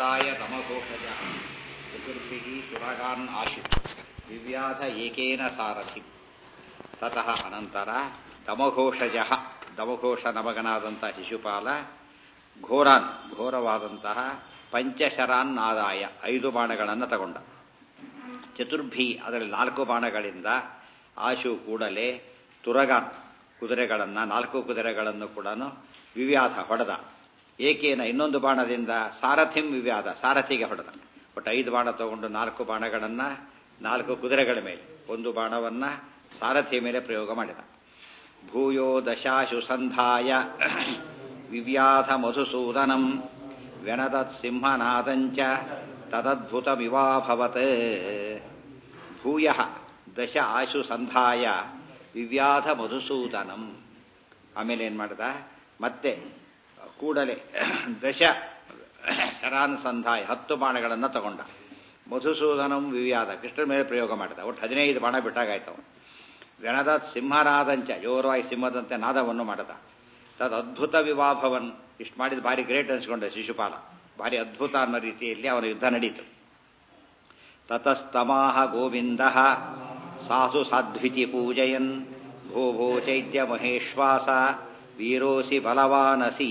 ಆದಾಯ ತಮಘೋಷಜ ಚತುರ್ಭಿಃ ಸುರಗಾನ್ ಆಶು ದಿವ್ಯಾಧ ಏಕೇನ ಸಾರಥಿ ತತಃ ಅನಂತರ ದಮಘೋಷಜ ದಮಘೋಷ ನಮಗನಾದಂಥ ಶಿಶುಪಾಲ ಘೋರವಾದಂತಹ ಪಂಚಶರಾನ್ ಆದಾಯ 5 ಬಾಣಗಳನ್ನು ತಗೊಂಡ. ಚತುರ್ಭಿ ಅದರಲ್ಲಿ 4 ಬಾಣಗಳಿಂದ ಆಶು ಕೂಡಲೇ ತುರಗಾನ್ ಕುದುರೆಗಳನ್ನು 4 ಕುದುರೆಗಳನ್ನು ಕೂಡ ವಿವ್ಯಾಧ ಹೊಡೆದ. ಏಕೇನ ಇನ್ನೊಂದು ಬಾಣದಿಂದ ಸಾರಥಿಂ ವಿವ್ಯಾಧ ಸಾರಥಿಗೆ ಹೊಡೆದ. ಒಟ್ಟು 5 ಬಾಣ ತಗೊಂಡು 4 ಬಾಣಗಳನ್ನು 4 ಕುದುರೆಗಳ ಮೇಲೆ, ಒಂದು ಬಾಣವನ್ನ ಸಾರಥಿ ಮೇಲೆ ಪ್ರಯೋಗ ಮಾಡಿದ. ಭೂಯೋ ದಶಾಶು ಸಂಧಾಯ ವಿವ್ಯಾಧ ಮಧುಸೂದನಂ ವ್ಯನದತ್ ಸಿಂಹನಾದಂಚ ತದದ್ಭುತಮಿವಾಭವತ್. ಭೂಯ ದಶ ಆಶು ಸಂಧಾಯ ವಿವ್ಯಾಧ ಮಧುಸೂದನಂ. ಆಮೇಲೆ ಏನ್ ಮಾಡಿದ, ಮತ್ತೆ ಕೂಡಲೇ ದಶ ಶರಾನ್ ಸಂಧಾಯ 10 ಬಾಣಗಳನ್ನು ತಗೊಂಡ. ಮಧುಸೂದನಂ ವಿವ್ಯಾಧ ಕೃಷ್ಣನ ಮೇಲೆ ಪ್ರಯೋಗ ಮಾಡಿದ. ಒಟ್ಟು 15 ಬಾಣ ಬಿಟ್ಟಾಗಾಯ್ತವ. ಗಣದ ಸಿಂಹನಾದಂಚ ಜೋರವಾಗಿ ಸಿಂಹದಂತೆ ನಾದವನ್ನು ಮಾಡಿದ. ತದ್ ಅದ್ಭುತ ವಿವಾಭವನ್. ಇಷ್ಟು ಮಾಡಿದ ಭಾರಿ ಗ್ರೇಟ್ ಅನ್ಸ್ಕೊಂಡ ಶಿಶುಪಾಲ. ಭಾರಿ ಅದ್ಭುತ ಅನ್ನೋ ರೀತಿಯಲ್ಲಿ ಅವನ ಯುದ್ಧ ನಡೀತು. ತತಸ್ತಮಾಹ ಗೋವಿಂದ ಸಾಧು ಸಾಧ್ವಿತಿ ಪೂಜಯನ್ ಭೋ ಭೋ ಚೈತ್ಯ ಮಹೇಶ್ವಾಸ ವೀರೋಸಿ ಬಲವಾನಸಿ.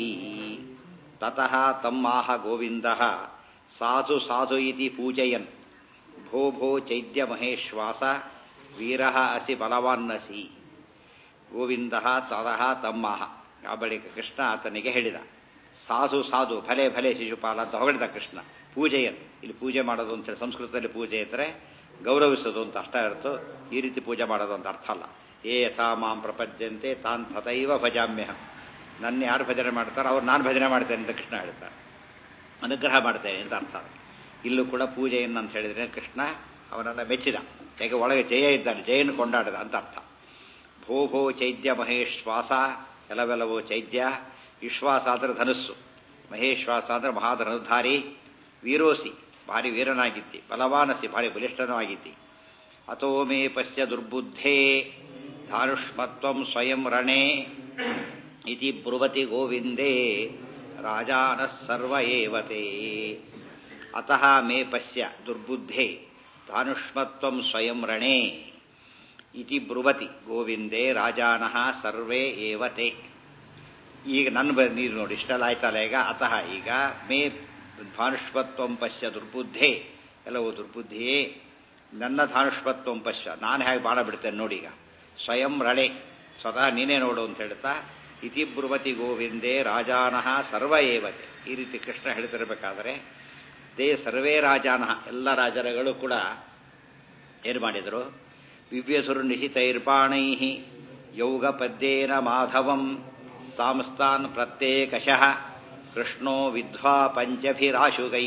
ತತಃ ತಮ್ಮಾಹ ಗೋವಿಂದ ಸಾಧು ಸಾಧು ಇತಿ ಪೂಜಯನ್ ಭೋ ಭೋ ಚೈತ್ಯ ಮಹೇಶ್ವಾಸ ವೀರಃ ಅಸಿ ಬಲವಾನ್ನಸಿ. ಗೋವಿಂದ ತತಃ ತಮ್ಮಾಹ. ಆ ಬಳಿಕ ಕೃಷ್ಣ ಆತನಿಗೆ ಹೇಳಿದ, ಸಾಧು ಸಾಧು ಭಲೆ ಭಲೆ ಶಿಶುಪಾಲ ಅಂತ ಹೊಗಳಿದ ಕೃಷ್ಣ. ಪೂಜೆಯನ್, ಇಲ್ಲಿ ಪೂಜೆ ಮಾಡೋದು ಅಂತೇಳಿ ಸಂಸ್ಕೃತದಲ್ಲಿ ಪೂಜೆ ಇದ್ರೆ ಗೌರವಿಸೋದು ಅಂತ ಅಷ್ಟ ಇರ್ತು. ಈ ರೀತಿ ಪೂಜೆ ಮಾಡೋದು ಅಂತ ಅರ್ಥ ಅಲ್ಲ. ಏ ಯಥಾ ಮಾಂ ಪ್ರಪದ್ಯಂತೆ ತಾನ್ ತಥೈವ ಭಜಾಮ್ಯಹಂ. ನನ್ನ ಯಾರು ಭಜನೆ ಮಾಡ್ತಾರೋ ಅವ್ರು ನಾನು ಭಜನೆ ಮಾಡ್ತೇನೆ ಅಂತ ಕೃಷ್ಣ ಹೇಳ್ತಾರೆ. ಅನುಗ್ರಹ ಮಾಡ್ತೇನೆ ಅಂತ ಅರ್ಥ. ಇಲ್ಲೂ ಕೂಡ ಪೂಜೆಯನ್ನು ಅಂತ ಹೇಳಿದ್ರೆ ಕೃಷ್ಣ ಅವನನ್ನ ಮೆಚ್ಚಿದ. ಯಾಕೆ ಒಳಗೆ ಜಯ ಇದ್ದಾನೆ, ಜಯನ ಕೊಂಡಾಡಿದ ಅಂತ ಅರ್ಥ. ಭೋ ಭೋ ಚೈದ್ಯ ಮಹೇಶ್ವಾಸ, ಎಲ್ಲವೆಲ್ಲವೋ ಚೈದ್ಯ. ವಿಶ್ವಾಸ ಅಂದ್ರೆ ಧನುಸ್ಸು, ಮಹೇಶ್ವಾಸ ಅಂದ್ರೆ ಮಹಾಧನುಧಾರಿ. ವೀರೋಸಿ ಭಾರಿ ವೀರನಾಗಿದ್ದಿ, ಬಲವಾನಸಿ ಭಾರಿ ಬಲಿಷ್ಠನೂ ಆಗಿದ್ದಿ. ಅಥೋ ಮೇ ಪಶ್ಯ ದುರ್ಬುದ್ಧೇ ಧಾನುಷ್ಮತ್ವಂ ಸ್ವಯಂ ರಣೇ ಇತಿ ಬ್ರುವತಿ ಗೋವಿಂದೇ ರಾಜಾನಃ ಸರ್ವ ಏವತೆ. ಅತಃ ಮೇ ಪಶ್ಯ ದುರ್ಬುದ್ಧೇ ಧಾನುಷ್ಮತ್ವಂ ಸ್ವಯಂ ರಣೇ ಇತಿ ಬ್ರುವತಿ ಗೋವಿಂದೇ ರಾಜಾನಃ ಸರ್ವೇ ಏವತೆ. ಈಗ ನನ್ನ ನೀರು ನೋಡಿ, ಇಷ್ಟೆಲ್ಲ ಆಯ್ತಲ್ಲ. ಈಗ ಅತಃ ಈಗ ಮೇ ಧಾನುಷ್ಮತ್ವಂ ಪಶ್ಯ ದುರ್ಬುದ್ಧೇ, ಎಲ್ಲವೋ ದುರ್ಬುದ್ಧಿಯೇ ನನ್ನ ಧಾನುಷ್ಮತ್ವಂ ಪಶ್ಯ, ನಾನು ಹೇಗೆ ಬಾಣ ಬಿಡ್ತೇನೆ ನೋಡಿ. ಈಗ ಸ್ವಯಂ ರಣೆ, ಸ್ವತಃ ನೀನೇ ನೋಡು ಅಂತ ಹೇಳ್ತಾ ಇತಿ ಬ್ರುವತಿ ಗೋವಿಂದೇ ರಾಜಾನಃ ಸರ್ವ ಏವತೆ. ಈ ರೀತಿ ಕೃಷ್ಣ ಹೇಳ್ತಿರ್ಬೇಕಾದ್ರೆ ತೇ ಸರ್ವೇ ರಾಜಾನಃ, ಎಲ್ಲ ರಾಜರುಗಳು ಕೂಡ ಏನು ಮಾಡಿದರು, ವಿವ್ಯಸುರ್ ನಿಶಿತೈರ್ಬಾಣೈ ಯೌಗ ಪದ್ಯೇನ ಮಾಧವಂ ತಾಂಸ್ತಾನ್ ಪ್ರತ್ಯೇಕಶಃ ಕೃಷ್ಣೋ ವಿದ್ವಾ ಪಂಚಭಿರಾಶುಗೈ.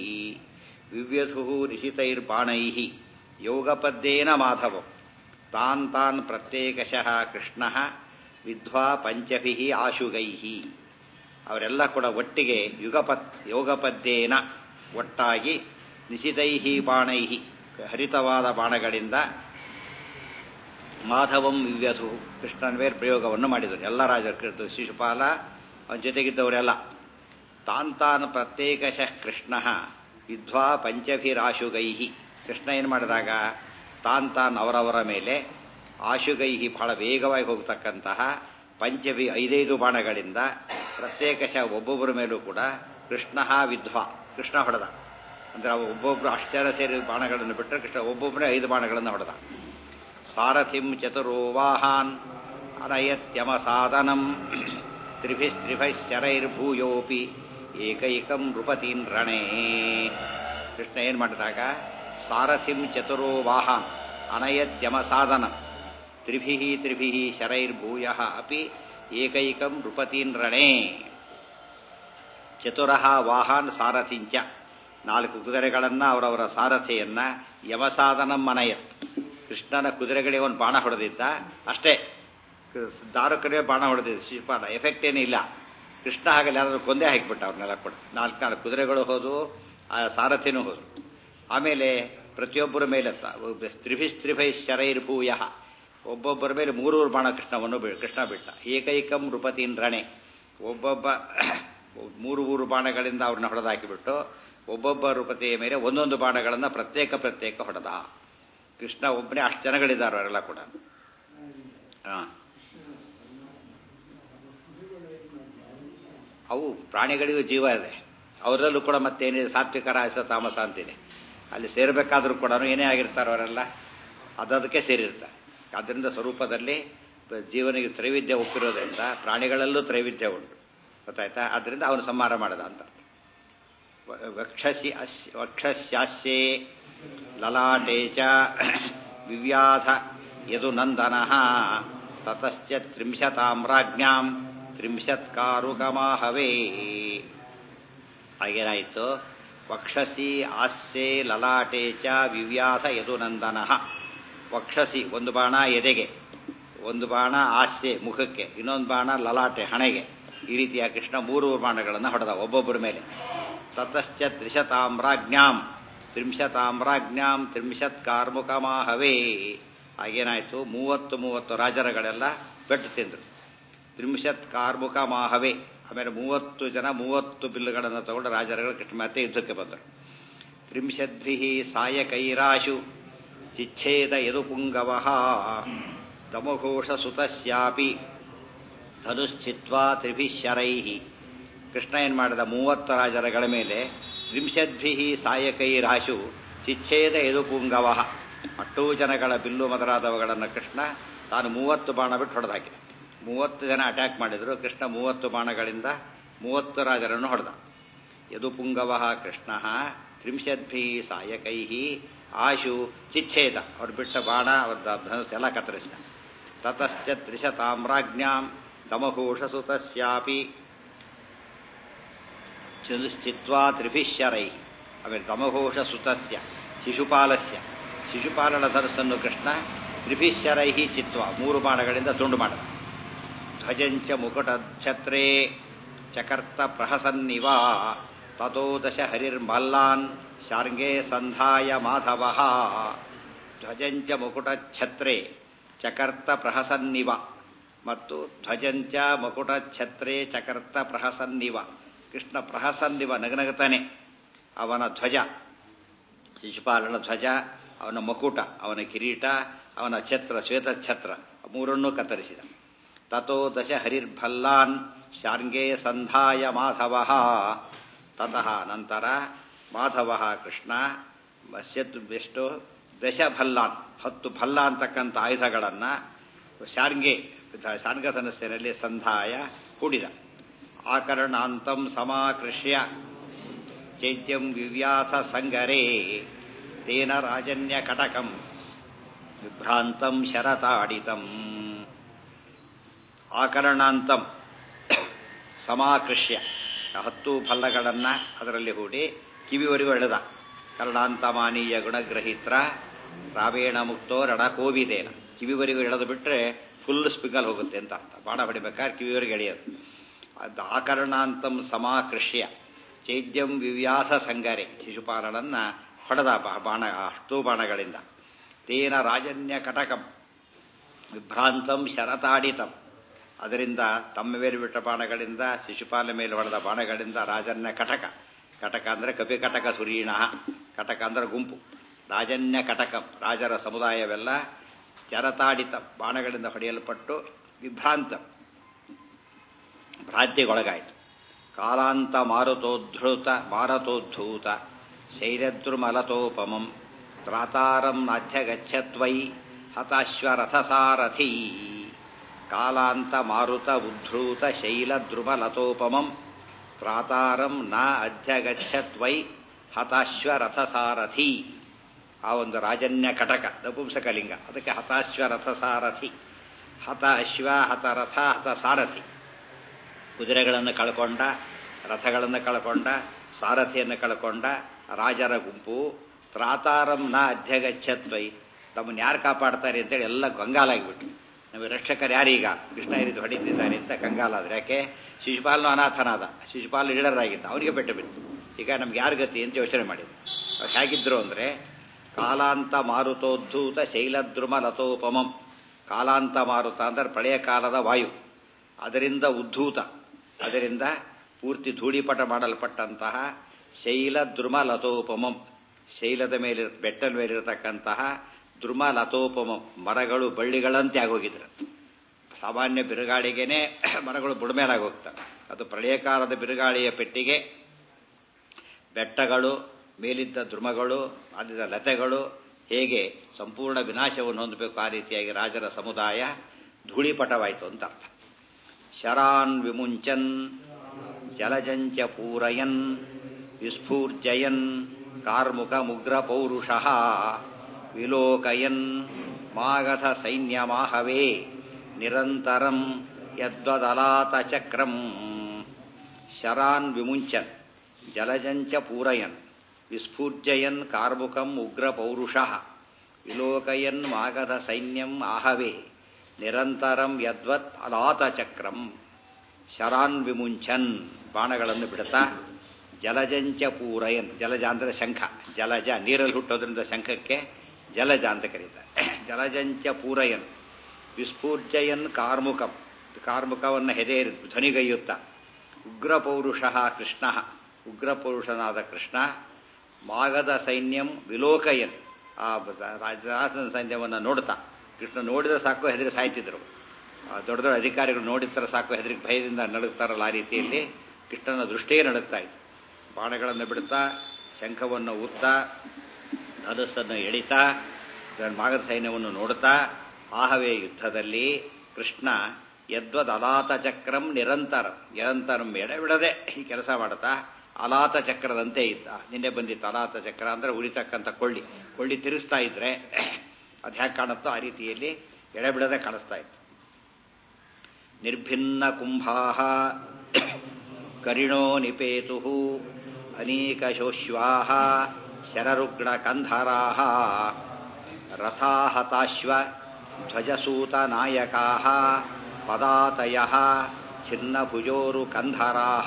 ವಿವ್ಯಧು ನಿಶಿತೈರ್ಬಾಣೈ ಯೋಗಪದ್ಯೇನ ಮಾಧವಂ ತಾನ್ ತಾನ್ ಪ್ರತ್ಯೇಕಶಃ ಕೃಷ್ಣ ವಿದ್ವಾ ಪಂಚಭಿ ಆಶುಗೈ. ಅವರೆಲ್ಲ ಕೂಡ ಒಟ್ಟಿಗೆ ಯೋಗಪದ್ಯೇನ ಒಟ್ಟಾಗಿ ನಿಶಿತೈ ಬಾಣೈ ಹರಿತವಾದ ಬಾಣಗಳಿಂದ ಮಾಧವಂ ವಿವ್ಯಧು ಕೃಷ್ಣನ ಮೇಲೆ ಪ್ರಯೋಗವನ್ನು ಮಾಡಿದರು. ಎಲ್ಲ ರಾಜರು, ಶಿಶುಪಾಲ ಅವನ ಜೊತೆಗಿದ್ದವರೆಲ್ಲ. ತಾನ್ ತಾನ್ ಪ್ರತ್ಯೇಕಶಃ ಕೃಷ್ಣ ವಿದ್ವಾ ಪಂಚಭಿರಾಶುಗೈ. ಕೃಷ್ಣ ಏನು ಮಾಡಿದಾಗ ತಾನ್ ತಾನ್ ಅವರವರ ಮೇಲೆ ಆಶುಗೈ ಬಹಳ ವೇಗವಾಗಿ ಹೋಗ್ತಕ್ಕಂತಹ ಪಂಚಭಿ 5 ಬಾಣಗಳಿಂದ ಪ್ರತ್ಯೇಕಶಃ ಒಬ್ಬೊಬ್ಬರ ಮೇಲೂ ಕೂಡ ಕೃಷ್ಣ ವಿದ್ವಾ ಕೃಷ್ಣ ಹೊಡೆದ. ಅಂದ್ರೆ ಒಬ್ಬೊಬ್ರು ಆಶ್ಚರ್ಯ ಸೇರಿ ಬಾಣಗಳನ್ನು ಬಿಟ್ಟರೆ ಕೃಷ್ಣ ಒಬ್ಬೊಬ್ಬರೇ 5 ಬಾಣಗಳನ್ನು ಹೊಡೆದ. ಸಾರಥಿಂ ಚತುರೋ ವಾಹಾನ್ ಅನಯತ್ಯಮ ಸಾಧನಂ ತ್ರಿಭಿಶ್ಚರೈರ್ಭೂಯೋಪಿ ಏಕೈಕಂ ನೃಪತೀನ್ ರಣೇ. ಕೃಷ್ಣ ಏನ್ ಮಾಡಿದಾಗ ಸಾರಥಿಂ ಚತುರೋ ವಾಹಾನ್ ಅನಯತ್ಯಮ ಸಾಧನಂ ತ್ರಿಭಿಃ ಶರೈರ್ಭೂಯಃ ಅಪಿ ಏಕೈಕಂ ನೃಪತೀನ್ ರಣೇ. ಚತುರಃ ವಾಹಾನ್ ಸಾರಥಿಂಚ, 4 ಕುದುರೆಗಳನ್ನ ಅವರವರ ಸಾರಥಿಯನ್ನ ಯಮಸಾಧನಂ ಅನಯತ್. ಕೃಷ್ಣನ ಕುದುರೆಗಳಿಗೆ ಒಂದು ಬಾಣ ಹೊಡೆದಿದ್ದ ಅಷ್ಟೇ, ದಾರುಕರೇ ಬಾಣ ಹೊಡೆದಿದ್ದ ಶಿಶುಪಾಲ. ಎಫೆಕ್ಟ್ ಏನೂ ಇಲ್ಲ. ಕೃಷ್ಣ ಹಾಗಲ್ಲಿ ಯಾರಾದ್ರೂ ಕೊಂದೇ ಹಾಕಿಬಿಟ್ಟ ಅವ್ರನ್ನೆಲ್ಲ ಕೂಡ. 4 ಕುದುರೆಗಳು ಹೋದು, ಆ ಸಾರಥಿನೂ ಹೋದು. ಆಮೇಲೆ ಪ್ರತಿಯೊಬ್ಬರ ಮೇಲೆ ತ್ರಿಭಿಶ್ಚರೈರ್ಭೂಯ ಒಬ್ಬೊಬ್ಬರ ಮೇಲೆ 3 ಬಾಣ ಕೃಷ್ಣ ಬಿಟ್ಟ. ಏಕೈಕಂ ನೃಪತೀನ್ ರಣೆ, ಒಬ್ಬೊಬ್ಬ 3 ಬಾಣಗಳಿಂದ ಅವ್ರನ್ನ ಹೊಡೆದಾಕಿಬಿಟ್ಟು ಒಬ್ಬೊಬ್ಬ ರೂಪತೆಯ ಮೇಲೆ ಒಂದೊಂದು ಬಾಣಗಳನ್ನು ಪ್ರತ್ಯೇಕ ಪ್ರತ್ಯೇಕ ಹೊಡೆದ. ಕೃಷ್ಣ ಒಬ್ಬನೇ ಅಷ್ಟು ಜನಗಳಿದ್ದಾರೆ ಅವರೆಲ್ಲ ಕೂಡ. ಅವು ಪ್ರಾಣಿಗಳಿಗೂ ಜೀವ ಇದೆ, ಅವರಲ್ಲೂ ಕೂಡ ಮತ್ತೇನಿದೆ ಸಾತ್ವಿಕ ರಾಜಸ ತಾಮಸ ಅಂತಿದೆ. ಅಲ್ಲಿ ಸೇರಬೇಕಾದ್ರೂ ಕೂಡ ಏನೇ ಆಗಿರ್ತಾರೆ ಅವರೆಲ್ಲ ಅದಕ್ಕೆ ಸೇರಿರ್ತಾರೆ. ಆದ್ದರಿಂದ ಸ್ವರೂಪದಲ್ಲಿ ಜೀವನಿಗೆ ತ್ರೈವಿಧ್ಯ ಒಪ್ಪಿರೋದ್ರಿಂದ ಪ್ರಾಣಿಗಳಲ್ಲೂ ತ್ರೈವಿಧ್ಯ ಉಂಟು, ಗೊತ್ತಾಯ್ತಾ? ಆದ್ದರಿಂದ ಅವನು ಸಂಹಾರ ಮಾಡದ ಅಂತ. ವಕ್ಷಸ್ಯಾಸ್ಯೇ ಲಲಾಟೇ ಚ ವಿವ್ಯಾಧ ಯದುನಂದನಃ ತತಶ್ಚ ತ್ರಿಂಶತಾಮ್ರಾಜ್ಞಾಂ ತ್ರಿಂಶತ್ಕಾರುಕಮಾಹವೇ. ಹಾಗೇನಾಯಿತು? ವಕ್ಷಸಿ ಆಸ್ಯೆ ಲಲಾಟೆ ಚ ವಿವ್ಯಾಧ ಯದುನಂದನಃ. ವಕ್ಷಸಿ ಒಂದು ಬಾಣ ಎದೆಗೆ, ಒಂದು ಬಾಣ ಆಸ್ಯೆ ಮುಖಕ್ಕೆ, ಇನ್ನೊಂದು ಬಾಣ ಲಲಾಟೆ ಹಣೆಗೆ. ಈ ರೀತಿಯ ಕೃಷ್ಣ 3 ಬಾಣಗಳನ್ನು ಹೊಡೆದ ಒಬ್ಬೊಬ್ಬರ ಮೇಲೆ. ತತಶ್ಚ ತ್ರಿಶತಾಮ್ರಾಜ್ಞಾಂ ತ್ರಿಂಶತಾಮ್ರಾಜ್ಞಾಂ ತ್ರಿಂಶತ್ಕಾರ್ಮುಕಮಾಹವೇ. ಹಾಗೇನಾಯಿತು? 30 ರಾಜರುಗಳೆಲ್ಲ ಪೆಟ್ಟು ತಿಂದರು. ತ್ರಿಂಶತ್ಕಾರ್ಮುಕಮಾಹವೇ. ಆಮೇಲೆ 30 ಜನ 30 ಬಿಲ್ಲುಗಳನ್ನು ತಗೊಂಡು ರಾಜರುಗಳು ಕೃಷ್ಣ ಮತ್ತೆ ಯುದ್ಧಕ್ಕೆ ಬಂದರು. ತ್ರಿಂಶದ್ಭಿಃ ಸಾಯಕೈರಾಶು ಚಿಚ್ಛೇದ ಯದುಪುಂಗವಃ ದಮಘೋಷ ಸುತಸ್ಯಾಪಿ ಧನುಶ್ಚಿತ್ವಾ ತ್ರಿಭಿಃ ಶರೈಃ. ಕೃಷ್ಣ ಏನು ಮಾಡಿದ? 30 ರಾಜರುಗಳ ಮೇಲೆ ತ್ರಿಂಶದ್ಭಿಃ ಸಾಯಕೈರಾಶು ಚಿಚ್ಛೇದ ಯದುಪುಂಗವಃ. ಅಷ್ಟೂ ಜನಗಳ ಬಿಲ್ಲು ಮೊದಲಾದವುಗಳನ್ನು ಕೃಷ್ಣ ತಾನು 30 ಬಾಣ ಬಿಟ್ಟು ಹೊಡೆದಾಕಿದ. 30 ಜನ ಅಟ್ಯಾಕ್ ಮಾಡಿದ್ರು, ಕೃಷ್ಣ 30 ಬಾಣಗಳಿಂದ 30 ರಾಜರನ್ನು ಹೊಡೆದ. ಯದುಪುಂಗವಃ ಕೃಷ್ಣ ತ್ರಿಂಶದ್ಭಿಃ ಸಾಯಕೈಃ ಆಶು ಚಿಚ್ಛೇದ. ಅವ್ರು ಬಿಟ್ಟ ಬಾಣ ಅವ್ರ ಧನುಸ್ಸೆಲ್ಲ ಕತ್ತರಿಸಿದ. ತತಶ್ಚ ತ್ರಿಶತಾಮ್ರಾಜ್ಞಾಂ ದಮಘೋಷ ಸುತಸ್ಯಾಪಿ ಚತುಶ್ಚಿತ್ವಾ ತ್ರಿಭಿಃ ಶರೈಃ. ಆಮೇಲೆ ದಮಘೋಷ ಸುತಸ್ಯ ಶಿಶುಪಾಲನ ಧನುಸ್ಸನ್ನು ಕೃಷ್ಣ ತ್ರಿಭಿಃ ಶರೈಃ ಚಿತ್ವ 3 ಬಾಣಗಳಿಂದ ತುಂಡು ಮಾಡಿದ. ಧ್ವಜಂಚ ಮುಕುಟಛತ್ರೇ ಚಕರ್ತ ಪ್ರಹಸನ್ನಿವ ತತೋ ದಶ ಹರಿರ್ಮಲ್ಲಾನ್ ಶಾರ್ಂಗೇ ಸಂಧಾಯ ಮಾಧವಃ. ಧ್ವಜಂಚ ಮುಕುಟಛತ್ರೇ ಚಕರ್ತ ಪ್ರಹಸನ್ನಿವ ಮತ್ತು ಧ್ವಜಂಚ ಮುಕುಟಛತ್ರೇ ಚಕರ್ತ ಪ್ರಹಸನ್ನಿವ. ಕೃಷ್ಣ ಪ್ರಹಸನ್ನಿವ ನಗನಗತಾನೆ. ಅವನ ಧ್ವಜ ಶಿಶುಪಾಲನ ಧ್ವಜ, ಅವನ ಮಕುಟ, ಅವನ ಕಿರೀಟ, ಅವನ ಛತ್ರ ಶ್ವೇತಛತ್ರ 3 ಕತ್ತರಿಸಿದ. ತತೋ ದಶ ಹರಿರ್ಭಲ್ಲಾನ್ ಶಾರ್ಂಗೇ ಸಂಧಾಯ ಮಾಧವಃ. ತತಃ ನಂತರ ಮಾಧವಃ ಕೃಷ್ಣ ಎಷ್ಟು ದಶಭಲ್ಲಾನ್ 10 ಭಲ್ಲ ಅಂತಕ್ಕಂಥ ಆಯುಧಗಳನ್ನು ಶಾರ್ಂಗಧನಸ್ಸಿನಲ್ಲಿ ಸಂಧಾಯ ಹೂಡಿದ. ಆಕರ್ಣಾಂತಂ ಸಮಾಕೃಷ್ಯ ಚೈತ್ಯಂ ವಿವ್ಯಾಥ ಸಂಗರೇ ತೇನ ರಾಜನ್ಯ ಕಟಕಂ ವಿಭ್ರಾಂತಂ ಶರತಾಡಿತಂ. ಆಕರ್ಣಾಂತಂ ಸಮಾಕೃಷ್ಯ 10 ಭಲ್ಲಗಳನ್ನು ಅದರಲ್ಲಿ ಹೂಡಿ ಕಿವಿವರೆಗೂ ಎಳೆದ. ಕರ್ಣಾಂತಮಾನೀಯ ಗುಣಗ್ರಹಿತ್ರ ರಾವೇಣ ಮುಕ್ತೋ ರಣಕೋವಿದೇನ. ಕಿವಿವರೆಗೂ ಎಳೆದು ಬಿಟ್ಟರೆ ಫುಲ್ ಸ್ಪಿಗಲ್ ಹೋಗುತ್ತೆ ಅಂತ ಅರ್ಥ. ಬಾಣ ಹೊಡಿಬೇಕಾದ್ರೆ ಕಿವಿವರೆಗೆ ಎಳೆಯೋದು. ಅದು ಆಕರ್ಣಾಂತಂ ಸಮಾಕೃಷ್ಯ ಚೈದ್ಯಂ ವಿವ್ಯಾಥ ಸಂಗರೆ. ಶಿಶುಪಾಲನನ್ನ ಹೊಡೆದ ಬಾಣ 10 ಬಾಣಗಳಿಂದ. ತೇನ ರಾಜನ್ಯ ಕಟಕಂ ವಿಭ್ರಾಂತಂ ಶರತಾಡಿತಂ. ಅದರಿಂದ ತಮ್ಮ ಮೇಲೆ ಬಿಟ್ಟ ಬಾಣಗಳಿಂದ, ಶಿಶುಪಾಲ ಮೇಲೆ ಹೊಡೆದ ಬಾಣಗಳಿಂದ ರಾಜನ್ಯ ಕಟಕ. ಕಟಕ ಅಂದರೆ ಕಪಿ ಕಟಕ ಸುರೀಣ. ಕಟಕ ಅಂದರೆ ಗುಂಪು. ರಾಜನ್ಯ ಕಟಕಂ ರಾಜರ ಸಮುದಾಯವೆಲ್ಲ ಶರತಾಡಿತ ಬಾಣಗಳಿಂದ ಹೊಡೆಯಲ್ಪಟ್ಟು ವಿಭ್ರಾಂತ ಭ್ರಾಂತಿಗೊಳಗಾಯಿತು. ಕಾಲಾಂತ ಮಾರತೋದ್ಧೂತ ಶೈಲದ್ರುಮಲತೋಪಮಂ ತ್ರಾತಾರಂ ನಾಧ್ಯಗಚ್ಚತ್ವೈ ಹತಾಶ್ವರಥಸಾರಥಿ. ಕಾಲಾಂತ ಮಾರುತ ಉದ್ಧೂತ ಶೈಲದ್ರುಮಲತೋಪಮಂ ತ್ರಾತಾರಂ ನ ಅಧ್ಯಗಚ್ಚತ್ವೈ ಹತಾಶ್ವರಥಸಾರಥಿ. ಆ ಒಂದು ರಾಜನ್ಯ ಕಟಕ ನಪುಂಸಕಲಿಂಗ, ಅದಕ್ಕೆ ಹತಾಶ್ವರಥಸಾರಥಿ. ಹತ ಅಶ್ವ, ಹತ ರಥ, ಹತ ಸಾರಥಿ. ಕುದುರೆಗಳನ್ನು ಕಳ್ಕೊಂಡ, ರಥಗಳನ್ನು ಕಳ್ಕೊಂಡ, ಸಾರಥಿಯನ್ನು ಕಳ್ಕೊಂಡ ರಾಜರ ಗುಂಪು. ತ್ರಾತಾರಂ ನ ಅಧ್ಯಗಚ್ಚತ್ವೈ. ತಮ್ಮನ್ನು ಯಾರು ಕಾಪಾಡ್ತಾರೆ ಅಂತೇಳಿ ಎಲ್ಲ ಕಂಗಾಲಾಗಿಬಿಟ್ರು. ನಮಗೆ ರಕ್ಷಕರು ಯಾರೀಗ? ಕೃಷ್ಣ ಈ ರೀತಿ ಹೊಡಿತಿದ್ದಾರೆ ಅಂತ ಕಂಗಾಲಾದ್ರೆ. ಯಾಕೆ? ಶಿಶುಪಾಲನು ಅನಾಥನಾದ, ಶಿಶುಪಾಲ ಲೀಡರ್ ಆಗಿದ್ದ, ಅವನಿಗೆ ಪೆಟ್ಟು ಬಿತ್ತು. ಈಗ ನಮ್ಗೆ ಯಾರು ಗತಿ ಅಂತ ಯೋಚನೆ ಮಾಡಿದ್ರು. ಅವ್ರು ಹೇಗಿದ್ರು ಅಂದರೆ ಕಾಲಾಂತ ಮಾರುತೋದ್ಧೂತ ಶೈಲದ್ರುಮ ಲತೋಪಮಂ. ಕಾಲಾಂತ ಮಾರುತ ಅಂದರೆ ಪ್ರಳಯ ಕಾಲದ ವಾಯು, ಅದರಿಂದ ಉದ್ಧೂತ, ಅದರಿಂದ ಪೂರ್ತಿ ಧೂಳಿಪಟ ಮಾಡಲ್ಪಟ್ಟಂತಹ ಶೈಲ ದ್ರುಮಲತೋಪಮಂ, ಶೈಲದ ಮೇಲೆ ಬೆಟ್ಟದ ಮೇಲಿರತಕ್ಕಂತಹ ದ್ರುಮಲತೋಪಮಂ, ಮರಗಳು ಬಳ್ಳಿಗಳಂತೆ ಆಗೋಗಿದ್ರು. ಸಾಮಾನ್ಯ ಬಿರುಗಾಳಿಗೆನೆ ಮರಗಳು ಬುಡಮೇಲಾಗಿ ಹೋಗ್ತವೆ. ಅದು ಪ್ರಳಯಕಾಲದ ಬಿರುಗಾಳಿಯ ಪೆಟ್ಟಿಗೆ ಬೆಟ್ಟಗಳು, ಮೇಲಿದ್ದ ದ್ರುಮಗಳು, ಅಲ್ಲಿದ್ದ ಲತೆಗಳು ಹೇಗೆ ಸಂಪೂರ್ಣ ವಿನಾಶವನ್ನು ಹೊಂದಬೇಕು, ಆ ರೀತಿಯಾಗಿ ರಾಜರ ಸಮುದಾಯ ಧೂಳಿಪಟವಾಯಿತು ಅಂತ ಅರ್ಥ. ಶರಾನ್ ವಿಮುಂಚನ್ ಜಲಜಂಚ ಪೂರಯನ್ ವಿಸ್ಫೂರ್ಜಯನ್ ಕಾರ್ಮುಕ ಮುಗ್ರ ಪೌರುಷಃ ವಿಲೋಕಯನ್ ಮಾಗಧ ಸೈನ್ಯಮಾಹವೇ ನಿರಂತರಂ ಯದ್ವದಲಾತ ಚಕ್ರಂ. ಶರಾನ್ ವಿಮುಂಚನ್ ಜಲಜಂಚ ಪೂರಯನ್ ವಿಸ್ಫೂರ್ಜಯನ್ ಕಾರ್ಮುಕಂ ಉಗ್ರ ಪೌರುಷಃ ವಿಲೋಕಯನ್ ಮಾಗಧ ಸೈನ್ಯಂ ಆಹವೇ ನಿರಂತರಂ ಯದ್ವತ್ ಅಲಾತ ಚಕ್ರಂ. ಶರಾನ್ ವಿಮುಂಚನ್, ಬಾಣಗಳನ್ನು ಬಿಡುತ್ತಾ, ಜಲಜಂಚ ಪೂರಯನ್, ಜಲಜ ಅಂದರೆ ಶಂಖ, ಜಲಜ ನೀರಲ್ಲಿ ಹುಟ್ಟೋದ್ರಿಂದ ಶಂಖಕ್ಕೆ ಜಲಜ ಅಂತ ಕರೀತಾರೆ. ಜಲಜಂಚ ಪೂರಯನ್ ವಿಸ್ಫೂರ್ಜಯನ್ ಕಾರ್ಮುಕಂ, ಕಾರ್ಮುಕವನ್ನು ಹೆದೆಯ ಧ್ವನಿಗೈಯುತ್ತ, ಉಗ್ರ ಪೌರುಷಃ ಕೃಷ್ಣ, ಉಗ್ರ ಪೌರುಷನಾದ ಕೃಷ್ಣ, ಮಾಗಧ ಸೈನ್ಯಂ ವಿಲೋಕಯನ್, ಆ ರಾಜನ ಸೈನ್ಯವನ್ನು ನೋಡ್ತಾ, ಕೃಷ್ಣ ನೋಡಿದ್ರೆ ಸಾಕು ಹೆದರಿ ಸಾಯ್ತಿದ್ರು. ದೊಡ್ಡ ದೊಡ್ಡ ಅಧಿಕಾರಿಗಳು ನೋಡಿದ್ರೆ ಸಾಕು ಹೆದರಿ ಭಯದಿಂದ ನಡುಗ್ತಾರಲ್ಲ, ಆ ರೀತಿಯಲ್ಲಿ ಕೃಷ್ಣನ ದೃಷ್ಟಿಯೇ ನಡುಗ್ತಾ ಇತ್ತು. ಬಾಣಗಳನ್ನು ಬಿಡುತ್ತಾ, ಶಂಖವನ್ನು ಊದ್ತಾ, ಧನುಸ್ಸನ್ನು ಎಳಿತಾ, ಮಾಗಧ ಸೈನ್ಯವನ್ನು ನೋಡುತ್ತಾ, ಆಹವೇ ಯುದ್ಧದಲ್ಲಿ ಕೃಷ್ಣ ಯದ್ವದ್ ಅಲಾತ ಚಕ್ರಂ ನಿರಂತರಂ ಎಡೆಬಿಡದೆ ಈ ಕೆಲಸ ಮಾಡುತ್ತಾ ಅಲಾತ ಚಕ್ರದಂತೆ ಇದ್ದ. ನಿನ್ನೆ ಬಂದಿತ್ತು ಅಲಾತ ಚಕ್ರ ಅಂದರೆ ಉರಿತಕ್ಕಂಥ ಕೊಳ್ಳಿ ತಿರುಗಿಸ್ತಾ ಇದ್ರೆ ಅದು ಹೇಗೆ ಕಾಣುತ್ತೋ ಆ ರೀತಿಯಲ್ಲಿ ಎಡೆಬಿಡದೆ ಕಾಣಿಸ್ತಾ ಇತ್ತು. ನಿರ್ಭಿನ್ನ ಕುಂಭಾಹ ಕರಿಣೋ ನಿಪೇತು ಅನೇಕ ಶೋಶ್ವಾಹ ಶರರುಗ್ಣ ಕಂಧರಾಹ ರಥಾ ಹತಾಶ್ವ ಧ್ವಜಸೂತ ನಾಯಕಾಹ ಪದಾತಯಃ ಛಿನ್ನಭುಜೋರು ಕಂಧರಾಹ.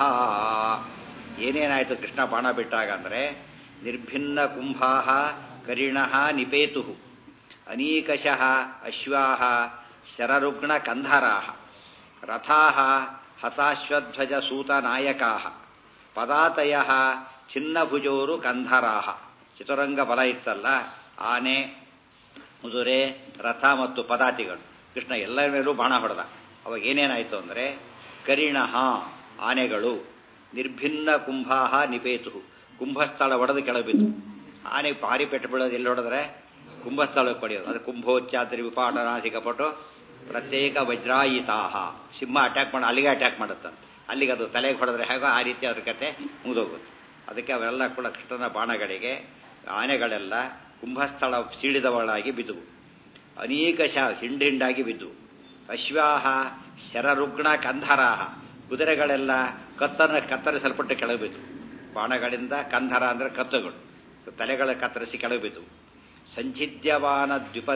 ಏನೇನಾಯಿತು ಕೃಷ್ಣ ಬಾಣ ಬಿಟ್ಟಾಗ ಅಂದರೆ, ನಿರ್ಭಿನ್ನ ಕುಂಭಾಹ ಕರಿಣಃ ನಿಪೇತು ಅನೀಕಶಃ ಅಶ್ವಾಹ ಶರರುಗ್ಣ ಕಂಧರಾಹ ರಥಾಃ ಹತಾಶ್ವಧ್ವಜ ಸೂತ ನಾಯಕಾಃ ಪದಾತಯಃ ಛಿನ್ನಭುಜೋರು ಕಂಧರಾಹ. ಚತುರಂಗ ಬಲ ಇತ್ತಲ್ಲ, ಆನೆ, ಕುದುರೆ, ರಥ ಮತ್ತು ಪದಾತಿಗಳು, ಕೃಷ್ಣ ಎಲ್ಲರ ಮೇಲೂ ಬಾಣ ಹೊಡೆದ. ಅವಾಗ ಏನೇನಾಯಿತು ಅಂದರೆ, ಕರಿಣಃ ಆನೆಗಳು, ನಿರ್ಭಿನ್ನ ಕುಂಭಾಹ ನಿಪೇತು ಕುಂಭಸ್ಥಳ ಒಡೆದು ಕೆಳಬಿದ್ದು. ಆನೆ ಭಾರಿ ಪೆಟ್ಟು ಬೀಳೋದು ಎಲ್ಲಿ ಹೊಡೆದ್ರೆ ಕುಂಭಸ್ಥಳಕ್ಕೆ ಪಡೆಯೋದು. ಅದು ಕುಂಭೋಚ್ಚಾದ್ರಿ ವಿಪಾಟನಾಧಿಕ ಪಟು ಪ್ರತ್ಯೇಕ ವಜ್ರಾಯಿತಾಹ. ಸಿಂಹ ಅಟ್ಯಾಕ್ ಮಾಡಿ ಅಲ್ಲಿಗೆ ಅಟ್ಯಾಕ್ ಮಾಡುತ್ತಂತೆ, ಅಲ್ಲಿಗೆ ಅದು ತಲೆಗೆ ಹೊಡೆದ್ರೆ ಹೇಗೋ ಆ ರೀತಿ ಅದ್ರ ಕತೆ ಮುಗಿದೋಗುತ್ತೆ. ಅದಕ್ಕೆ ಅವೆಲ್ಲ ಕೂಡ ಕೃಷ್ಣನ ಬಾಣಗಳಿಗೆ ಆನೆಗಳೆಲ್ಲ ಕುಂಭಸ್ಥಳ ಸೀಳಿದವಳಾಗಿ ಬಿದ್ದುವು. ಅನೇಕಶ ಹಿಂಡಾಗಿ ಬಿದ್ದುವು. ಅಶ್ವಾಹ ಶರರುಗ್ಣ ಕಂಧರಾಹ ಕುದುರೆಗಳೆಲ್ಲ ಕತ್ತರಿಸಲ್ಪಟ್ಟು ಕೆಳಗೆ ಬಿದ್ದುವು. ಬಾಣಗಳಿಂದ ಕಂಧರ ಅಂದರೆ ಕತ್ತುಗಳು, ತಲೆಗಳ ಕತ್ತರಿಸಿ ಕೆಳಗೆ ಬಿದ್ದುವು. ಸಂಚಿದ್ಯಮಾನ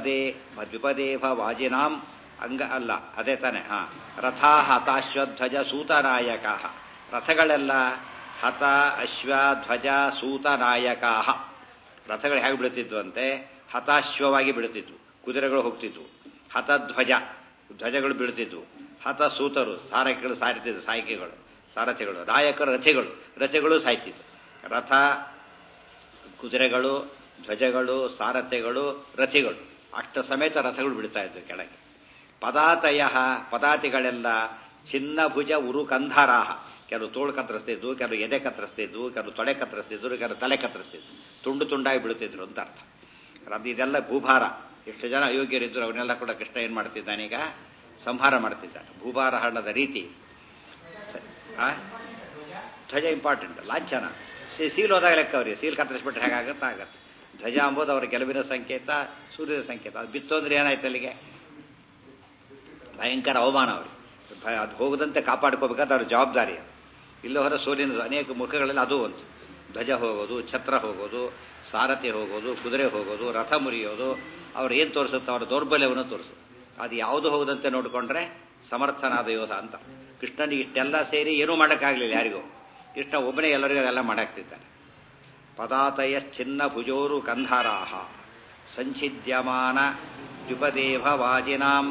ದ್ವಿಪದೇವ ವಾಜಿನಾಂ ಅಂಗ ಅಲ್ಲ ಅದೇ ತಾನೆ, ರಥಾ ಹತಾಶ್ವಧ್ವಜ ಸೂತನಾಯಕ, ರಥಗಳೆಲ್ಲ ಹತ ಅಶ್ವ ಧ್ವಜ ಸೂತನಾಯಕಾಹ. ರಥಗಳು ಹೇಗೆ ಬೀಳುತ್ತಿದ್ವು ಅಂತೆ, ಹತಾಶ್ವವಾಗಿ ಬೀಳುತ್ತಿದ್ವು, ಕುದುರೆಗಳು ಹೋಗ್ತಿದ್ವು. ಹತಧ್ವಜ ಧ್ವಜಗಳು ಬೀಳುತ್ತಿದ್ವು. ಹತ ಸೂತರು ಸಾರಥಿಗಳು ಸಾರಿತಿದ್ವು, ಸಾರಥಿಗಳು ನಾಯಕರು ರಥಿಗಳು ಸಾಯ್ತಿದ್ವು. ರಥ, ಕುದುರೆಗಳು, ಧ್ವಜಗಳು, ಸಾರಥಿಗಳು, ರಥಿಗಳು ಅಷ್ಟ ಸಮೇತ ರಥಗಳು ಬೀಳ್ತಾ ಇದ್ವು ಕೆಳಗೆ. ಪದಾತಯ ಪದಾತಿಗಳೆಲ್ಲ ಛಿನ್ನಭುಜ ಉರು ಕಂಧರಾಹ, ಕೆಲವು ತೋಳು ಕತ್ತರಿಸ್ತಿದ್ವು, ಕೆಲವು ಎದೆ ಕತ್ತರಿಸ್ತಿದ್ವು, ಕೆಲವು ತೊಡೆ ಕತ್ತರಿಸ್ತಿದ್ರು, ಕೆಲವು ತಲೆ ಕತ್ತರಿಸ್ತಿದ್ವು, ತುಂಡು ತುಂಡಾಗಿ ಬೀಳುತ್ತಿದ್ರು ಅಂತ ಅರ್ಥ. ಇದೆಲ್ಲ ಭೂಭಾರ. ಎಷ್ಟು ಜನ ಅಯೋಗ್ಯರಿದ್ರು ಅವನ್ನೆಲ್ಲ ಕೂಡ ಕೃಷ್ಣ ಏನ್ ಮಾಡ್ತಿದ್ದಾನೀಗ, ಸಂಹಾರ ಮಾಡ್ತಿದ್ದಾನೆ. ಭೂಭಾರ ಹರಣದ ರೀತಿ. ಧ್ವಜ ಇಂಪಾರ್ಟೆಂಟ್, ಲಾಂಛನ. ಸೀಲ್ ಹೋದಾಗ ಲೆಕ್ಕ ಅವ್ರಿಗೆ, ಸೀಲ್ ಕತ್ತರಿಸ್ಬಿಟ್ರೆ ಹೇಗಾಗತ್ತೆ ಆಗತ್ತೆ. ಧ್ವಜ ಅಂಬೋದು ಅವರ ಗೆಲುವಿನ ಸಂಕೇತ, ಸೂರ್ಯನ ಸಂಕೇತ. ಅದು ಬಿತ್ತು ಅಂದ್ರೆ ಏನಾಯ್ತು ಅಲ್ಲಿಗೆ, ಭಯಂಕರ ಅವಮಾನ ಅವ್ರಿಗೆ. ಅದು ಹೋಗದಂತೆ ಕಾಪಾಡ್ಕೋಬೇಕಾದ್ರೆ ಅವ್ರ ಜವಾಬ್ದಾರಿ. ಇಲ್ಲ ಹೊರ ಸೂರ್ಯನ ಅನೇಕ ಮುಖಗಳಲ್ಲಿ ಅದು ಒಂದು. ಧ್ವಜ ಹೋಗೋದು, ಛತ್ರ ಹೋಗೋದು, ಸಾರಥಿ ಹೋಗೋದು, ಕುದುರೆ ಹೋಗೋದು, ರಥ ಮುರಿಯೋದು, ಅವ್ರು ಏನು ತೋರಿಸುತ್ತೆ, ಅವರ ದೌರ್ಬಲ್ಯವನ್ನು ತೋರಿಸುತ್ತೆ. ಅದು ಯಾವುದು ಹೋಗದಂತೆ ನೋಡಿಕೊಂಡ್ರೆ ಸಮರ್ಥನಾದ ಯೋಧ ಅಂತ. ಕೃಷ್ಣನಿಗೆ ಇಷ್ಟೆಲ್ಲ ಸೇರಿ ಏನೂ ಮಾಡೋಕ್ಕಾಗಲಿಲ್ಲ ಯಾರಿಗೂ. ಕೃಷ್ಣ ಒಬ್ಬನೇ ಎಲ್ಲರಿಗೂ ಅದೆಲ್ಲ ಮಾಡಾಕ್ತಿದ್ದಾನೆ. ಪದಾತಯಶ್ಚಿನ್ನ ಭುಜೋರು ಕಂಧರಾಹ ಸಂಛಿದ್ಯಮಾನ ದ್ವಿಪದೇವ ವಾಜಿನಾಂ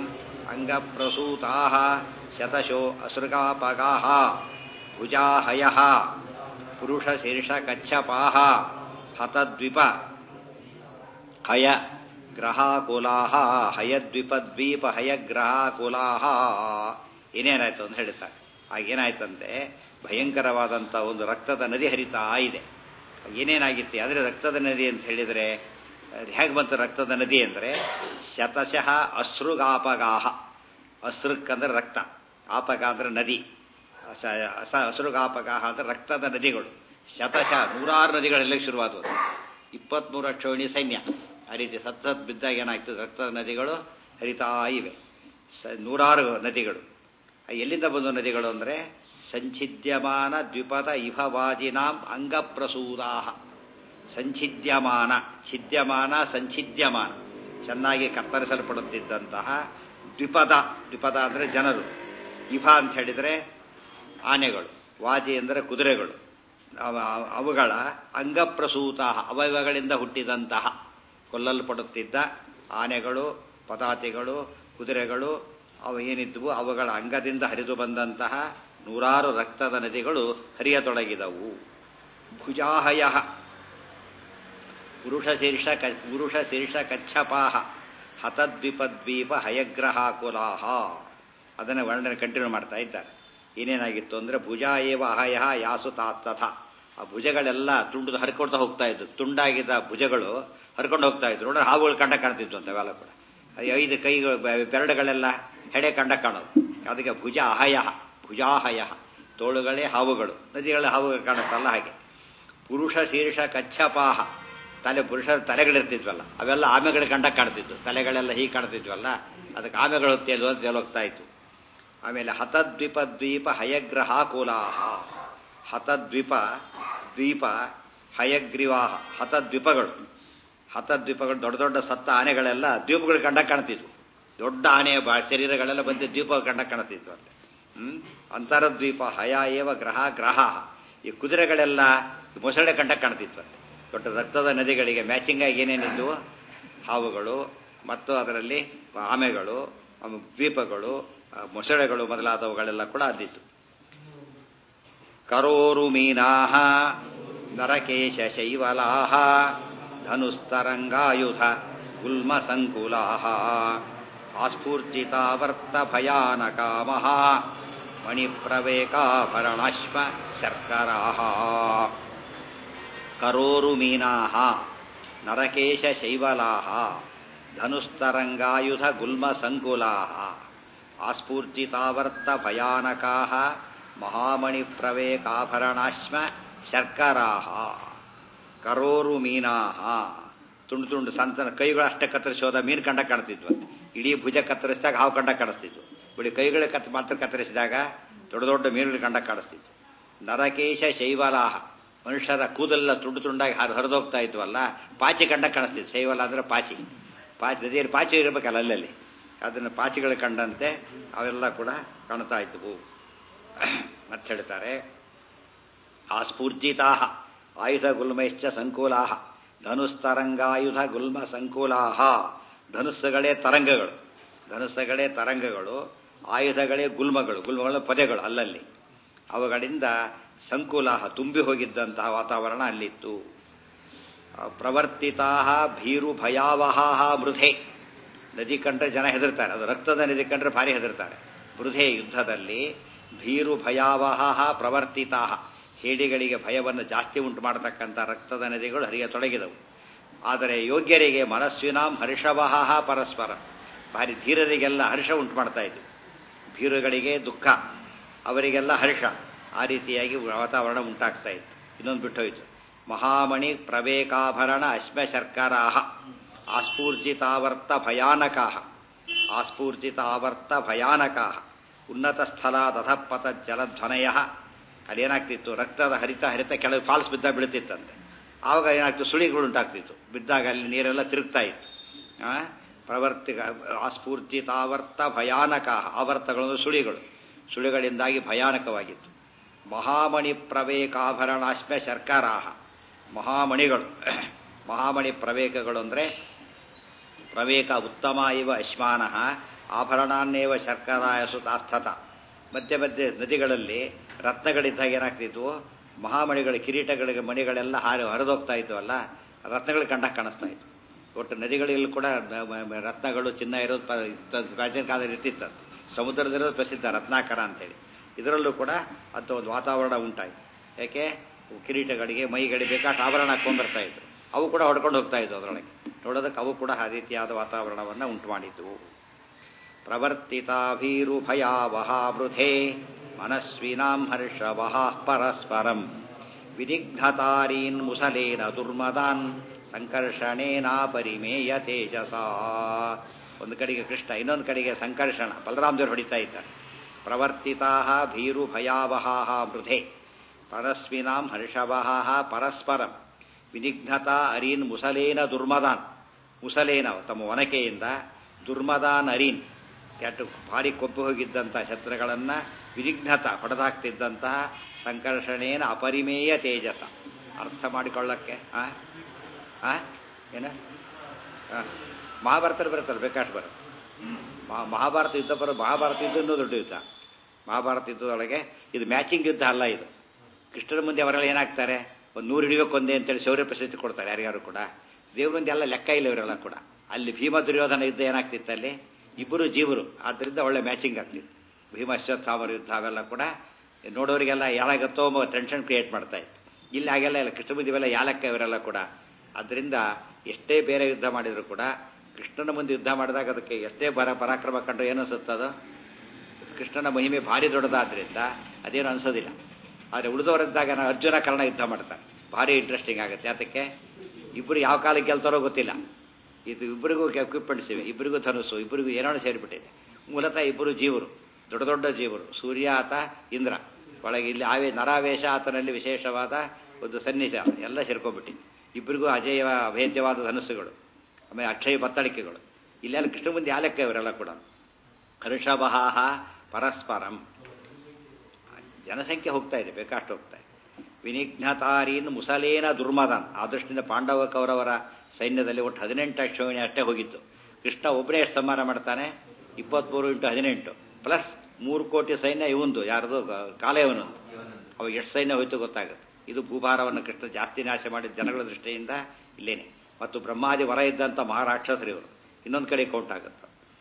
ಅಂಗಪ್ರಸೂತಾಃ ಶತಶೋ ಅಸೃಗಾಪಗಾಃ ಭುಜಾಹಯಃ ಪುರುಷ ಶೀರ್ಷ ಕಚ್ಚಪಾಹ ಹತದ್ವಿಪ ಹಯ ಗ್ರಹಾಕುಲಾಹ ಹಯದ್ವಿಪದ್ವೀಪ ಹಯಗ್ರಹಾಕುಲಾಹ. ಏನೇನಾಯ್ತು ಅಂತ ಹೇಳ್ತಾರೆ. ಆಗೇನಾಯ್ತಂತೆ, ಭಯಂಕರವಾದಂಥ ಒಂದು ರಕ್ತದ ನದಿ ಹರಿತಾ ಇದೆ. ಏನೇನಾಗಿತ್ತು ಆದರೆ ರಕ್ತದ ನದಿ ಅಂತ ಹೇಳಿದರೆ ಹೇಗೆ ಬಂತು ರಕ್ತದ ನದಿ ಅಂದರೆ, ಶತಶಃ ಅಶ್ರುಗಾಪಗಾಹ. ಅಶ್ರುಕ್ ಅಂದ್ರೆ ರಕ್ತ, ಆಪಗ ಅಂದ್ರೆ ನದಿ, ಅಶ್ರುಗಾಪಗಾಹ ಅಂದ್ರೆ ರಕ್ತದ ನದಿಗಳು. ಶತಶಃ ನೂರಾರು ನದಿಗಳೆಲ್ಲ ಶುರುವಾದವು. 23 ಅಕ್ಷೋಹಿಣಿ ಸೈನ್ಯ ಆ ರೀತಿ ಸತ್ ಬಿದ್ದಾಗ ಏನಾಗ್ತದೆ, ರಕ್ತದ ನದಿಗಳು ಹರಿತಾ ಇವೆ. ನೂರಾರು ನದಿಗಳು. ಎಲ್ಲಿಂದ ಬಂದು ನದಿಗಳು ಅಂದರೆ, ಸಂಛಿದ್ಯಮಾನ ದ್ವಿಪದ ಇಭವಾಜಿನಾಂ ಅಂಗಪ್ರಸೂದಾಹ. ಸಂಛಿದ್ಯಮಾನ, ಛಿದ್ಯಮಾನ, ಸಂಛಿದ್ಯಮಾನ, ಚೆನ್ನಾಗಿ ಕತ್ತರಿಸಲ್ಪಡುತ್ತಿದ್ದಂತಹ ದ್ವಿಪದ. ದ್ವಿಪದ ಅಂದರೆ ಜನರು. ಇಭ ಅಂತ ಹೇಳಿದರೆ ಆನೆಗಳು, ವಾಜಿ ಅಂದರೆ ಕುದುರೆಗಳು. ಅವುಗಳ ಅಂಗಪ್ರಸೂತ, ಅವಯವಗಳಿಂದ ಹುಟ್ಟಿದಂತಹ, ಕೊಲ್ಲಲ್ಪಡುತ್ತಿದ್ದ ಆನೆಗಳು, ಪದಾತಿಗಳು, ಕುದುರೆಗಳು ಅವು ಏನಿದ್ವು ಅವುಗಳ ಅಂಗದಿಂದ ಹರಿದು ಬಂದಂತಹ ನೂರಾರು ರಕ್ತದ ನದಿಗಳು ಹರಿಯತೊಡಗಿದವು. ಭುಜಾಹಯ ಪುರುಷ ಶೀರ್ಷ ಕಚ್ಚಪಾಹ ಹತದ್ವಿಪದ್ವೀಪ ಹಯಗ್ರಹಾಕುಲಾಹ. ಅದನ್ನು ವರ್ಣನೆ ಕಂಟಿನ್ಯೂ ಮಾಡ್ತಾ ಇದ್ದಾರೆ. ಏನೇನಾಗಿತ್ತು ಅಂದರೆ, ಭುಜಾ ಏವ ಅಹಯ ಯಾಸು ತಾತ್ತಥ. ಆ ಭುಜಗಳೆಲ್ಲ ತುಂಡು ಹರ್ಕೊಳ್ತಾ ಹೋಗ್ತಾ ಇದ್ದು, ತುಂಡಾಗಿದ್ದ ಭುಜಗಳು ಹರ್ಕೊಂಡು ಹೋಗ್ತಾ ಇದ್ರು. ನೋಡ್ರೆ ಹಾವುಗಳು ಕಂಡ ಕಾಣ್ತಿದ್ವು ಅಂತ ಅವೆಲ್ಲ ಕೂಡ. 5 ಕೈಗಳು, ಬೆರಳುಗಳೆಲ್ಲ ಹೆಡೆ ಕಂಡ ಕಾಣೋದು. ಅದಕ್ಕೆ ಭುಜ ಅಹಯ, ಭುಜಾಹಯ, ತೋಳುಗಳೇ ಹಾವುಗಳು, ನದಿಗಳ ಹಾವುಗಳು ಕಾಣುತ್ತಲ್ಲ ಹಾಗೆ. ಪುರುಷ ಶೀರ್ಷ ಕಚ್ಚಪಾಹ, ಪುರುಷರ ತಲೆಗಳಿರ್ತಿದ್ವಲ್ಲ ಅವೆಲ್ಲ ಆಮೆಗಳು ಕಂಡ ಕಾಣ್ತಿದ್ವು. ತಲೆಗಳೆಲ್ಲ ಹೀಗೆ ಕಾಣ್ತಿದ್ವಲ್ಲ, ಅದಕ್ಕೆ ಆಮೆಗಳು ತೇಲೋಗ್ತಾ ಇತ್ತು. ಆಮೇಲೆ ಹತದ್ವಿಪ ದ್ವೀಪ ಹಯಗ್ರಹಾಕುಲಾಹ. ಹತದ್ವಿಪ ದ್ವೀಪ ಹಯಗ್ರೀವಾಹ. ಹತದ್ವೀಪಗಳು ದೊಡ್ಡ ದೊಡ್ಡ ಸತ್ತ ಆನೆಗಳೆಲ್ಲ ದ್ವೀಪಗಳು ಕಂಡ ಕಾಣ್ತಿದ್ವು. ದೊಡ್ಡ ಆನೆಯ ಶರೀರಗಳೆಲ್ಲ ಬಂದು ದ್ವೀಪ ಕಂಡ ಕಾಣ್ತಿದ್ವು ಅಲ್ಲಿ. ಅಂತರದ್ವೀಪ ಹಯ ಏವ ಗ್ರಹ. ಈ ಕುದುರೆಗಳೆಲ್ಲ ಮೊಸಳೆ ಕಂಡ ಕಾಣ್ತಿದ್ವು ಅಲ್ಲಿ. ದೊಡ್ಡ ರಕ್ತದ ನದಿಗಳಿಗೆ ಮ್ಯಾಚಿಂಗ್ ಆಗಿ ಏನೇನಿದ್ವು, ಹಾವುಗಳು ಮತ್ತು ಅದರಲ್ಲಿ ಆಮೆಗಳು, ದ್ವೀಪಗಳು, ಮೊಸಳೆಗಳು ಮೊದಲಾದವುಗಳೆಲ್ಲ ಕೂಡ ಅಲ್ಲಿತ್ತು. ಕರೋರು ಮೀನಾಹ ನರಕೇಶ ಶೈವಲಾಹ ಧನುಸ್ತರಂಗಾಯುಧ ಗುಲ್ಮ ಸಂಕುಲಾಹ ಆಸ್ಫೂರ್ಜಿತಾವರ್ತ ಭಯಾನಕಾಮಃ ಮಣಿಪ್ರವೇಕಾಭರಣಾಶ್ಮ ಶರ್ಕರಾಹ. ಕರೋರು ಮೀನಾಹ ನರಕೇಶ ಶೈವಲಾಹ ಧನುಸ್ತರಂಗಾಯುಧ ಗುಲ್ಮ ಸಂಕುಲಾಹ ಆಸ್ಫೂರ್ಜಿತಾವರ್ತ ಭಯಾನಕಾಹ ಮಹಾಮಣಿಪ್ರವೇಕಾಭರಣಾಶ್ಮ ಶರ್ಕರಾಹ. ಕರೋರು ಮೀನಾಹ, ತುಂಡು ತುಂಡು ಸಂತನ ಕೈಗಳು ಅಷ್ಟೇ ಕತ್ತರಿಸೋದ ಮೀನು ಕಂಡ ಕಾಣ್ತಿದ್ವಂತೆ. ಇಡೀ ಭುಜ ಕತ್ತರಿಸಿದಾಗ ಹಾವು ಕಂಡ ಕಾಣಿಸ್ತಿದ್ವು. ಬಿಡಿ ಕೈಗಳ ಮಾತ್ರ ಕತ್ತರಿಸಿದಾಗ ದೊಡ್ಡ ದೊಡ್ಡ ಮೀನುಗಳು ಕಂಡ ಕಾಣಿಸ್ತಿದ್ವು. ನರಕೇಶ ಶೈವಲಾಹ, ಮನುಷ್ಯರ ಕೂದಲೆಲ್ಲ ತುಂಡು ತುಂಡಾಗಿ ಹರಿದೋಗ್ತಾ ಇದ್ವಲ್ಲ, ಪಾಚಿ ಕಂಡ ಕಾಣಿಸ್ತಿದ್ವು. ಶೈವಲ ಅಂದ್ರೆ ಪಾಚಿ. ನದಿಯಲ್ಲಿ ಪಾಚಿ ಇರಬೇಕಲ್ಲ ಅಲ್ಲಲ್ಲಿ, ಅದನ್ನು ಪಾಚಿಗಳು ಕಂಡಂತೆ ಅವೆಲ್ಲ ಕೂಡ ಕಾಣ್ತಾ ಇದ್ವು. ಮತ್ತೆ ಹೇಳ್ತಾರೆ, ಆಸ್ಫೂರ್ಜಿತಾಹ ಆಯುಧ ಗುಲ್ಮೈಶ್ಚ ಸಂಕುಲಾಹ ಧನುಸ್ತರಂಗಾಯುಧ ಗುಲ್ಮ ಸಂಕುಲಾಹ. ಧನುಸ್ಸುಗಳೇ ತರಂಗಗಳು, ಆಯುಧಗಳೇ ಗುಲ್ಮಗಳು ಪೊದೆಗಳು ಅಲ್ಲಲ್ಲಿ. ಅವುಗಳಿಂದ ಸಂಕುಲಾಹ ತುಂಬಿ ಹೋಗಿದ್ದಂತಹ ವಾತಾವರಣ ಅಲ್ಲಿತ್ತು. ಪ್ರವರ್ತಿತಾ ಭೀರು ಭಯಾವಹ ಮೃಧೆ. ನದಿ ಕಂಡ್ರೆ ಜನ ಹೆದರ್ತಾರೆ, ಅದು ರಕ್ತದ ನದಿ ಕಂಡ್ರೆ ಭಾರಿ ಹೆದರ್ತಾರೆ. ಮೃಧೆ ಯುದ್ಧದಲ್ಲಿ ಭೀರು ಭಯಾವಹ ಪ್ರವರ್ತಿತಾ, ಹೇಡಿಗಳಿಗೆ ಭಯವನ್ನು ಜಾಸ್ತಿ ಉಂಟು ಮಾಡತಕ್ಕಂಥ ರಕ್ತದ ನದಿಗಳು ಹರಿಯತೊಡಗಿದವು. ಆದರೆ ಯೋಗ್ಯರಿಗೆ ಮನಸ್ವಿನಾಂ ಹರ್ಷವಹ ಪರಸ್ಪರ, ಭಾರಿ ಧೀರರಿಗೆಲ್ಲ ಹರ್ಷ ಉಂಟು ಮಾಡ್ತಾ ಇದ್ವು. ಭೀರುಗಳಿಗೆ ದುಃಖ, ಅವರಿಗೆಲ್ಲ ಹರ್ಷ, ಆ ರೀತಿಯಾಗಿ ವಾತಾವರಣ ಉಂಟಾಗ್ತಾ ಇತ್ತು. ಇನ್ನೊಂದು ಬಿಟ್ಟು ಹೋಯಿತು, ಮಹಾಮಣಿ ಪ್ರವೇಕಾಭರಣ ಅಶ್ಮ ಶರ್ಕರಾಹ ಆಸ್ಫೂರ್ಜಿತಾವರ್ತ ಭಯಾನಕಾಹ ಉನ್ನತ ಸ್ಥಳಾದಧಪಥ ಜಲಧ್ವನಯ. ಅದೇನಾಗ್ತಿತ್ತು, ರಕ್ತದ ಹರಿತ ಕೆಳಗೆ ಫಾಲ್ಸ್ ಬಿದ್ದಾಗ ಬೀಳ್ತಿತ್ತಂತೆ. ಆವಾಗ ಏನಾಗ್ತಿತ್ತು, ಸುಳಿಗಳು ಉಂಟಾಗ್ತಿತ್ತು. ಬಿದ್ದಾಗ ಅಲ್ಲಿ ನೀರೆಲ್ಲ ತಿರುಗ್ತಾ ಇತ್ತು. ಆಸ್ಫೂರ್ಜಿತಾವರ್ತ ಭಯಾನಕಾಹ, ಆವರ್ತಗಳು ಸುಳಿಗಳಿಂದಾಗಿ ಭಯಾನಕವಾಗಿತ್ತು. ಮಹಾಮಣಿ ಪ್ರವೇಕಾಭರಣಾಶ್ಮ ಶರ್ಕರಾಹ, ಮಹಾಮಣಿ ಪ್ರವೇಕಗಳು ಅಂದರೆ ಪ್ರವೇಕ ಉತ್ತಮ ಇವ ಅಶ್ಮಾನಃ ಆಭರಣಾನ್ನೇವ ಶರ್ಕರಾಯ ಸುತಾಸ್ಥತ. ಮಧ್ಯೆ ನದಿಗಳಲ್ಲಿ ರತ್ನಗಳಿದ್ದಾಗ ಏನಾಗ್ತಿದ್ವು, ಮಹಾಮಣಿಗಳ ಕಿರೀಟಗಳಿಗೆ ಮಣಿಗಳೆಲ್ಲ ಹರಿದೋಗ್ತಾ ಇದ್ವಲ್ಲ, ರತ್ನಗಳು ಕಂಡ ಕಾಣಿಸ್ತಾ ಇತ್ತು. ಒಟ್ಟು ನದಿಗಳಲ್ಲಿ ಕೂಡ ರತ್ನಗಳು ಚಿನ್ನ ಇರೋದು ಪ್ರಾಚೀನ ಕಾಲದಲ್ಲಿ ಇರ್ತಿತ್ತು. ಸಮುದ್ರದಲ್ಲಿರೋದು ಪ್ರಸಿದ್ಧ ರತ್ನಾಕರ ಅಂತೇಳಿ. ಇದರಲ್ಲೂ ಕೂಡ ಅಂತ ಒಂದು ವಾತಾವರಣ ಉಂಟಾಯಿತು. ಯಾಕೆ ಕಿರೀಟಗಳಿಗೆ ಮೈಗಳಿಗೆ ಬೇಕಾದ ಆಭರಣ ಹಾಕೊಂಡ್ಬರ್ತಾ ಇದ್ರು, ಅವು ಕೂಡ ಹೊಡ್ಕೊಂಡು ಹೋಗ್ತಾ ಇದ್ವು ಅದರೊಳಗೆ. ನೋಡೋದಕ್ಕೆ ಅವು ಕೂಡ ಆ ರೀತಿಯಾದ ವಾತಾವರಣವನ್ನು ಉಂಟು ಮಾಡಿದ್ವು. ಪ್ರವರ್ತಿತಾಭೀರುಭಯಾವಹಾವೃಧೇ ಮನಸ್ವಿನಾಂ ಹರ್ಷವಹ ಪರಸ್ಪರಂ ವಿದಿಗ್ಧತಾರೀನ್ ಮುಸಲೇನ ದುರ್ಮದಾನ್ ಸಂಕರ್ಷಣೇನಾ ಪರಿಮೇಯ ತೇಜಸ. ಒಂದು ಕಡೆಗೆ ಕೃಷ್ಣ, ಇನ್ನೊಂದು ಕಡೆಗೆ ಸಂಕರ್ಷಣ, ಬಲರಾಮದೇವರು ಹೊಡಿತಾ ಇದ್ದಾರೆ. ಪ್ರವರ್ತಿತಾ ಭೀರು ಭಯಾವಹಾ ಮೃಧೆ ಪರಸ್ವಿನಾಂ ಹರ್ಷವಹ ಪರಸ್ಪರಂ ವಿನಿಘ್ನತಾ ಅರೀನ್ ಮುಸಲೇನ ದುರ್ಮದಾನ್. ಮುಸಲೇನ ತಮ್ಮ ಒನಕೆಯಿಂದ, ದುರ್ಮದಾನ್ ಅರೀನ್ ಕೆಟ್ಟು ಭಾರಿ ಕೊಬ್ಬು ಹೋಗಿದ್ದಂತಹ ಶತ್ರುಗಳನ್ನ ವಿನಿಘ್ನತ ಹೊಡೆದಾಕ್ತಿದ್ದಂತಹ ಸಂಕರ್ಷಣೇನ ಅಪರಿಮೇಯ ತೇಜಸ. ಅರ್ಥ ಮಾಡಿಕೊಳ್ಳಕ್ಕೆ ಏನ ಮಹಾಭಾರತ ಬರುತ್ತಲ್ಲ, ಬೇಕಾಷ್ಟು ಬರುತ್ತೆ. ಮಹಾಭಾರತ ಯುದ್ಧ ಬರೋದು, ಮಹಾಭಾರತ ಯುದ್ಧ ಇನ್ನೂ ದೊಡ್ಡ ಯುದ್ಧ. ಮಹಾಭಾರತ ಯುದ್ಧದೊಳಗೆ ಇದು ಮ್ಯಾಚಿಂಗ್ ಯುದ್ಧ ಅಲ್ಲ. ಇದು ಕೃಷ್ಣನ ಮುಂದೆ ಅವರೆಲ್ಲ ಏನಾಗ್ತಾರೆ, ಒಂದು 100 ಹಿಡಿಯೋಕೊಂದೆ ಅಂತೇಳಿ ಶೌರ್ಯ ಪ್ರಶಸ್ತಿ ಕೊಡ್ತಾರೆ ಯಾರ್ಯಾರು ಕೂಡ. ದೇವ್ರ ಮುಂದೆ ಎಲ್ಲ ಲೆಕ್ಕ ಇಲ್ಲ ಇವರೆಲ್ಲ ಕೂಡ. ಅಲ್ಲಿ ಭೀಮ ದುರ್ಯೋಧನ ಯುದ್ಧ ಏನಾಗ್ತಿತ್ತು, ಅಲ್ಲಿ ಇಬ್ಬರು ಜೀವರು, ಆದ್ದರಿಂದ ಒಳ್ಳೆ ಮ್ಯಾಚಿಂಗ್ ಆಗ್ತಿತ್ತು. ಭೀಮ ಅಶ್ವತ್ಥಾಮರ ಯುದ್ಧ ಅವೆಲ್ಲ ಕೂಡ ನೋಡೋರಿಗೆಲ್ಲ ಯಾರಾಗತ್ತೋ ಟೆನ್ಷನ್ ಕ್ರಿಯೇಟ್ ಮಾಡ್ತಾ ಇತ್ತು. ಇಲ್ಲಿ ಹಾಗೆಲ್ಲ ಇಲ್ಲ, ಕೃಷ್ಣ ಮುಂದೆ ಇವೆಲ್ಲ ಯಾಲಕ್ಕ ಇವರೆಲ್ಲ ಕೂಡ. ಆದ್ದರಿಂದ ಎಷ್ಟೇ ಬೇರೆ ಯುದ್ಧ ಮಾಡಿದ್ರು ಕೂಡ ಕೃಷ್ಣನ ಮುಂದೆ ಯುದ್ಧ ಮಾಡಿದಾಗ ಅದಕ್ಕೆ ಎಷ್ಟೇ ಪರಾಕ್ರಮ ಕಂಡ್ರೆ ಏನು ಅನಿಸುತ್ತದೋ, ಕೃಷ್ಣನ ಮಹಿಮೆ ಭಾರಿ ದೊಡ್ಡದಾದ್ರಿಂದ ಅದೇನು ಅನ್ಸೋದಿಲ್ಲ. ಆದರೆ ಉಳಿದವರಿದ್ದಾಗ ಅರ್ಜುನ ಕರ್ಣ ಯುದ್ಧ ಮಾಡ್ತಾರೆ, ಭಾರಿ ಇಂಟ್ರೆಸ್ಟಿಂಗ್ ಆಗುತ್ತೆ. ಅದಕ್ಕೆ ಇಬ್ಬರು ಯಾವ ಕಾಲಕ್ಕೆ ಗೆಲ್ತಾರೋ ಗೊತ್ತಿಲ್ಲ. ಇದು ಇಬ್ಬರಿಗೂ ಎಕ್ವಿಪ್ಮೆಂಟ್ಸ್ ಇವೆ, ಇಬ್ಬರಿಗೂ ಧನುಸ್ಸು, ಇಬ್ಬರಿಗೂ ಏನೋ ಸೇರಿಬಿಟ್ಟಿದೆ. ಮೂಲತಃ ಇಬ್ಬರು ಜೀವರು, ದೊಡ್ಡ ದೊಡ್ಡ ಜೀವರು. ಸೂರ್ಯ ಆತ ಇಂದ್ರ ಒಳಗೆ, ಇಲ್ಲಿ ನರಾವೇಶ ಆತನಲ್ಲಿ ವಿಶೇಷವಾದ ಒಂದು ಸನ್ನಿವೇಶ ಎಲ್ಲ ಸೇರ್ಕೊಂಡ್ಬಿಟ್ಟಿದೆ. ಇಬ್ಬರಿಗೂ ಅಜೇಯ ಅಭೇದ್ಯವಾದ ಧನಸ್ಸುಗಳು, ಆಮೇಲೆ ಅಕ್ಷಯ ಬತ್ತಳಿಕೆಗಳು. ಇಲ್ಲೆಲ್ಲ ಕೃಷ್ಣ ಮುಂದೆ ಯಾಲಕ್ಕ ಇವರೆಲ್ಲ ಕೂಡ. ಹರ್ಷವಹಾಹ ಪರಸ್ಪರಂ. ಜನಸಂಖ್ಯೆ ಹೋಗ್ತಾ ಇದೆ, ಬೇಕಾಷ್ಟು ಹೋಗ್ತಾ ಇದೆ. ವಿನಿಘ್ನತಾರೀನ್ ಮುಸಲೇನ ದುರ್ಮದನ್. ಆ ದೃಷ್ಟಿಯಿಂದ ಪಾಂಡವ ಕೌರವರ ಸೈನ್ಯದಲ್ಲಿ ಒಟ್ಟು 18 ಅಕ್ಷೋಹಿಣಿ ಅಷ್ಟೇ ಹೋಗಿತ್ತು. ಕೃಷ್ಣ ಒಬ್ಬನೇ ಎಷ್ಟು ಸಂಹಾರ ಮಾಡ್ತಾನೆ, 23 × 18 ಪ್ಲಸ್ 3 ಕೋಟಿ ಸೈನ್ಯ ಇವಂದು, ಯಾರ್ದು ಕಾಲೇವನೊಂದು. ಅವಾಗ ಎಷ್ಟು ಸೈನ್ಯ ಹೋಯ್ತು ಗೊತ್ತಾಗುತ್ತೆ. ಇದು ಭೂಭಾರವನ್ನು ಕೃಷ್ಣ ಜಾಸ್ತಿ ನಾಶ ಮಾಡಿದ ಜನಗಳ ದೃಷ್ಟಿಯಿಂದ ಇಲ್ಲೇನೆ. ಮತ್ತು ಬ್ರಹ್ಮಾದಿ ವರ ಇದ್ದಂಥ ಮಹಾರಾಕ್ಷಸರು ಇವರು. ಇನ್ನೊಂದು ಕಡೆ ಕೌಂಟ್ ಆಗುತ್ತೆ.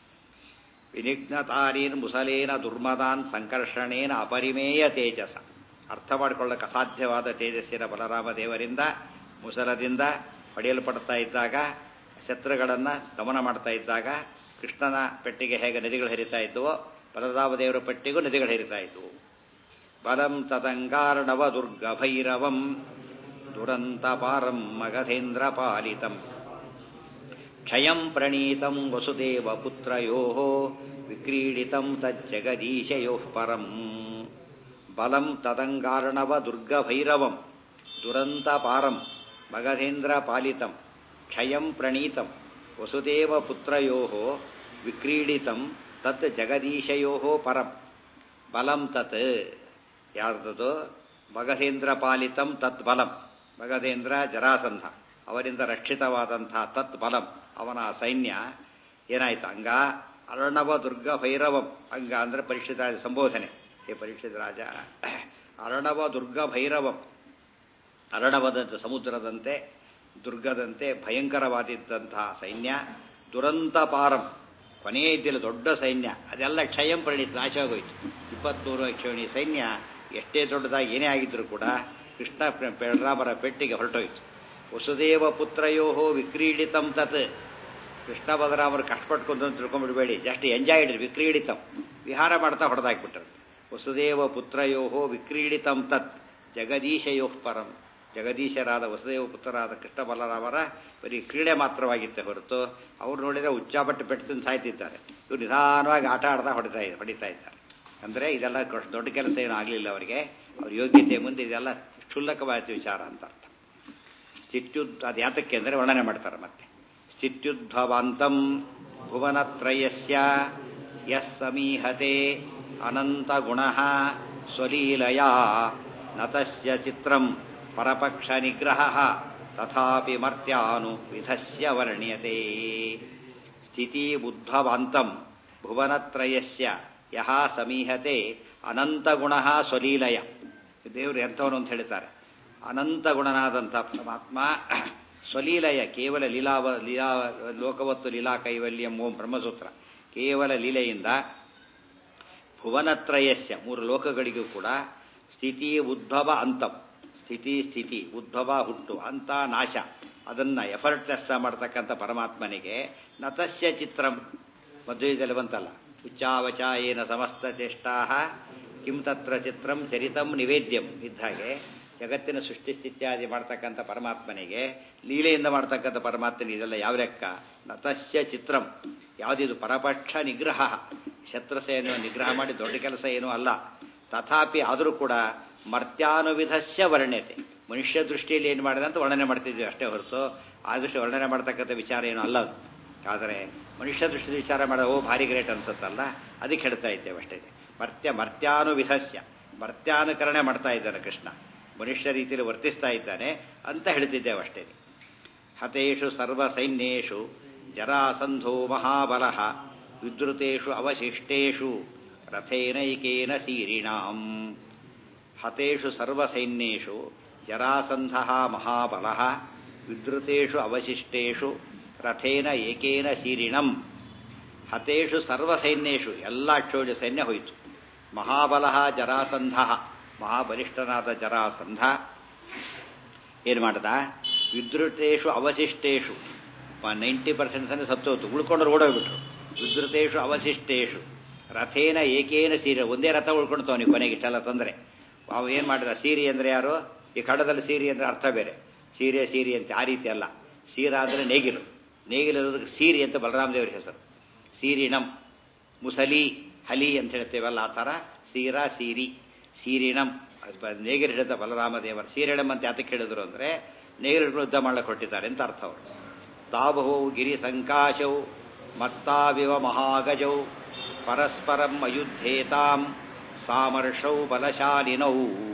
ವಿನಿಘ್ನತಾರೀನ್ ಮುಸಲೇನ ದುರ್ಮದಾನ್ ಸಂಕರ್ಷಣೇನ ಅಪರಿಮೇಯ ತೇಜಸ. ಅರ್ಥ ಮಾಡಿಕೊಳ್ಳಕ್ಕೆ ಅಸಾಧ್ಯವಾದ ತೇಜಸ್ಸಿನ ಬಲರಾಮ ದೇವರಿಂದ ಮುಸಲದಿಂದ ಹೊಡೆಯಲ್ಪಡ್ತಾ ಇದ್ದಾಗ, ಶತ್ರುಗಳನ್ನು ದಮನ ಮಾಡ್ತಾ ಇದ್ದಾಗ ಕೃಷ್ಣನ ಪೆಟ್ಟಿಗೆ ಹೇಗೆ ನದಿಗಳು ಹರಿತಾ ಇದ್ದುವೋ ಬಲರಾಮ ದೇವರ ಪೆಟ್ಟಿಗೂ ನದಿಗಳು ಹರಿತಾ ಇದ್ವು. ಬಲಂ ತದಂಗಾರ್ಣವ ದುರ್ಗ ಭೈರವಂ ದುರಂತ ಪಾರಂ ಮಗಧೇಂದ್ರ ಪಾಲಿತಂ ಕ್ಷಯಂ ಪ್ರಣೀತಂ ವಸುದೇವ ಪುತ್ರಯೋ ವಿಕ್ರೀಡಿತಂ ತಜ್ಜಗದೀಶಯೋ ಪರಂ. ಬಲಂ ತದಂಗಾರ್ಣವ ದುರ್ಗ ಭೈರವಂ ದುರಂತ ಪಾರಂ ಮಗಧೇಂದ್ರ ಪಾಲಿತಂ ಕ್ಷಯಂ ಪ್ರಣೀತಂ ವಸುದೇವ ಪುತ್ರಯೋ ವಿಕ್ರೀಡಿತಂ ತತ್ ಜಗದೀಶಯೋ ಪರಂ. ಬಲಂ ತತ್ ಯಾರ್ದದು, ಮಗಧೇಂದ್ರ ಪಾಲಿತಂ ತತ್ ಬಲಂ. ಮಗಧೇಂದ್ರ ಜರಾಸಂಧ ಅವರಿಂದ ರಕ್ಷಿತವಾದಂತಹ ತತ್ ಬಲಂ, ಅವನ ಸೈನ್ಯ ಏನಾಯ್ತು, ಅಂಗ ಅರ್ಣವ ದುರ್ಗ ಭೈರವಂ. ಅಂಗ ಅಂದ್ರೆ ಪರೀಕ್ಷಿತ ಸಂಬೋಧನೆ. ಹೇ ಪರೀಕ್ಷಿತ ರಾಜ, ಅರ್ಣವ ದುರ್ಗ ಭೈರವಂ. ಅರ್ಣವದಂತೆ ಸಮುದ್ರದಂತೆ, ದುರ್ಗದಂತೆ ಭಯಂಕರವಾದಿದ್ದಂತಹ ಸೈನ್ಯ. ದುರಂತ ಪಾರಂ, ಕೊನೆಯೇ ಇದ್ದಿಲ್ಲ ದೊಡ್ಡ ಸೈನ್ಯ, ಅದೆಲ್ಲ ಕ್ಷಯಂ ಪರಿಣಿತ ನಾಶವಾಗೋಯ್ತು. 23 ಅಕ್ಷೋಹಿಣಿ ಸೈನ್ಯ ಎಷ್ಟೇ ದೊಡ್ಡದಾಗಿ ಏನೇ ಆಗಿದ್ರು ಕೂಡ ಕೃಷ್ಣ ಬಲರಾಮರ ಪೆಟ್ಟಿಗೆ ಹೊರಟೋಯ್ತು. ವಸುದೇವ ಪುತ್ರಯೋ ವಿಕ್ರೀಡಿತಂ ತತ್. ಕೃಷ್ಣ ಬಲರಾಮರು ಕಷ್ಟಪಟ್ಕೊಂಡು ತಿಳ್ಕೊಂಡ್ಬಿಡ್ಬೇಡಿ, ಜಸ್ಟ್ ಎಂಜಾಯ್ಡ್. ವಿಕ್ರೀಡಿತಂ ವಿಹಾರ ಮಾಡ್ತಾ ಹೊಡೆದಾಕ್ಬಿಟ್ರು. ವಸುದೇವ ಪುತ್ರಯೋ ವಿಕ್ರೀಡಿತಂ ತತ್ ಜಗದೀಶಯೋ ಪರಂ. ಜಗದೀಶರಾದ ವಸುದೇವ ಪುತ್ರರಾದ ಕೃಷ್ಣ ಬಲರಾಮರ ಬರೀ ಕ್ರೀಡೆ ಮಾತ್ರವಾಗಿತ್ತೆ ಹೊರತು ಅವ್ರು ನೋಡಿದರೆ ಉಚ್ಚಾಪಟ್ಟು ಪೆಟ್ಟು ಸಾಯ್ತಿದ್ದಾರೆ. ಇವ್ರು ನಿಧಾನವಾಗಿ ಆಟ ಆಡ್ತಾ ಹೊಡಿತಾ ಇದ್ದಾರೆ. ಅಂದರೆ ಇದೆಲ್ಲ ದೊಡ್ಡ ಕೆಲಸ ಏನೂ ಆಗಲಿಲ್ಲ ಅವರಿಗೆ. ಅವ್ರ ಯೋಗ್ಯತೆ ಮುಂದೆ ಇದೆಲ್ಲ ಕ್ಷುಲ್ಲಕವಾದ ವಿಚಾರ ಅಂತ ಅರ್ಥ. ಸ್ಥಿತ್ಯುದ್ಧ ಅದು ಯಾತಕ್ಕೆ ಅಂದರೆ ವರ್ಣನೆ ಮಾಡ್ತಾರೆ ಮತ್ತೆ. ಸ್ಥಿತ್ಯುದ್ಭವಾಂತಂ ಭುವನತ್ರಯಸ್ಯ ಯಸ್ ಸಮೀಹತೆ ಅನಂತ ಗುಣಃ ಸ್ವಲೀಲಯ ನತಸ್ಯ ಚಿತ್ರಂ ಪರಪಕ್ಷ ನಿಗ್ರಹ ತಥಾಪಿ ಮರ್ತ್ಯಾನು ವಿಧಸ್ಯ ವರ್ಣ್ಯತೆ. ಸ್ಥಿತಿ ಉದ್ಭವಾಂತಂ ಭುವನತ್ರಯಸ್ಯ ಯಹ ಸಮೀಹತೆ ಅನಂತ ಗುಣಃ ಸ್ವಲೀಲಯ. ದೇವರು ಎಂಥವನು ಅಂತ ಹೇಳ್ತಾರೆ. ಅನಂತ ಗುಣನಾದಂಥ ಪರಮಾತ್ಮ ಸ್ವಲೀಲಯ ಕೇವಲ ಲೀಲಾ ಲೋಕವತ್ತು ಲೀಲಾ ಕೈವಲ್ಯಂ ಓಂ ಬ್ರಹ್ಮಸೂತ್ರ, ಕೇವಲ ಲೀಲೆಯಿಂದ ಭುವನತ್ರಯಸ್ಯ 3 ಲೋಕಗಳಿಗೂ ಕೂಡ ಸ್ಥಿತಿ ಉದ್ಭವ ಅಂತಂ, ಸ್ಥಿತಿ ಉದ್ಭವ ಹುಟ್ಟು ಅಂತ ನಾಶ, ಅದನ್ನ ಎಫರ್ಟ್ಲೆಸ್ ಮಾಡ್ತಕ್ಕಂಥ ಪರಮಾತ್ಮನಿಗೆ ನತಸ್ಯ ಚಿತ್ರಂ ಮಧ್ವದಲ್ಲಿ ಬಂತಲ್ಲ, ಉಚ್ಚಾವಚ ಏನ ಸಮಸ್ತ ಚೇಷ್ಟಾ ಕಿಂ ತತ್ರ ಚಿತ್ರಂ ಚರಿತಂ ನಿವೇದ್ಯಂ ಇದ್ದ ಹಾಗೆ ಜಗತ್ತಿನ ಸೃಷ್ಟಿ ಸ್ಥಿತ್ಯಾದಿ ಮಾಡ್ತಕ್ಕಂಥ ಪರಮಾತ್ಮನಿಗೆ ಲೀಲೆಯಿಂದ ಮಾಡ್ತಕ್ಕಂಥ ಪರಮಾತ್ಮನಿಗೆ ಇದೆಲ್ಲ ಯಾವ ಲೆಕ್ಕ? ನತಸ್ಯ ಚಿತ್ರಂ, ಯಾವುದಿದು ಪರಪಕ್ಷ ನಿಗ್ರಹ, ಶತ್ರುಸೇನೆ ನಿಗ್ರಹ ಮಾಡಿ ದೊಡ್ಡ ಕೆಲಸ ಏನೂ ಅಲ್ಲ. ತಥಾಪಿ ಆದರೂ ಕೂಡ ಮರ್ತ್ಯಾನುವಿಧಸ್ಯ ವರ್ಣ್ಯತೆ, ಮನುಷ್ಯ ದೃಷ್ಟಿಯಲ್ಲಿ ಏನು ಮಾಡಿದೆ ಅಂತ ವರ್ಣನೆ ಮಾಡ್ತಿದ್ವಿ ಅಷ್ಟೇ ಹೊರತು ಆ ದೃಷ್ಟಿ ವರ್ಣನೆ ಮಾಡ್ತಕ್ಕಂಥ ವಿಚಾರ ಏನು ಅಲ್ಲ ಅದು. ಆದರೆ ಮನುಷ್ಯ ದೃಷ್ಟಿಯಲ್ಲಿ ವಿಚಾರ ಮಾಡೋದು ಭಾರಿ ಗ್ರೇಟ್ ಅನ್ಸುತ್ತಲ್ಲ, ಅದಕ್ಕೆ ಹೇಳ್ತಾ ಇದ್ದೇವೆ ಅಷ್ಟೇ. ಮರ್ತ್ಯಾನುವಿಧಸ್ಯ, ಮರ್ತ್ಯಾನುಕರಣೆ ಮಾಡ್ತಾ ಇದ್ದಾನೆ ಕೃಷ್ಣ, ಮನುಷ್ಯ ರೀತಿಯಲ್ಲಿ ವರ್ತಿಸ್ತಾ ಇದ್ದಾನೆ ಅಂತ ಹೇಳ್ತಿದ್ದೇವೆ ಅಷ್ಟೇ. ಹತೇಷು ಸರ್ವ ಸೈನ್ಯೇಷು ಜರಾಸಂಧೋ ಮಹಾಬಲಃ ವಿದ್ರುತೇಷು ಅವಶಿಷ್ಟೇಷು ರಥೇನೈಕೇನ ಸೀರಿಣಾಂ. ಹತೇಷು ಸರ್ವ ಸೈನ್ಯೇಷು ಜರಾಸಂಧಃ ಮಹಾಬಲಃ ವಿದ್ರುತೇಷು ಅವಶಿಷ್ಟೇಷು ರಥೇನ ಏಕೇನ ಸೀರಿಣಂ. ಹತೇಷು ಸರ್ವ ಸೈನ್ಯೇಷು, ಎಲ್ಲ ಅಕ್ಷೋಜ ಸೈನ್ಯ ಹೋಯಿತು. ಮಹಾಬಲಃ ಜರಾಸಂಧ, ಮಹಾಬಲಿಷ್ಠನಾದ ಜರಾಸಂಧ ಏನು ಮಾಡ್ದ? ವಿದ್ರುತೇಷು ಅವಶಿಷ್ಟೇಷು 90% ಸತ್ತೋತು, ಉಳ್ಕೊಂಡ್ರು ಓಡೋಗ್ಬಿಟ್ರು. ವಿದ್ರುತೇಷು ಅವಶಿಷ್ಟೇಷು ರಥೇನ ಏಕೇನ ಸೀರೆ, ಒಂದೇ ರಥ ಉಳ್ಕೊಳ್ತು ಅವನಿಗೆ ಕೊನೆಗೆ ಇಷ್ಟೆಲ್ಲ ತೊಂದರೆ. ಅವ ಏನು ಮಾಡಿದ? ಸೀರಿ ಅಂದರೆ ಯಾರು? ಈ ಕಡದಲ್ಲಿ ಸೀರಿ ಅಂದರೆ ಅರ್ಥ ಬೇರೆ, ಸೀರೆ ಅಂತ ಆ ರೀತಿ ಅಲ್ಲ. ಸೀರ ಅಂದರೆ ನೇಗಿಲು, ನೇಗಿಲಿರೋದಕ್ಕೆ ಸೀರಿ ಅಂತ ಬಲರಾಮ ದೇವರ ಹೆಸರು. ಸೀರಿಣಂ, ಮುಸಲಿ ಹಲಿ ಅಂತ ಹೇಳ್ತೇವಲ್ಲ ಆ ಥರ ಸೀರ ಸೀರಿ ಸೀರಿಣಂ, ನೇಗಿಲು ಹಿಡಿದ ಬಲರಾಮ ದೇವರು. ಸೀರಿಣಂ ಅಂತ ಯಾತಕ್ಕೆ ಹೇಳಿದ್ರು ಅಂದರೆ ನೇಗಿಲು ಯುದ್ಧ ಮಾಡಕ್ಕೆ ಕೊಟ್ಟಿದ್ದಾರೆ ಅಂತ ಅರ್ಥ ಅವರು. ತಾಬಹು ಗಿರಿ ಸಂಕಾಶೌ ಮತ್ತಾವಿವ ಮಹಾಗಜೌ ಪರಸ್ಪರಂ ಅಯುದ್ಧೇತಾಂ ಸಾಮರ್ಷೌ ಬಲಶಾಲಿನೌ.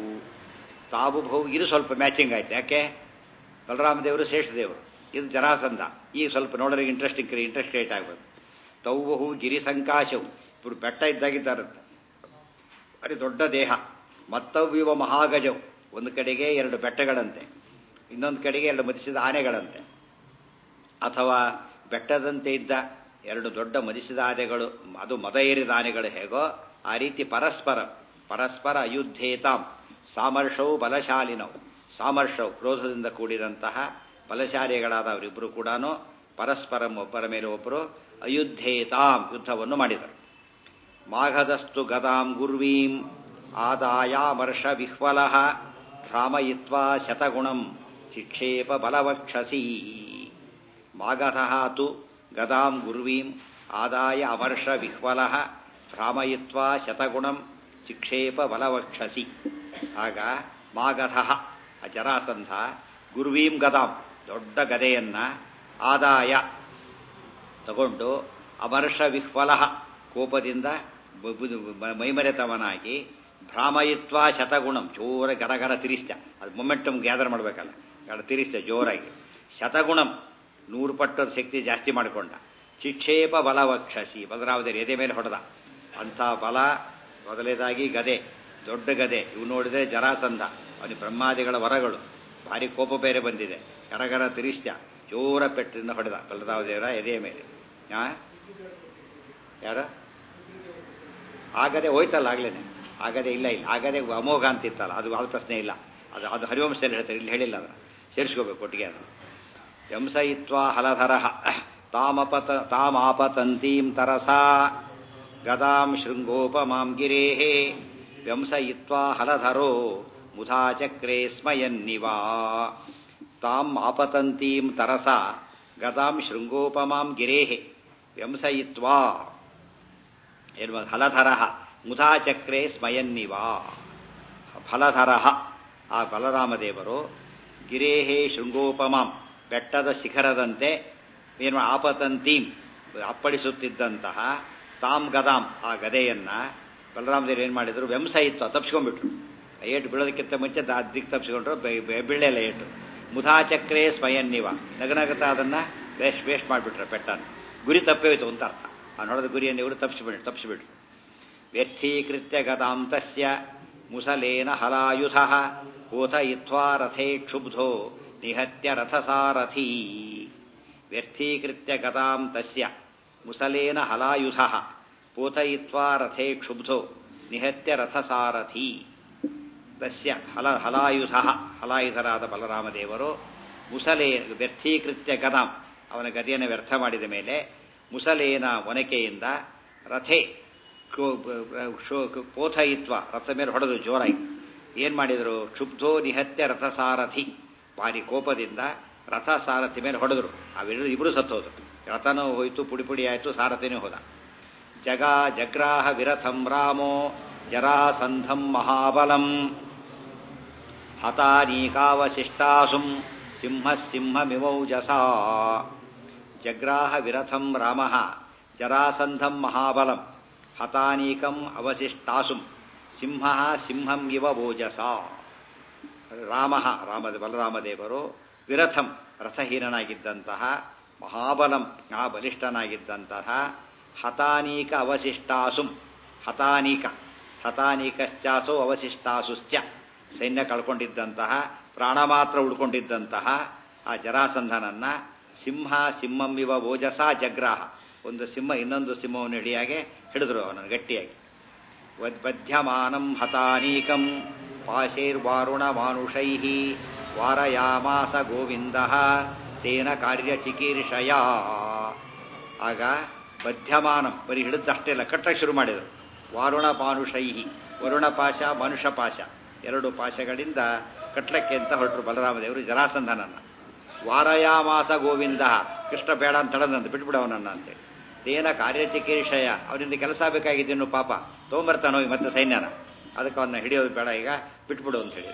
ತಾವುಭೌ ಇದು ಸ್ವಲ್ಪ ಮ್ಯಾಚಿಂಗ್ ಆಯ್ತು. ಯಾಕೆ? ಬಲರಾಮ ದೇವರು ಶೇಷದೇವರು, ಇದು ಜರಾಸಂಧ. ಈಗ ಸ್ವಲ್ಪ ನೋಡೋರಿಗೆ ಇಂಟ್ರೆಸ್ಟ್ ಕ್ರಿಯೇಟ್ ಆಗ್ಬೋದು. ತೌಬಹು ಗಿರಿ ಸಂಕಾಶವು, ಇವರು ಬೆಟ್ಟ ಇದ್ದಾಗಿದ್ದಾರಂತೆ, ಅರೆ ದೊಡ್ಡ ದೇಹ. ಮತ್ತವ್ಯುವ ಮಹಾಗಜವು, ಒಂದು ಕಡೆಗೆ 2 ಬೆಟ್ಟಗಳಂತೆ, ಇನ್ನೊಂದು ಕಡೆಗೆ 2 ಮದಿಸಿದ ಆನೆಗಳಂತೆ. ಅಥವಾ ಬೆಟ್ಟದಂತೆ ಇದ್ದ 2 ದೊಡ್ಡ ಮದಿಸಿದ ಆನೆಗಳು, ಅದು ಮದ ಏರಿದ ಆನೆಗಳು ಹೇಗೋ ಆ ರೀತಿ ಪರಸ್ಪರ ಅಯುದ್ಧೇತಾಂ ಸಾಮರ್ಷವು ಬಲಶಾಲಿನವು. ಸಾಮರ್ಷವು ಕ್ರೋಧದಿಂದ ಕೂಡಿದಂತಹ ಬಲಶಾಲಿಗಳಾದ ಅವರಿಬ್ಬರು ಕೂಡ ಪರಸ್ಪರಂ ಒಬ್ಬರ ಮೇಲೆ ಒಬ್ಬರು ಅಯುದ್ಧೇತಾಂ ಯುದ್ಧವನ್ನು ಮಾಡಿದರು. ಮಾಘದಸ್ತು ಗದಾಂ ಗುರ್ವೀಂ ಆದಾಯಾಮರ್ಷ ವಿಹ್ವಲಃ ಭ್ರಾಮಯಿತ್ವಾ ಶತಗುಣಂ ಚಿಕ್ಷೇಪ ಬಲವಕ್ಷಸಿ. ಮಾಗಧಃ ತು ಗದಾಂ ಗುರ್ವೀಂ ಆದಾಯ ಅಮರ್ಷ ವಿಹ್ವಲಃ ಭ್ರಾಮಯಿತ್ವಾ ಶತಗುಣಂ ಚಿಕ್ಷೇಪ ಬಲವಕ್ಷಸಿ. ಆಗ ಮಾಗಧಃ ಜರಾಸಂಧ ಗುರ್ವೀಂ ಗದಾಂ ದೊಡ್ಡ ಗದೆಯನ್ನ ಆದಾಯ ತಗೊಂಡು ಅಮರ್ಷ ವಿಹ್ವಲಃ ಕೋಪದಿಂದ ಮೈಮರೆತವನಾಗಿ ಭ್ರಾಮಯಿತ್ವಾ ಶತಗುಣಂ ಜೋರ ಗರಗರ ತಿರಿಸ್ತ, ಅದು ಮೊಮೆಂಟಮ್ ಗ್ಯಾದರ್ ಮಾಡಬೇಕಲ್ಲ, ತಿರಿಸ್ತ ಜೋರಾಗಿ. ಶತಗುಣಂ 100 ಪಟ್ಟು ಶಕ್ತಿ ಜಾಸ್ತಿ ಮಾಡಿಕೊಂಡ. ಚಿಕ್ಷೇಪ ಬಲವಕ್ಷಸಿ, ಬಲರಾಮದೇವರು ಎದೆ ಮೇಲೆ ಹೊಡೆದ. ಅಂಥ ಬಲ. ಮೊದಲೇದಾಗಿ ಗದೆ, ದೊಡ್ಡ ಗದೆ. ಇವು ನೋಡಿದ್ರೆ ಜರಾಸಂಧ, ಅವನಿಗೆ ಬ್ರಹ್ಮಾದಿಗಳ ವರಗಳು, ಭಾರಿ ಕೋಪ ಬೇರೆ ಬಂದಿದೆ. ಗರಗರ ತಿರಿಸ್ತ ಜೋರ ಪೆಟ್ಟಿನಿಂದ ಹೊಡೆದ ಬಲರಾಮದೇವರ ಎದೆಯ ಮೇಲೆ. ಯಾರು? ಆಗದೆ ಹೋಯ್ತಲ್ಲ ಆಗ್ಲೇನೆ. ಆಗದೆ ಇಲ್ಲ, ಆಗದೆ ಅಮೋಘ ಅಂತಿತ್ತಲ್ಲ, ಅದು ಪ್ರಶ್ನೆ ಇಲ್ಲ. ಅದು ಹರಿವಂಶದಲ್ಲಿ ಹೇಳ್ತಾರೆ, ಇಲ್ಲಿ ಹೇಳಿಲ್ಲ. ಅದನ್ನು ಸೇರಿಸ್ಕೋಬೇಕು ಒಟ್ಟಿಗೆ. ಅದು ಯಂಸಯಿತ್ವಾ ಹಲಧರಃ ತಾಮಾಪತಂತೀಂ ತರಸಾ ಗದಾಂ ಶೃಂಗೋಪಮಾಂ ಗಿರೇಃ ವ್ಯಂಸಯಿತ್ವಾ ಹಲಧರೋ ಮುಧಾಚಕ್ರೇ ಸ್ಮಯನ್ನಿವಾ. ತಾಂ ಆಪತಂತೀಂ ತರಸಾ ಗದಾಂ ಶೃಂಗೋಪಮಾಂ ಗಿರೇಃ ವ್ಯಂಸಯಿತ್ವಾ ಹಲಧರಃ ಮುಧಾಚಕ್ರೇ ಸ್ಮಯನ್ನಿವಾ. ಫಲಧರಃ ಆ ಬಲರಾಮದೇವರು ಗಿರೇಹೇ ಶೃಂಗೋಪಮಾಂ ಬೆಟ್ಟದ ಶಿಖರದಂತೆ ಏನು ಆಪತಂತೀಂ ಅಪ್ಪಳಿಸುತ್ತಿದ್ದಂತಹ ತಾಮ್ ಗದಾಂ ಆ ಗದೆಯನ್ನ ಬಲರಾಮದೇವರು ಏನು ಮಾಡಿದ್ರು? ವ್ಯಂಸಯಿತ್ವ ತಪ್ಪಿಸ್ಕೊಂಡ್ಬಿಟ್ರು. ಏಟು ಬೀಳೋದಕ್ಕಿಂತ ಮುಂಚೆ ದಿಕ್ಕು ತಪ್ಪಿಸ್ಕೊಂಡ್ರು, ಬೀಳೆಲ್ಲ ಏಟು. ಮುಧಾಚಕ್ರೇ ಸ್ವಯನ್ನಿವ ನಗನಗತ ಅದನ್ನ ವೇಸ್ಟ್ ಮಾಡಿಬಿಟ್ರು ಬೆಟ್ಟನ. ಗುರಿ ತಪ್ಪೋಯ್ತು ಅಂತ ಅರ್ಥ. ಆ ನೋಡೋದ ಗುರಿಯನ್ನು ಇವರು ತಪ್ಪಿಸಿಬಿಟ್ರು. ವ್ಯರ್ಥೀಕೃತ್ಯ ಗದಾಂ ತಸ್ಯ ಮುಸಲೇನ ಹಲಾಯುಧಃ ಪೋತಯಿತ್ವಾ ರಥೇ ಕ್ಷುಬ್ಧೋ ನಿಹತ್ಯ ರಥಸಾರಥೀ ವ್ಯರ್ಥೀಕೃತ್ಯ ಗತಾಂ ತಸ್ಯ ಮುಸಲೇನ ಹಲಾಯುಧಃ ಪೋತಯಿತ್ವಾ ರಥೇ ಕ್ಷುಬ್ಧೋ ನಿಹತ್ಯ ರಥಸಾರಥೀ ತಸ್ಯ ಹಲಾಯುಧಃ ಹಲಾಯುಧರಾದ ಬಲರಾಮದೇವರು ಮುಸಲೇ ವ್ಯರ್ಥೀಕೃತ್ಯ ಗದಾಂ ಅವನ ಗದೆಯನ್ನು ವ್ಯರ್ಥ ಮಾಡಿದ ಮೇಲೆ ಮುಸಲೇನ ಒನಕೆಯಿಂದ ರಥೆ ಪೋಥಯಿತ್ವ ರಥ ಮೇಲೆ ಹೊಡೆದು ಜೋರಾಗಿ ಏನ್ ಮಾಡಿದರು ಕ್ಷುಬ್ಧೋ ನಿಹತ್ಯ ರಥಸಾರಥಿ ಭಾರಿ ಕೋಪದಿಂದ ರಥಸಾರಥಿ ಮೇಲೆ ಹೊಡೆದ್ರು ಅವೆರಡು ಇಬ್ರು ಸತ್ತೋದ್ರು ರಥನೂ ಹೋಯ್ತು ಪುಡಿ ಪುಡಿ ಆಯ್ತು ಸಾರಥಿನೂ ಹೋದ ಜಗ್ರಾಹ ವಿರಥಂ ರಾಮೋ ಜರಾಸಂಧಂ ಮಹಾಬಲಂ ಹತಾನೀಕಾವಶಿಷ್ಟಾಸುಂ ಸಿಂಹಮಿಮೌಜಸಾ ಜಗ್ರಾಹ ವಿರಥಂ ರಾಮಃ ಜರಾಸಂಧಂ ಮಹಾಬಲಂ ಹತಾನೀಕಂ ಅವಶಿಷ್ಟಾಸುಂ ಸಿಂಹಂ ಇವ ಓಜಸಾ ಬಲರಾಮದೇವರು ವಿರಥಂ ರಥಹೀನನಾಗಿದ್ದಂತಹ ಮಹಾಬಲಂ ಬಲಿಷ್ಠನಾಗಿದ್ದಂತಹ ಹತಾನೀಕ ಅವಶಿಷ್ಟಾಸುಂ ಹತಾನೀಕಶ್ಚಾಸೋ ಅವಶಿಷ್ಟಾಸುಶ್ಚ ಸೈನ್ಯ ಕಳ್ಕೊಂಡಿದ್ದಂತಹ ಪ್ರಾಣ ಮಾತ್ರ ಉಳ್ಕೊಂಡಿದ್ದಂತಹ ಆ ಜರಾಸಂಧನನ್ನ ಸಿಂಹಂ ಇವ ಓಜಸಾ ಜಗ್ರಾಹ ಒಂದು ಸಿಂಹ ಇನ್ನೊಂದು ಸಿಂಹವನ್ನು ಹಿಡಿದ್ರು ಅವನನ್ನು ಗಟ್ಟಿಯಾಗಿ ಬಧ್ಯಮಾನಂ ಹತಾನೀಕಂ ಪಾಶೈರ್ವಾರುಣ ಮಾನುಷೈಃ ವಾರಯಾಮಾಸ ಗೋವಿಂದಃ ತೇನ ಕಾರ್ಯಚಿಕೀರ್ಷಯ ಆಗ ಬಧ್ಯಮಾನಂ ಬರೀ ಹಿಡಿದಷ್ಟೇ ಇಲ್ಲ ಕಟ್ಟಕ್ಕೆ ಶುರು ಮಾಡಿದರು ವಾರುಣ ಮಾನುಷೈಃ ವರುಣ ಪಾಶ ಮನುಷ್ಯ ಪಾಶ ಎರಡು ಪಾಶಗಳಿಂದ ಕಟ್ಲಕ್ಕೆ ಅಂತ ಹೊರಟರು ಬಲರಾಮದೇವರು ಜರಾಸಂಧನನ್ನ ವಾರಯಾಮಾಸ ಗೋವಿಂದ ಕೃಷ್ಣ ಬೇಡ ಅಂತ ತಡದಂತ ಬಿಟ್ಬಿಡವನನ್ನ ಅಂತೇಳಿ ತೇನ ಕಾರ್ಯಚಿಕೀರ್ಷಯ ಅವನಿಂದ ಕೆಲಸ ಬೇಕಾಗಿದ್ದೇನು ಪಾಪ ತೊಗೊಂಬರ್ತಾನೋಗಿ ಮತ್ತೆ ಸೈನ್ಯನ ಅದಕ್ಕೆ ಅವನ್ನ ಹಿಡಿಯೋದು ಬೇಡ ಈಗ ಬಿಟ್ಬಿಡು ಅಂತ ಹೇಳಿ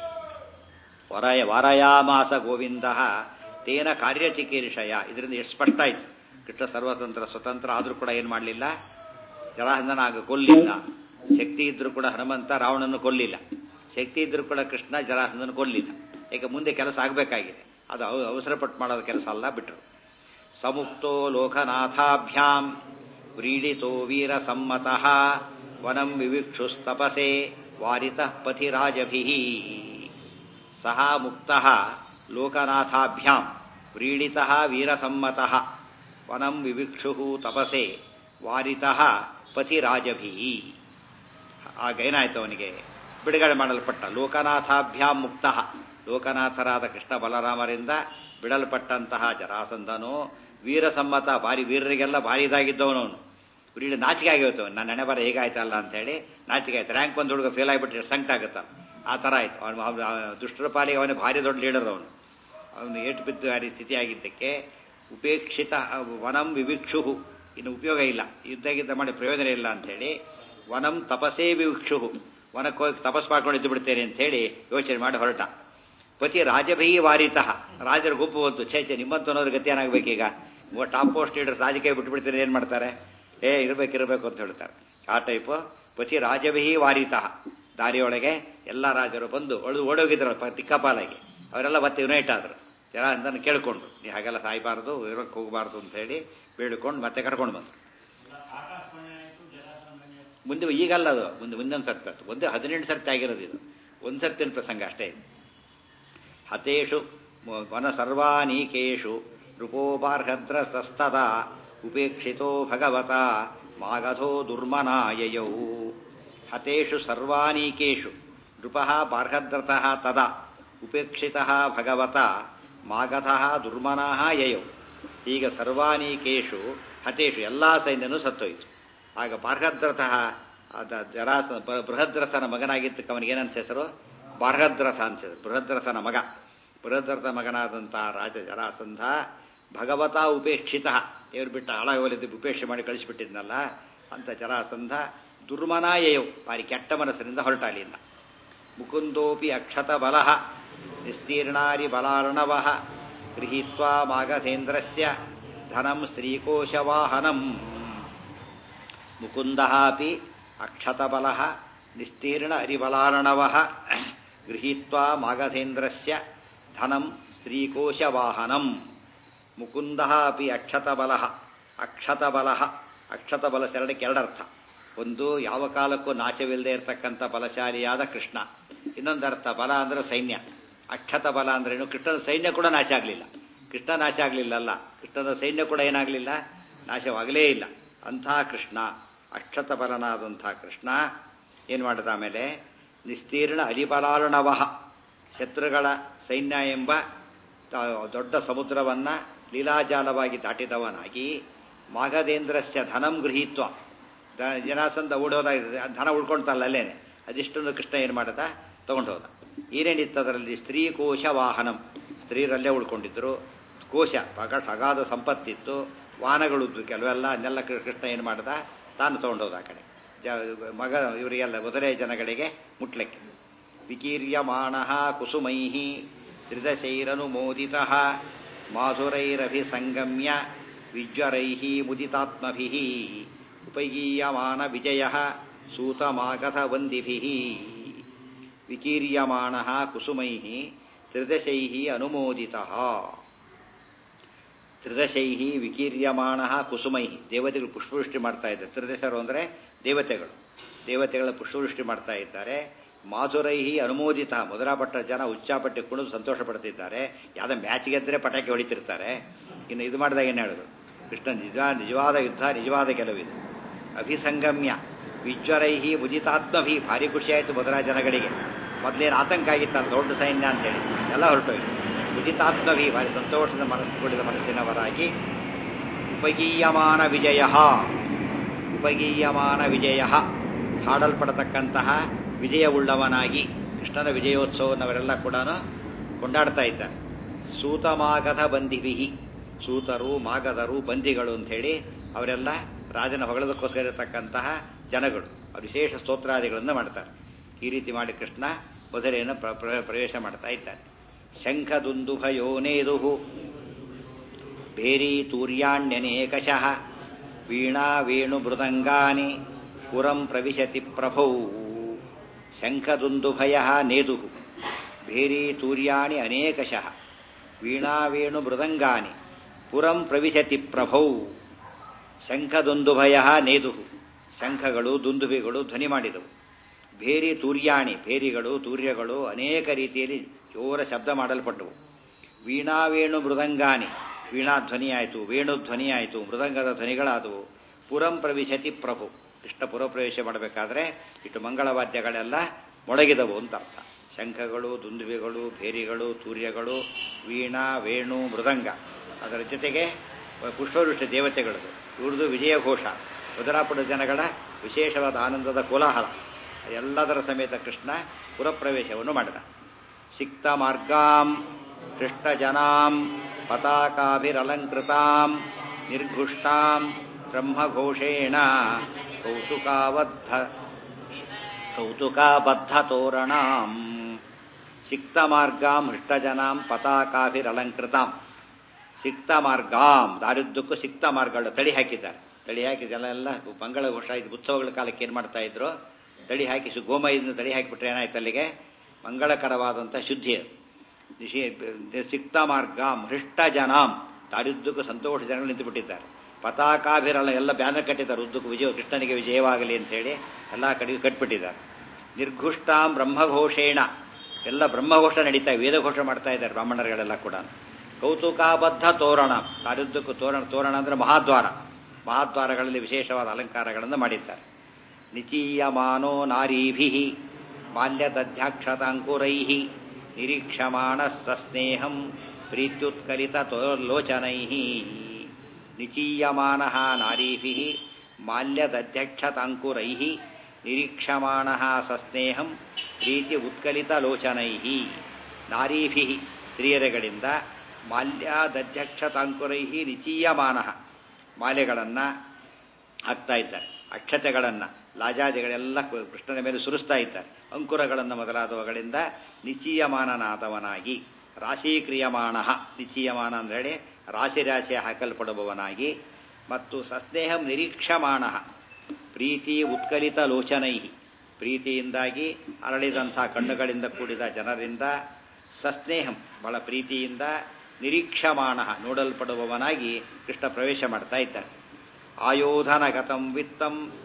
ವಾರಯಾಮಾಸ ಗೋವಿಂದ ತೇನ ಕಾರ್ಯಚಿಕೀರ್ಷಯ ಇದರಿಂದ ಎಷ್ಟು ಸ್ಪಷ್ಟ ಆಯ್ತು ಕೃಷ್ಣ ಸರ್ವತಂತ್ರ ಸ್ವತಂತ್ರ ಆದ್ರೂ ಕೂಡ ಏನ್ ಮಾಡಲಿಲ್ಲ ಜರಾಸಂಧನ ಆಗ ಕೊಲ್ಲಿಲ್ಲ ಶಕ್ತಿ ಇದ್ರೂ ಕೂಡ ಹನುಮಂತ ರಾವಣನ್ನು ಕೊಲ್ಲಿಲ್ಲ ಶಕ್ತಿ ಇದ್ರೂ ಕೂಡ ಕೃಷ್ಣ ಜರಾಸಂಧನ ಕೊಲ್ಲಿಲ್ಲ ಈಗ ಮುಂದೆ ಕೆಲಸ ಆಗಬೇಕಾಗಿದೆ ಅದು ಅವಸರಪಟ್ಟು ಮಾಡೋದು ಕೆಲಸ ಅಲ್ಲ ಬಿಟ್ರು ಸಮುಕ್ತೋ ಲೋಕನಾಥಾಭ್ಯಾಂ ವ್ರೀಡಿತೋ ವೀರ ಸಮ್ಮತಃ ವನಂ ವಿವಿಕ್ಷುಸ್ತಪಸೆ ವಾರಿತಃ ಪಥಿರಾಜಭಿಃ ಸಹ ಮುಕ್ತಃ ಲೋಕನಾಥಾಭ್ಯಾಂ ವ್ರೀಡಿತಃ ವೀರಸಮ್ಮತಃ ವನಂ ವಿವಿಕ್ಷುಃ ತಪಸೆ ವಾರಿತಃ ಪಥಿರಾಜಭಿಃ ಆಗೇನಾಯ್ತು ಅವನಿಗೆ ಬಿಡುಗಡೆ ಮಾಡಲ್ಪಟ್ಟ ಲೋಕನಾಥಾಭ್ಯಾಂ ಮುಕ್ತಃ ಲೋಕನಾಥರಾದ ಕೃಷ್ಣ ಬಲರಾಮರಿಂದ ಬಿಡಲ್ಪಟ್ಟಂತಹ ಜರಾಸಂಧನು ವೀರಸಮ್ಮತ ಭಾರಿ ವೀರರಿಗೆಲ್ಲ ಭಾರಿ ಇದಾಗಿದ್ದವನು ಅವನು ನಾಚಿಕೆ ಆಗಿತ್ತು ನನ್ನ ಹಣೆ ಬರ ಹೇಗಾಯ್ತಲ್ಲ ಅಂತ ಹೇಳಿ ನಾಚಿಕೆ ಆಯ್ತು ರ್ಯಾಂಕ್ ಬಂದು ಹುಡುಗ ಫೇಲ್ ಆಗಿಬಿಟ್ರೆ ಸಂಕಟ ಆಗುತ್ತಲ್ಲ ಆ ಥರ ಆಯ್ತು ಅವನು ದುಷ್ಟರ ಪಾಲಿಗೆ ಅವನೇ ಭಾರಿ ದೊಡ್ಡ ಲೀಡರ್ ಅವನು ಏಟು ಬಿದ್ದು ಆ ಸ್ಥಿತಿ ಆಗಿದ್ದಕ್ಕೆ ಉಪೇಕ್ಷಿತ ವನಂ ವಿವಿಕ್ಷು ಇನ್ನು ಉಪಯೋಗ ಇಲ್ಲ ಯುದ್ಧ ಮಾಡಿ ಪ್ರಯೋಜನ ಇಲ್ಲ ಅಂಥೇಳಿ ವನಂ ತಪಸೇ ವಿವಿಕ್ಷು ವನಕ್ಕೆ ಹೋಗಿ ತಪಸ್ ಮಾಡ್ಕೊಂಡಿದ್ದು ಬಿಡ್ತೇನೆ ಅಂತ ಹೇಳಿ ಯೋಚನೆ ಮಾಡಿ ಹೊರಟ ಪತಿ ರಾಜಭೀ ವಾರಿತಃ ರಾಜರ ಗುಂಪು ಬಂತು ಛೇ ನಿಮ್ಮಂತನವ್ರ ಗತಿ ಏನಾಗಬೇಕೀಗ ಟಾಪ್ ಪೋಸ್ಟ್ ಲೀಡರ್ಸ್ ರಾಜಕೀಯ ಬಿಟ್ಟುಬಿಡ್ತಾರೆ ಏನ್ ಮಾಡ್ತಾರೆ ಇರಬೇಕು ಅಂತ ಹೇಳ್ತಾರೆ ಆ ಟೈಪು ಪತಿ ರಾಜಭೀ ವಾರಿತಃ ದಾರಿಯೊಳಗೆ ಎಲ್ಲ ರಾಜರು ಬಂದು ಓಡೋಗಿದ್ರು ತಿಕ್ಕಪಾಲಾಗಿ ಅವರೆಲ್ಲ ಮತ್ತೆ ಯುನೈಟ್ ಆದ್ರು ಜನ ಅಂತ ಕೇಳ್ಕೊಂಡ್ರು ನೀ ಹಾಗೆಲ್ಲ ಸಾಯ್ಬಾರ್ದು ಇರೋಕ್ಕೆ ಹೋಗಬಾರ್ದು ಅಂತ ಹೇಳಿ ಬೇಡಿಕೊಂಡು ಮತ್ತೆ ಕರ್ಕೊಂಡು ಬಂದ್ರು ಮುಂದೆ ಈಗಲ್ಲ ಅದು ಮುಂದೊಂದು ಸರ್ತಿ ಆಯ್ತು ಒಂದೇ 18 ಸರ್ತಿ ಆಗಿರೋದು ಇದು ಒಂದು ಸರ್ತಿನ ಪ್ರಸಂಗ ಅಷ್ಟೇ ಹತೇಷು ವನ ಸರ್ವಾನೀಕೇಶು ನೃಪೋಪಾರ್ಹದ್ರಸ್ತಸ್ತದ ಉಪೇಕ್ಷಿತೋ ಭಗವತ ಮಾಗಧೋ ದುರ್ಮನಾಯಯೌ ಹತೇಷು ಸರ್ವಾನೀಕೇಶು ನೃಪಃ ಬಾರ್ಹದ್ರತಃ ತದಾ ಉಪೇಕ್ಷಿತಃ ಭಗವತ ಮಾಗಧಃ ದುರ್ಮನಃ ಯಯೌ ಈಗ ಸರ್ವಾನೀಕೇಶು ಹತೇಷು ಎಲ್ಲಾ ಸೈನ್ಯನೂ ಸತ್ತೋಯ್ತು ಆಗ ಬಾರ್ಹದ್ರತಃ ಬೃಹದ್ರಥನ ಮಗನಾಗಿದ್ದಕ್ಕೆ ಅವನಿಗೇನಂತ ಹೆಸರು ಬಾರ್ಹದ್ರಥ ಅನ್ಸಿದ್ರು ಬೃಹದ್ರಥ ಮಗನಾದಂತಹ ರಾಜ ಜರಾಸಂಧ ಭಗವತ ಉಪೇಕ್ಷಿತ ದೇವರು ಬಿಟ್ಟ ಹಾಳಾಗೋಲಿದ್ದು ಉಪೇಕ್ಷೆ ಮಾಡಿ ಕಳಿಸಿಬಿಟ್ಟಿದ್ನಲ್ಲ ಅಂತ ಜರಾಸಂಧ ದುರ್ಮನಾಯಯೌ ಭಾರಿ ಕೆಟ್ಟ ಮನಸ್ಸಿನಿಂದ ಹೊರಟ ಅಲ್ಲಿಂದ ಮುಕುಂದೋಪಿ ಅಕ್ಷತ ಬಲಃ ನಿಸ್ತೀರ್ಣಾರಿ ಬಲಾರ್ಣವಃ ಗೃಹೀತ್ವಾ ಮಾಗಧೇಂದ್ರಸ್ಯ ಧನಂ ಸ್ತ್ರೀಕೋಶವಾಹನಂ ಮುಕುಂದಃ ಅಪಿ ಅಕ್ಷತಬಲಃ ನಿಸ್ತೀರ್ಣ ಅರಿಬಲಾರ್ಣವಃ ಗೃಹೀತ್ವಾ ಮಾಗಧೇಂದ್ರಸ್ಯ ಧನಂ ಸ್ತ್ರೀಕೋಶವಾಹನಂ ಮುಕುಂದಃ ಅಪಿ ಅಕ್ಷತಬಲಃ ಅಕ್ಷತಬಲ ಶರಣಕ್ಕೆ ಎರಡರ್ಥ ಒಂದು ಯಾವ ಕಾಲಕ್ಕೂ ನಾಶವಿಲ್ಲದೆ ಇರತಕ್ಕಂಥ ಬಲಶಾಲಿಯಾದ ಕೃಷ್ಣ. ಇನ್ನೊಂದರ್ಥ ಬಲ ಅಂದ್ರೆ ಸೈನ್ಯ. ಅಕ್ಷತ ಬಲ ಅಂದ್ರೇನು? ಕೃಷ್ಣನ ಸೈನ್ಯ ಕೂಡ ನಾಶ ಆಗಲಿಲ್ಲ. ಕೃಷ್ಣ ನಾಶ ಆಗಲಿಲ್ಲಲ್ಲ, ಕೃಷ್ಣನ ಸೈನ್ಯ ಕೂಡ ಏನಾಗಲಿಲ್ಲ, ನಾಶವಾಗಲೇ ಇಲ್ಲ. ಅಂಥ ಕೃಷ್ಣ, ಅಕ್ಷತ ಬಲನಾದಂಥ ಕೃಷ್ಣ ಏನು ಮಾಡಿದ ಆಮೇಲೆ, ನಿಸ್ತೀರ್ಣ ಅಲಿಬಲಾರ್ಣವಃ, ಶತ್ರುಗಳ ಸೈನ್ಯ ಎಂಬ ದೊಡ್ಡ ಸಮುದ್ರವನ್ನ ಲೀಲಾಜಾಲವಾಗಿ ದಾಟಿದವನಾಗಿ, ಮಾಗಧೇಂದ್ರಸ್ಯ ಧನಂ ಗೃಹೀತ್ವ, ಜನಾಸಂದ ಓಡೋದಾಗಿದೆ, ಧನ ಉಳ್ಕೊಳ್ತಲ್ಲ ಅಲ್ಲೇನೆ, ಅದಿಷ್ಟನ್ನು ಕೃಷ್ಣ ಏನು ಮಾಡದ, ತಗೊಂಡು ಹೋದ. ಏನೇನಿತ್ತು ಅದರಲ್ಲಿ? ಸ್ತ್ರೀ ಕೋಶ ವಾಹನಂ, ಸ್ತ್ರೀಯರಲ್ಲೇ ಉಳ್ಕೊಂಡಿದ್ರು. ಕೋಶ ಅಗಾಧ ಸಂಪತ್ತಿತ್ತು, ವಾಹನಗಳಿದ್ವು ಕೆಲವೆಲ್ಲ, ಅದನ್ನೆಲ್ಲ ಕೃಷ್ಣ ಏನು ಮಾಡ್ದ, ತಾನು ತಗೊಂಡೋದ ಆ ಕಡೆ ಮಗ ಇವರಿಗೆಲ್ಲ ಉದರೇ ಜನಗಳಿಗೆ ಮುಟ್ಲಿಕ್ಕೆ. ವಿಕೀರ್ಯಮಾಣ ಕುಸುಮೈ ತ್ರಿದಶೈರನುಮೋದಿತ ಮಾಧುರೈರಭಿಸಂಗಮ್ಯ ವಿಜ್ವರೈ ಮುದಿತಾತ್ಮಭಿ ಉಪಗೀಯಮಾನ ವಿಜಯ ಸೂತಮಾಗತ ವಂದಿಭಿ. ವಿಕೀರ್ಯಮಾಣ ಕುಸುಮೈ ತ್ರಿದಶೈ ಅನುಮೋದಿತ. ತ್ರಿದಶೈ ವಿಕೀರ್ಯಮಾಣ ಕುಸುಮೈ, ದೇವತೆಗಳು ಪುಷ್ಪವೃಷ್ಟಿ ಮಾಡ್ತಾ ಇದ್ದಾರೆ. ತ್ರಿದಶರು ಅಂದರೆ ದೇವತೆಗಳು, ದೇವತೆಗಳ ಪುಷ್ಪವೃಷ್ಟಿ ಮಾಡ್ತಾ ಇದ್ದಾರೆ. ಮಾಧುರೈ ಅನುಮೋದಿತ, ಮಧುರಾಪಟ್ಟ ಜನ ಉಚ್ಚಾಪಟ್ಟೆ ಕುಣಿದು ಸಂತೋಷ ಪಡ್ತಿದ್ದಾರೆ. ಯಾವುದೋ ಮ್ಯಾಚ್ ಗೆದ್ದರೆ ಪಟಾಕಿ ಹೊಡಿತಿರ್ತಾರೆ. ಇನ್ನು ಇದು ಮಾಡಿದಾಗ ಏನು ಹೇಳಿದ್ರು, ಕೃಷ್ಣ ನಿಜವಾದ ಯುದ್ಧ, ನಿಜವಾದ ಗೆಲುವಿದು. ಅಭಿಸಂಗಮ್ಯ ವಿಜ್ವರೈ ಮುದಿತಾತ್ಮಭಿ, ಭಾರಿ ಖುಷಿಯಾಯಿತು ಮಧುರಾ ಜನಗಳಿಗೆ. ಮೊದಲೇನು ಆತಂಕ ಆಗಿತ್ತಲ್ಲ, ದೊಡ್ಡ ಸೈನ್ಯ ಅಂತೇಳಿ ಎಲ್ಲ ಹೊರಟೋಯ್ತು. ಮುದಿತಾತ್ಮಭಿ, ಭಾರಿ ಸಂತೋಷದ ಮನಸ್ಸು ಕೂಡಿದ ಮನಸ್ಸಿನವರಾಗಿ. ಉಪಗೀಯಮಾನ ವಿಜಯ, ಉಪಗೀಯಮಾನ ವಿಜಯ, ಹಾಡಲ್ಪಡತಕ್ಕಂತಹ ವಿಜಯವುಳ್ಳವನಾಗಿ ಕೃಷ್ಣನ ವಿಜಯೋತ್ಸವನವರೆಲ್ಲ ಕೂಡ ಕೊಂಡಾಡ್ತಾ ಇದ್ದಾರೆ. ಸೂತಮಾಗಧ ಬಂದಿವಿಹಿ, ಸೂತರು ಮಾಗಧರು ಬಂದಿಗಳು ಅಂಥೇಳಿ ಅವರೆಲ್ಲ ರಾಜನ ಹೊಗಳದಕ್ಕೋಸ್ಕರ ಇರತಕ್ಕಂತಹ ಜನಗಳು, ಅವರು ವಿಶೇಷ ಸ್ತೋತ್ರಾದಿಗಳನ್ನು ಮಾಡ್ತಾರೆ. ಈ ರೀತಿ ಮಾಡಿ ಕೃಷ್ಣ ಮಧುರೆಯನ್ನು ಪ್ರವೇಶ ಮಾಡ್ತಾ ಇದ್ದಾನೆ. ಶಂಖದುಂದುಭಯೋನೇದು ಭೇರಿ ತೂರ್ಯಾಣ್ಯನೇಕಶಃ ವೀಣಾ ವೇಣು ಮೃದಂಗಾನಿ ಪುರಂ ಪ್ರವಿಶತಿ ಪ್ರಭೌ. ಶಂಖದುಂದುಭಯ ನೇದು ಭೇರಿ ತೂರ್ಯಾಣಿ ಅನೇಕಶಃ ವೀಣಾ ವೇಣು ಮೃದಂಗಾನಿ ಪುರಂ ಪ್ರವಿಶತಿ ಪ್ರಭೌ. ಶಂಖದುಂದುಭಯ ನೇದು, ಶಂಖಗಳು ದುಂದುಭಿಗಳು ಧ್ವನಿ ಮಾಡಿದವು. ಭೇರಿ ತೂರ್ಯಾಣಿ, ಭೇರಿಗಳು ತೂರ್ಯಗಳು ಅನೇಕ ರೀತಿಯಲ್ಲಿ ಜೋರ ಶಬ್ದ ಮಾಡಲ್ಪಟ್ಟವು. ವೀಣಾ ವೇಣು ಮೃದಂಗಾನಿ, ವೀಣಾ ಧ್ವನಿಯಾಯಿತು, ವೇಣು ಧ್ವನಿಯಾಯಿತು, ಮೃದಂಗದ ಧ್ವನಿಗಳಾದವು. ಪುರಂ ಪ್ರವಿಶತಿ ಪ್ರಭು, ಕೃಷ್ಣ ಪುರಪ್ರವೇಶ ಮಾಡಬೇಕಾದ್ರೆ ಇಟ್ಟು ಮಂಗಳವಾದ್ಯಗಳೆಲ್ಲ ಮೊಳಗಿದವು ಅಂತ ಅರ್ಥ. ಶಂಖಗಳು ದುಂದುಭಿಗಳು ಭೇರಿಗಳು ತೂರ್ಯಗಳು ವೀಣಾ ವೇಣು ಮೃದಂಗ, ಅದರ ಜೊತೆಗೆ ಪುಷ್ಪವೃಷ್ಟಿ ದೇವತೆಗಳದು, ಇವ್ರದ್ದು ವಿಜಯ ಘೋಷ, ಮಧುರಾಪುರ ಜನಗಳ ವಿಶೇಷವಾದ ಆನಂದದ ಕೋಲಾಹಲ, ಎಲ್ಲದರ ಸಮೇತ ಕೃಷ್ಣ ಪುರಪ್ರವೇಶವನ್ನು ಮಾಡಿದ. ಸಿಕ್ತ ಮಾರ್ಗಾಂ ಹೃಷ್ಟಜನಾಂ ಪತಾಕಾಭಿರಲಂಕೃತಾಂ ನಿರ್ಘುಷ್ಟಾಂ ಬ್ರಹ್ಮಘೋಷೇಣ ಕೌತುಕಾಬದ್ಧ ತೋರಣಾಂ. ಸಿಕ್ತ ಮಾರ್ಗಾಂ ಹೃಷ್ಟಜನಾಂ ಪತಾಕಾಭಿರಲಂಕೃತಾಂ. ಸಿಕ್ತ ಮಾರ್ಗಾಂ, ದಾರಿದ್ದಕ್ಕೂ ಸಿಕ್ತ ಮಾರ್ಗಗಳು ತಡಿ ಹಾಕಿದ್ದಾರೆ. ತಡಿ ಹಾಕಿ ಜನ ಎಲ್ಲ ಮಂಗಳ ಘೋಷ, ಇದು ಉತ್ಸವಗಳ ಕಾಲಕ್ಕೆ ಏನು ಮಾಡ್ತಾ ಇದ್ರು, ತಡಿ ಹಾಕಿ ಗೋಮಯದಿಂದ ತಡಿ ಹಾಕಿಬಿಟ್ರೆ ಏನಾಯ್ತು, ಅಲ್ಲಿಗೆ ಮಂಗಳಕರವಾದಂಥ ಶುದ್ಧಿ. ಸಿಕ್ತ ಮಾರ್ಗಾಂ ಹೃಷ್ಟ ಜನಾಂ, ದಾರಿದ್ದಕ್ಕೂ ಸಂತೋಷ ಜನಗಳು ನಿಂತು ಬಿಟ್ಟಿದ್ದಾರೆ. ಪತಾಕಾಭಿರಲ, ಎಲ್ಲ ಬ್ಯಾನರ್ ಕಟ್ಟಿದ್ದಾರೆ, ಉದ್ದಕ್ಕೂ ವಿಜಯ, ಕೃಷ್ಣನಿಗೆ ವಿಜಯವಾಗಲಿ ಅಂತೇಳಿ ಎಲ್ಲ ಕಡೆಗೂ ಕಟ್ಬಿಟ್ಟಿದ್ದಾರೆ. ನಿರ್ಘುಷ್ಟಾಂ ಬ್ರಹ್ಮಘೋಷೇಣ, ಎಲ್ಲ ಬ್ರಹ್ಮಘೋಷ ನಡೀತಾ, ವೇದಘೋಷ ಮಾಡ್ತಾ ಇದ್ದಾರೆ ಬ್ರಾಹ್ಮಣರುಗಳೆಲ್ಲ ಕೂಡ. ಕೌತುಕಾಬದ್ಧ ತೋರಣ, ದಾರಿದ್ದಕ್ಕೂ ತೋರಣ, ತೋರಣ ಅಂದರೆ ಮಹಾದ್ವಾರ, ಮಹಾದ್ವಾರಗಳಲ್ಲಿ ವಿಶೇಷವಾದ ಅಲಂಕಾರಗಳನ್ನು ಮಾಡಿದ್ದಾರೆ. ನಿಚೀಯಮಾನೋ ನಾರೀಭಿ ಮಾಲ್ಯದಧ್ಯಾಕ್ಷತಾಂಕುರೈ ನಿರೀಕ್ಷಮಾಣ ಸಸ್ನೇಹಂ ಪ್ರೀತ್ಯುತ್ಕಲಿತಲೋಚನೈ. ನಿಚೀಯಮಾನ ನಾರೀಭಿ ಮಾಲ್ಯದಧ್ಯಕ್ಷತಾಂಕುರೈ ನಿರೀಕ್ಷಮಾಣ ಸಸ್ನೇಹಂ ಪ್ರೀತಿ ಉತ್ಕಲಿತಲೋಚನೈ. ನಾರೀಭಿ, ಸ್ತ್ರೀಯರುಗಳಿಂದ ಮಾಲ್ಯದಧ್ಯಕ್ಷತಾಂಕುರೈ ನಿಚೀಯಮಾನ, ಮಾಲೆಗಳನ್ನು ಹಾಕ್ತಾ ಇದ್ದಾರೆ, ಅಕ್ಷತೆಗಳನ್ನು ಲಾಜಾದಿಗಳೆಲ್ಲ ಕೃಷ್ಣನ ಮೇಲೆ ಸುರಿಸ್ತಾ ಇದ್ದಾರೆ, ಅಂಕುರಗಳನ್ನು ಮೊದಲಾದವುಗಳಿಂದ ನಿಚೀಯಮಾನನಾದವನಾಗಿ. ರಾಶೀಕ್ರಿಯಮಾಣ, ನಿಚೀಯಮಾನ ಅಂದರೆ ಹೇಳಿ ರಾಶಿ ರಾಶಿಯ ಹಾಕಲ್ಪಡುವವನಾಗಿ. ಮತ್ತು ಸಸ್ನೇಹಂ ನಿರೀಕ್ಷಮಾಣ, ಪ್ರೀತಿ ಉತ್ಕಲಿತ ಲೋಚನೈ, ಪ್ರೀತಿಯಿಂದಾಗಿ ಅರಳಿದಂಥ ಕಣ್ಣುಗಳಿಂದ ಕೂಡಿದ ಜನರಿಂದ. ಸಸ್ನೇಹಂ, ಬಹಳ ಪ್ರೀತಿಯಿಂದ. ನಿರೀಕ್ಷಮಾಣ, ನೋಡಲ್ಪಡುವವನಾಗಿ ಕೃಷ್ಣ ಪ್ರವೇಶ ಮಾಡ್ತಾ ಇದ್ದಾನೆ. ಆಯೋಧನಗತಂ ವಿತ್ತಂ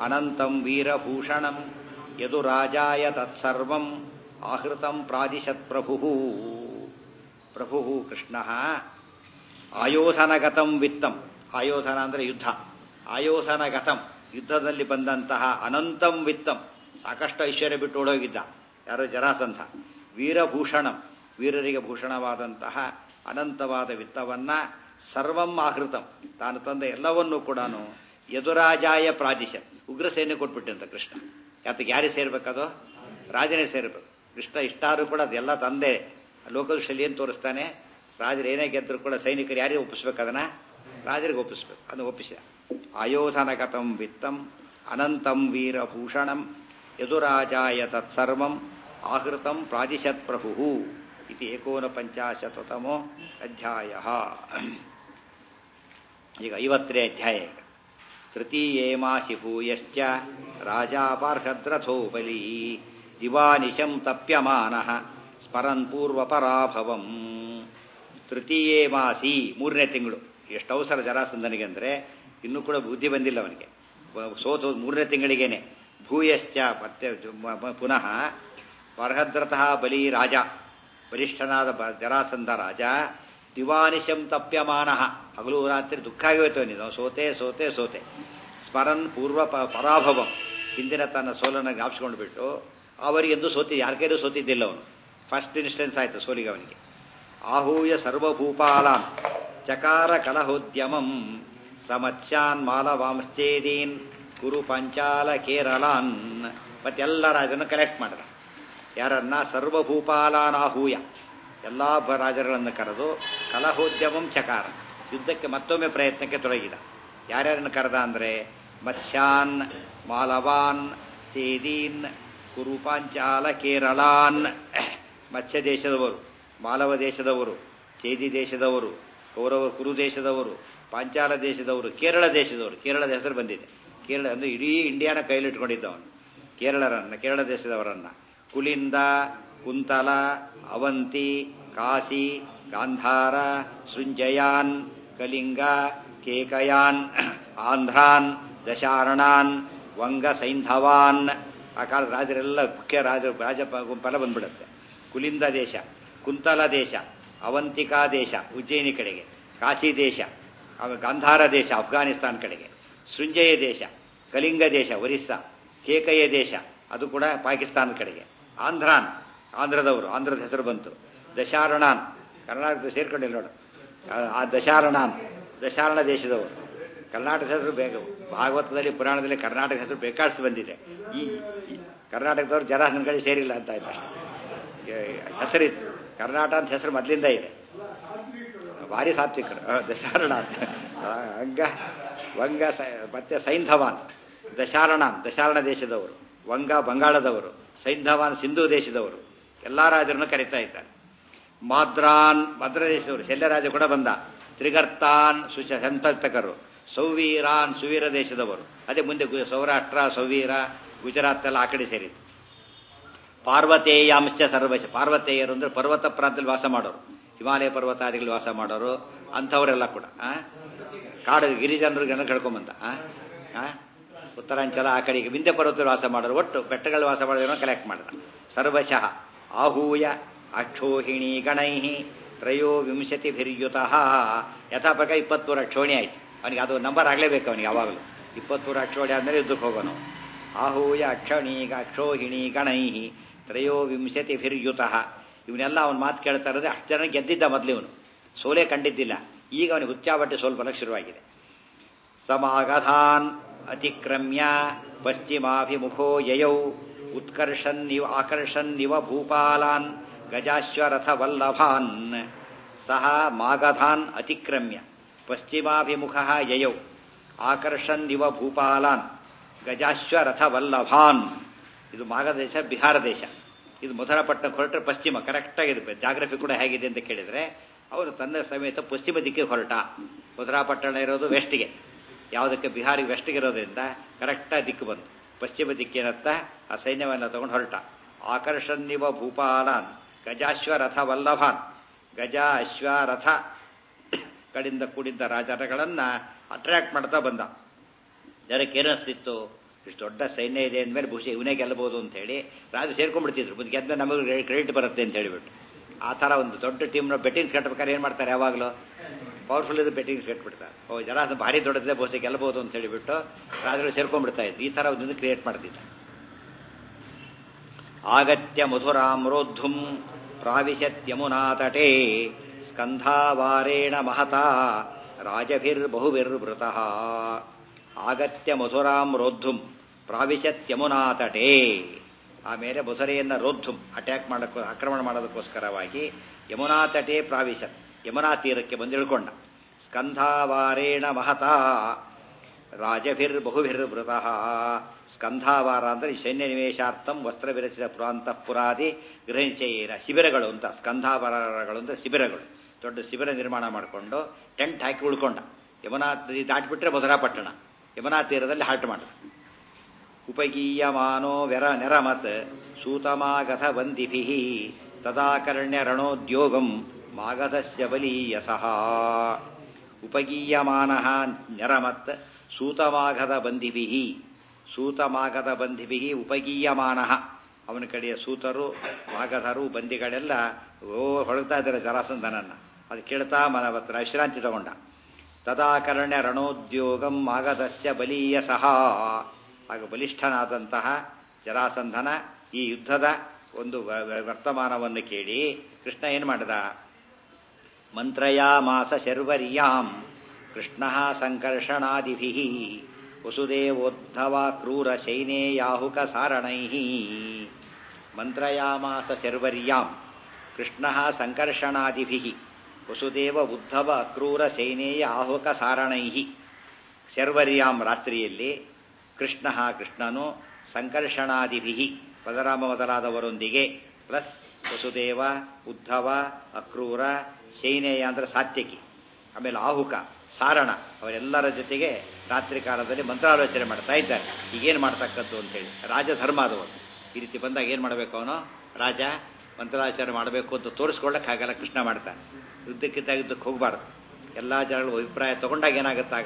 ಅನಂತಂ ವೀರಭೂಷಣಂ ಯದುರಾಜಾಯ ತತ್ಸರ್ವಂ ಆಹೃತಂ ಪ್ರಾದಿಶತ್ ಪ್ರಭು ಪ್ರಭು ಕೃಷ್ಣ ಆಯೋಧನಗತಂ ವಿತ್ತಂ. ಆಯೋಧನ ಅಂದರೆ ಯುದ್ಧ. ಆಯೋಧನಗತಂ ಯುದ್ಧದಲ್ಲಿ ಬಂದಂತಹ ಅನಂತಂ ವಿತ್ತಂ ಸಾಕಷ್ಟು ಐಶ್ವರ್ಯ ಬಿಟ್ಟು ಓಡೋಗಿದ್ದ ಯಾರೋ ಜರಾಸಂಧ. ವೀರಭೂಷಣಂ ವೀರರಿಗೆ ಭೂಷಣವಾದಂತಹ ಅನಂತವಾದ ವಿತ್ತವನ್ನ ಸರ್ವಂ ಆಹೃತಂ ತಾನು ತಂದ ಎಲ್ಲವನ್ನೂ ಕೂಡ ಯದುರಾಜಾಯ ಪ್ರಾದಿಶ ಉಗ್ರಸೇನೆ ಕೊಟ್ಬಿಟ್ಟಂತ ಕೃಷ್ಣ. ಯಾತಕ್ಕೆ ಯಾರಿಗೆ ಸೇರ್ಬೇಕದು? ರಾಜನೇ ಸೇರ್ಬೇಕು. ಕೃಷ್ಣ ಇಷ್ಟಾರು ಕೂಡ ಅದೆಲ್ಲ ತಂದೆ ಲೋಕದೃಷ್ಟಿಯಲ್ಲಿ ಏನು ತೋರಿಸ್ತಾನೆ? ರಾಜರು ಏನೇ ಗೆದ್ದರೂ ಕೂಡ ಸೈನಿಕರು ಯಾರಿಗೆ ಒಪ್ಪಿಸ್ಬೇಕು? ಅದನ್ನ ರಾಜರಿಗೆ ಒಪ್ಪಿಸ್ಬೇಕು. ಅದನ್ನು ಒಪ್ಪಿಸಿದ. ಆಯೋಧನಗತಂ ವಿತ್ತಂ ಅನಂತಂ ವೀರಭೂಷಣಂ ಯದುರಾಜಾಯ ತತ್ಸರ್ವಂ ಆಹೃತಂ ಪ್ರಾದಿಶತ್ ಪ್ರಭು ಇತಿ 49 ಅಧ್ಯಾಯ. ಈಗ 50ನೇ ಅಧ್ಯಾಯ. ತೃತೀಯೇ ಮಾಸಿ ಭೂಯಶ್ಚ ರಾಜಾ ಪಾರ್ಹದ್ರಥೋ ಬಲಿ ದಿವಾನಿಶಂ ತಪ್ಯಮಾನಃ ಸ್ಮರನ್ ಪೂರ್ವಪರಾಭವಂ. ತೃತೀಯೇ ಮಾಸಿ 3ನೇ ತಿಂಗಳು. ಎಷ್ಟು ಅವಸರ ಜರಾಸಂಧನಿಗೆ ಅಂದರೆ ಇನ್ನೂ ಕೂಡ ಬುದ್ಧಿ ಬಂದಿಲ್ಲ ಅವನಿಗೆ. ಸೋತು 3ನೇ ತಿಂಗಳಿಗೇನೆ. ಭೂಯಶ್ಚ ಮತ್ತೆ ಪುನಃ ಪಾರ್ಹದ್ರತಃ ಬಲಿ ರಾಜ ವರಿಷ್ಠನಾದ ಜರಾಸಂಧ ರಾಜ ದಿವಾನಿಶಂ ತಪ್ಯಮಾನಃ ಹಗಲು ರಾತ್ರಿ ದುಃಖ ಆಗೋಯ್ತು ನೀನು. ಸೋತೆ ಸೋತೆ ಸೋತೆ. ಸ್ಮರನ್ ಪೂರ್ವ ಪರಾಭವಂ ಹಿಂದಿನ ತನ್ನ ಸೋಲನ್ನು ಜ್ಞಾಪಿಸ್ಕೊಂಡು ಬಿಟ್ಟು ಅವರಿಗೆಂದು ಯಾರ ಕೈಲೂ ಸೋತಿದ್ದಿಲ್ಲ ಅವನು. ಫಸ್ಟ್ ಇನ್ಸ್ಟೆನ್ಸ್ ಆಯಿತು ಸೋಲಿಗೆ ಅವನಿಗೆ. ಆಹೂಯ ಸರ್ವಭೂಪಾಲಾನ್ ಚಕಾರ ಕಲಹೋದ್ಯಮಂ ಸಮತ್ಸ್ಯಾನ್ ಮಾಲವಾಂಶ್ಚೇದೀನ್ ಕುರು ಪಂಚಾಲ ಕೇರಳಾನ್. ಮತ್ತೆಲ್ಲ ರಾಜರನ್ನು ಕಲೆಕ್ಟ್ ಮಾಡಿದ. ಯಾರನ್ನ? ಸರ್ವಭೂಪಾಲಾನ್ ಆಹೂಯ ಎಲ್ಲ ರಾಜರುಗಳನ್ನು ಕರೆದು ಕಲಹೋದ್ಯಮಂ ಚಕಾರ ಯುದ್ಧಕ್ಕೆ ಮತ್ತೊಮ್ಮೆ ಪ್ರಯತ್ನಕ್ಕೆ ತೊಡಗಿದ. ಯಾರ್ಯಾರನ್ನು ಕರೆದ ಅಂದರೆ ಮತ್ಸ್ಯಾನ್ ಮಾಲವಾನ್ ಚೇದೀನ್ ಕುರು ಪಾಂಚಾಲ ಕೇರಳಾನ್. ಮತ್ಸ್ಯ ದೇಶದವರು, ಮಾಲವ ದೇಶದವರು, ಚೇದಿ ದೇಶದವರು, ಕೌರವ ಕುರು ದೇಶದವರು, ಪಾಂಚಾಲ ದೇಶದವರು, ಕೇರಳ ದೇಶದವರು. ಕೇರಳದ ಹೆಸರು ಬಂದಿದೆ. ಕೇರಳ ಅಂದರೆ ಇಡೀ ಇಂಡಿಯಾನ ಕೈಲಿಟ್ಕೊಂಡಿದ್ದವನು. ಕೇರಳ ದೇಶದವರನ್ನ ಕುಲಿಂದ, ಕುಂತಲ, ಅವಂತಿ, ಕಾಶಿ, ಗಾಂಧಾರ, ಸೃಂಜಯಾನ್, ಕಲಿಂಗ, ಕೇಕಯಾನ್, ಆಂಧ್ರಾನ್, ದಶಾರಣಾನ್, ವಂಗ ಸೈಂಧವಾನ್. ಆ ಕಾಲದ ರಾಜರೆಲ್ಲ ಮುಖ್ಯ ರಾಜ ಗುಂಪೆಲ್ಲ ಬಂದ್ಬಿಡುತ್ತೆ. ಕುಲಿಂದ ದೇಶ, ಕುಂತಲ ದೇಶ, ಅವಂತಿಕಾ ದೇಶ ಉಜ್ಜಯಿನಿ ಕಡೆಗೆ, ಕಾಶಿ ದೇಶ, ಗಾಂಧಾರ ದೇಶ ಅಫ್ಘಾನಿಸ್ತಾನ್ ಕಡೆಗೆ, ಸೃಂಜಯ ದೇಶ, ಕಲಿಂಗ ದೇಶ ಒರಿಸ್ಸಾ, ಕೇಕಯ ದೇಶ ಅದು ಕೂಡ ಪಾಕಿಸ್ತಾನ ಕಡೆಗೆ, ಆಂಧ್ರಾನ್ ಆಂಧ್ರದವರು, ಆಂಧ್ರದ ಹೆಸರು ಬಂತು. ದಶಾರಣಾನ್ ಕರ್ನಾಟಕದ ಸೇರ್ಕೊಂಡಿಲ್ಲ ನೋಡು. ಆ ದಶಾರಣ ದೇಶದವರು. ಕರ್ನಾಟಕ ಹೆಸರು ಭಾಗವತದಲ್ಲಿ ಪುರಾಣದಲ್ಲಿ ಕರ್ನಾಟಕ ಹೆಸರು ಬೇಕಾಷ್ಟು ಬಂದಿದೆ. ಈ ಕರ್ನಾಟಕದವರು ಜರಾಸಂಧ ಕಡೆ ಸೇರಿಲ್ಲ ಅಂತ ಆಯ್ತಾ. ಹೆಸರಿತ್ತು ಕರ್ನಾಟಕ ಅಂತ ಹೆಸರು ಮೊದಲಿಂದ ಇದೆ. ಭಾರಿ ಸಾತ್ವಿಕರು. ದಶಾರಣಾನ್ ವಂಗ ಮತ್ತೆ ಸೈಂಧವಾನ್. ದಶಾರಣ ದೇಶದವರು, ವಂಗ ಬಂಗಾಳದವರು, ಸೈಂಧವಾನ್ ಸಿಂಧು ದೇಶದವರು. ಎಲ್ಲಾ ರಾಜರನ್ನು ಕರೀತಾ ಇದ್ದಾರೆ. ಮದ್ರ ದೇಶದವರು, ಶಲ್ಯರಾಜ ಕೂಡ ಬಂದ. ತ್ರಿಗರ್ತಾನ್ ಸಂತಕರು, ಸೌವೀರಾನ್ ಸುವೀರ ದೇಶದವರು. ಅದೇ ಮುಂದೆ ಸೌರಾಷ್ಟ್ರ, ಸೌವೀರ, ಗುಜರಾತ್ ಎಲ್ಲ ಆ ಕಡೆ ಸೇರಿತ್ತು. ಪಾರ್ವತೇಯಾಂಶ ಸರ್ವಶ. ಪಾರ್ವತೇಯರು ಅಂದ್ರೆ ಪರ್ವತ ಪ್ರಾಂತದಲ್ಲಿ ವಾಸ ಮಾಡೋರು, ಹಿಮಾಲಯ ಪರ್ವತಾದಿಗಳಲ್ಲಿ ವಾಸ ಮಾಡೋರು ಅಂಥವರೆಲ್ಲ ಕೂಡ ಕಾಡು ಗಿರಿಜನರಿಗೆಲ್ಲ ಕಳ್ಕೊಂಬಂದ. ಉತ್ತರಾಂಚಲ ಆ ಕಡೆಗೆ ವಿಂಧ್ಯ ಪರ್ವತದಲ್ಲಿ ವಾಸ ಮಾಡೋರು, ಒಟ್ಟು ಬೆಟ್ಟಗಳಲ್ಲಿ ವಾಸ ಮಾಡೋದನ್ನು ಕಲೆಕ್ಟ್ ಮಾಡಿದ. ಸರ್ವಶಃ ಆಹೂಯ ಅಕ್ಷೋಹಿಣಿ ಗಣೈ ತ್ರಯೋವಿಂಶತಿಭಿರ್ಯುತಃ. ಯಥಾಪಕ 23 ಅಕ್ಷೋಣಿ ಆಯ್ತು ಅವನಿಗೆ. ಅದು ನಂಬರ್ ಆಗಲೇಬೇಕು ಅವನಿಗೆ ಯಾವಾಗಲೂ. 23 ಅಕ್ಷೋಣಿ ಆದ್ಮೇಲೆ ಯುದ್ಧಕ್ಕೆ ಹೋಗೋನು. ಆಹೂಯ ಅಕ್ಷೋಹಿಣಿ ಗಣೈ ತ್ರಯೋವಿಂಶತಿಭಿರ್ಯುತಃ. ಇವನ್ನೆಲ್ಲ ಅವನ ಮಾತು ಕೇಳ್ತಾ ಇರೋದೇ. ಅಷ್ಟು ಜನ ಗೆದ್ದಿದ್ದ ಮೊದಲು ಇವನು, ಸೋಲೆ ಕಂಡಿದ್ದಿಲ್ಲ. ಈಗ ಅವನಿಗೆ ಹುಚ್ಚಾಬಟ್ಟೆ ಸೋಲ್ಬಲಕ್ಕೆ ಶುರುವಾಗಿದೆ. ಸಮಾಗಧಾನ್ ಅತಿಕ್ರಮ್ಯ ಪಶ್ಚಿಮಾಭಿಮುಖೋ ಯಯೌ ಆಕರ್ಷನ್ನಿವ ಭೂಪಾಲಾನ್ ಗಜಾಶ್ವರಥ ವಲ್ಲಭಾನ್. ಸಹ ಮಾಗಧಾನ್ ಅತಿಕ್ರಮ್ಯ ಪಶ್ಚಿಮಾಭಿಮುಖ ಯಯೌ ಆಕರ್ಷನ್ನಿವ ಭೂಪಾಲಾನ್ ಗಜಾಶ್ವರಥ ವಲ್ಲಭಾನ್. ಇದು ಮಾಗಧ ದೇಶ, ಬಿಹಾರ ದೇಶ. ಇದು ಮಥುರಾಪಟ್ಟಣಕ್ಕೆ ಹೊರಟ್ರೆ ಪಶ್ಚಿಮ ಕರೆಕ್ಟಾಗಿದೆ. ಜಾಗ್ರಫಿ ಕೂಡ ಹೇಗಿದೆ ಅಂತ ಕೇಳಿದರೆ ಅವರು ತನ್ನ ಸಮೇತ ಪಶ್ಚಿಮ ದಿಕ್ಕಿಗೆ ಹೊರಟ. ಮಥುರಾಪಟ್ಟಣ ಇರೋದು ವೆಸ್ಟ್ಗೆ, ಯಾವುದಕ್ಕೆ ಬಿಹಾರಿಗೆ ವೆಸ್ಟ್ಗೆ ಇರೋದ್ರಿಂದ ಕರೆಕ್ಟಾಗಿ ದಿಕ್ಕು ಬಂತು. ಪಶ್ಚಿಮ ದಿಕ್ಕಿನತ್ತ ಆ ಸೈನ್ಯವನ್ನು ತಗೊಂಡು ಹೊರಟ. ಆಕರ್ಷನ್ನಿವ ಭೂಪಾಲಾನ್ ಗಜಾಶ್ವರಥ ವಲ್ಲಭಾನ್. ಗಜ ಅಶ್ವರಥ ಗಳಿಂದ ಕೂಡಿದ್ದ ರಾಜರುಗಳನ್ನ ಅಟ್ರಾಕ್ಟ್ ಮಾಡ್ತಾ ಬಂದ. ಜನಕ್ಕೆ ಏನಿಸ್ತಿತ್ತು? ಇಷ್ಟು ದೊಡ್ಡ ಸೈನ್ಯ ಇದೆ ಅಂದಮೇಲೆ ಬಹುಶಃ ಇವನೇ ಗೆಲ್ಲಬಹುದು ಅಂತ ಹೇಳಿ ರಾಜು ಸೇರ್ಕೊಂಡ್ಬಿಡ್ತಿದ್ರು, ಮುಂದೆ ಗೆದ್ದ ನಮಗೆ ಕ್ರೆಡಿಟ್ ಬರುತ್ತೆ ಅಂತ ಹೇಳಿಬಿಟ್ಟು. ಆ ಥರ ಒಂದು ದೊಡ್ಡ ಟೀಮ್ನ ಬೆಟ್ಟಿಂಗ್ಸ್ ಕಟ್ಟಬೇಕಾದ್ರೆ ಏನು ಮಾಡ್ತಾರೆ, ಯಾವಾಗಲೂ ಪವರ್ಫುಲ್ ಇದು ಬೆಟ್ಟಿಂಗ್ಸ್ ಕಟ್ಬಿಡ್ತಾರೆ. ಜರಾಸಂಧ ಭಾರಿ ದೊಡ್ಡದೇ ಬಹುಶಃ ಗೆಲ್ಲಬಹುದು ಅಂತ ಹೇಳಿಬಿಟ್ಟು ರಾಜರು ಸೇರ್ಕೊಂಡ್ಬಿಡ್ತಾ ಇದ್ರು. ಈ ಥರ ಒಂದು ಕ್ರಿಯೇಟ್ ಮಾಡ್ತಿದ್ದ. ಆಗತ್ಯ ಮಧುರಾಮ್ರೋದ್ಧುಂ ಪ್ರಾವಿಶತ್ ಯಮುನಾ ತಟೇ ಸ್ಕಂಧಾವಾರೇಣ ಮಹತಾ ರಾಜಭಿರ್ಬಹುವಿರ್ವೃತಃ. ಆಗತ್ಯ ಮಧುರಾಂ ರೋದ್ಧುಂ ಪ್ರಾವಿಶತ್ ಯಮುನಾ ತಟೇ. ಆಮೇಲೆ ಮಧುರೆಯನ್ನು ರೋದ್ಧುಂ ಅಟ್ಯಾಕ್ ಮಾಡಕ್ಕೆ ಆಕ್ರಮಣ ಮಾಡೋದಕ್ಕೋಸ್ಕರವಾಗಿ ಯಮುನಾ ತಟೇ ಪ್ರಾವಿಶತ್ ಯಮುನಾ ತೀರಕ್ಕೆ ಬಂದು ಇಳ್ಕೊಂಡ. ಸ್ಕಂಧಾವಾರೇಣ ಮಹತಾ ರಾಜಭಿರ್ಬಹುವಿರ್ವೃತಃ. ಸ್ಕಂಧಾವಾರ ಅಂದರೆ ಸೈನ್ಯ ನಿವೇಶಾರ್ಥಂ ವಸ್ತ್ರ ವಿರಚಿತ ಪುರಾಂತಃಪುರಾದಿ ಗೃಹನಿಶ್ಚಯೇನ ಶಿಬಿರಗಳು ಅಂತ. ಸ್ಕಂಧಾವಾರಗಳು ಅಂದರೆ ಶಿಬಿರಗಳು. ದೊಡ್ಡ ಶಿಬಿರ ನಿರ್ಮಾಣ ಮಾಡಿಕೊಂಡು ಟೆಂಟ್ ಹಾಕಿ ಉಳ್ಕೊಂಡ. ಯಮುನಾ ನದಿ ದಾಟಿಬಿಟ್ರೆ ಮಧುರಾ ಪಟ್ಟಣ. ಯಮುನಾ ತೀರದಲ್ಲಿ ಹಾಲ್ಟ್ ಮಾಡ. ಉಪಗೀಯಮಾನೋ ನೆರಮತ್ ಸೂತಮಾಗತ ವಂದಿಭಿ ತದಾಕರ್ಣ್ಯ ರಣೋದ್ಯೋಗಂ ಮಾಗಧಸ್ಯ ಬಲೀಯಸಃ. ಉಪಗೀಯಮಾನ ನೆರಮತ್ ಸೂತಮಾಗತ ಬಂಧಿಭಿ. ಸೂತಮಾಗತ ಬಂಧಿಭಿ ಉಪಗೀಯಮಾನ. ಅವನ ಕಡೆಯ ಸೂತರು ಮಾಗಧರು ಬಂದಿಗಳೆಲ್ಲ ಹೊರಡ್ತಾ ಇದ್ದಾರೆ ಜರಾಸಂಧನನ್ನ. ಅದು ಕೇಳ್ತಾ ಮನವತ್ರ ವಿಶ್ರಾಂತಿ ತಗೊಂಡ. ತದಾಕರ್ಣ್ಯ ರಣೋದ್ಯೋಗಂ ಮಾಗಧಸ್ಯ ಬಲೀಯಸಃ. ಆಗ ಬಲಿಷ್ಠನಾದಂತಹ ಜರಾಸಂಧನ ಈ ಯುದ್ಧದ ಒಂದು ವರ್ತಮಾನವನ್ನು ಕೇಳಿ ಕೃಷ್ಣ ಏನು ಮಾಡಿದ, ಮಂತ್ರಯಾಮಾಸ ಶರ್ವರ್ಯಾಂ ಕೃಷ್ಣ ಸಂಕರ್ಷಣಾದಿಭಿ ವಸುದೇವೋದ್ಧವ ಕ್ರೂರ ಶೈನೇಯಾಹುಕ ಸಾರಣೈ. ಮಂತ್ರಯಾಮಾಸ ಶರ್ವರ್ಯಾಂ ಕೃಷ್ಣ ಸಂಕರ್ಷಣಾದಿಭಿ ವಸುದೇವ ಉದ್ಧವ ಅಕ್ರೂರ ಸೈನೇಯ ಆಹುಕ ಸಾರಣೈ. ಶರ್ವರ್ಯಾಂ ರಾತ್ರಿಯಲ್ಲಿ ಕೃಷ್ಣನು ಸಂಕರ್ಷಣಾದಿಭಿ ಬಲರಾಮ ಮೊದಲಾದವರೊಂದಿಗೆ ಪ್ಲಸ್ ವಸುದೇವ ಉದ್ಧವ ಅಕ್ರೂರ ಶೈನೇಯ ಅಂದರೆ ಸಾತ್ಯಕಿ ಆಮೇಲೆ ಆಹುಕ ಸಾರಣ ಅವರೆಲ್ಲರ ಜೊತೆಗೆ ರಾತ್ರಿ ಕಾಲದಲ್ಲಿ ಮಂತ್ರಾಲೋಚನೆ ಮಾಡ್ತಾ ಇದ್ದಾರೆ. ಈಗೇನು ಮಾಡ್ತಕ್ಕದ್ದು ಅಂತೇಳಿ ರಾಜಧರ್ಮ ಅದು. ಈ ರೀತಿ ಬಂದಾಗ ಏನು ಮಾಡಬೇಕು, ಅವನು ರಾಜ ಮಂತ್ರಾಲೋಚನೆ ಮಾಡಬೇಕು ಅಂತ ತೋರಿಸ್ಕೊಳ್ಳಕ್ಕೆ ಹಾಗೆಲ್ಲ ಕೃಷ್ಣ ಮಾಡ್ತಾನೆ. ಯುದ್ಧಕ್ಕಿಂತ ಯುದ್ಧಕ್ಕೆ ಹೋಗಬಾರ್ದು. ಎಲ್ಲ ಜನಗಳು ಅಭಿಪ್ರಾಯ ತಗೊಂಡಾಗ ಏನಾಗುತ್ತಾಗ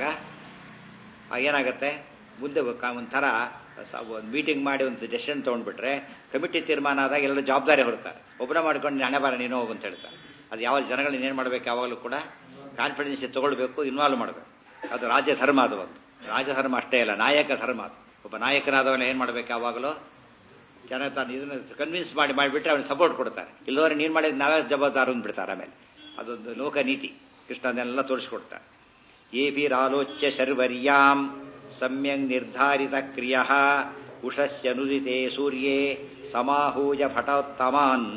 ಏನಾಗುತ್ತೆ, ಮುಂದೆ ಒಂಥರ ಒಂದು ಮೀಟಿಂಗ್ ಮಾಡಿ ಒಂದು ಡೆಸಿಷನ್ ತೊಗೊಂಡ್ಬಿಟ್ರೆ ಕಮಿಟಿ ತೀರ್ಮಾನ ಆದಾಗ ಎಲ್ಲರೂ ಜವಾಬ್ದಾರಿ ಹೊರತಾರೆ. ಒಬ್ಬನ ಮಾಡ್ಕೊಂಡು ಹಣೆ ಬಾರ ನೀನು ಹೋಗು ಅಂತ ಹೇಳ್ತಾರೆ. ಅದು ಯಾವ ಜನಗಳನ್ನ ಏನು ಮಾಡಬೇಕು, ಯಾವಾಗಲೂ ಕೂಡ ಕಾನ್ಫಿಡೆನ್ಸ್ ತೊಗೊಳ್ಬೇಕು, ಇನ್ವಾಲ್ವ್ ಮಾಡಬೇಕು. ಅದು ರಾಜಧರ್ಮ. ಅದು ಒಂದು ರಾಜಧರ್ಮ ಅಷ್ಟೇ ಅಲ್ಲ, ನಾಯಕ ಧರ್ಮ. ಅದು ಒಬ್ಬ ನಾಯಕನಾದವನ್ನ ಏನು ಮಾಡಬೇಕು, ಯಾವಾಗಲೂ ಜನ ತಾನು ಇದನ್ನು ಕನ್ವಿನ್ಸ್ ಮಾಡಿಬಿಟ್ರೆ ಅವ್ನಿಗೆ ಸಪೋರ್ಟ್ ಕೊಡ್ತಾರೆ. ಇಲ್ಲದವ್ರೆ ನೀನು ಮಾಡಿದ ನಾವೇ ಜವಾಬ್ದಾರ ಅಂದ್ಬಿಡ್ತಾರೆ. ಆಮೇಲೆ ಅದೊಂದು ಲೋಕ ನೀತಿ. ಕೃಷ್ಣ ಅದನ್ನೆಲ್ಲ ತೋರಿಸ್ಕೊಡ್ತಾರೆ. ಏಭಿರಾಲೋಚ್ಯ ಶರ್ವರ್ಯಾಂ ಸಮ್ಯಕ್ ನಿರ್ಧಾರಿತ ಕ್ರಿಯ ಉಷಸ್ಯನುದಿತೆ ಸೂರ್ಯೇ ಸಮಾಹೂಯ ಭಟೋತ್ತಮಾನ್.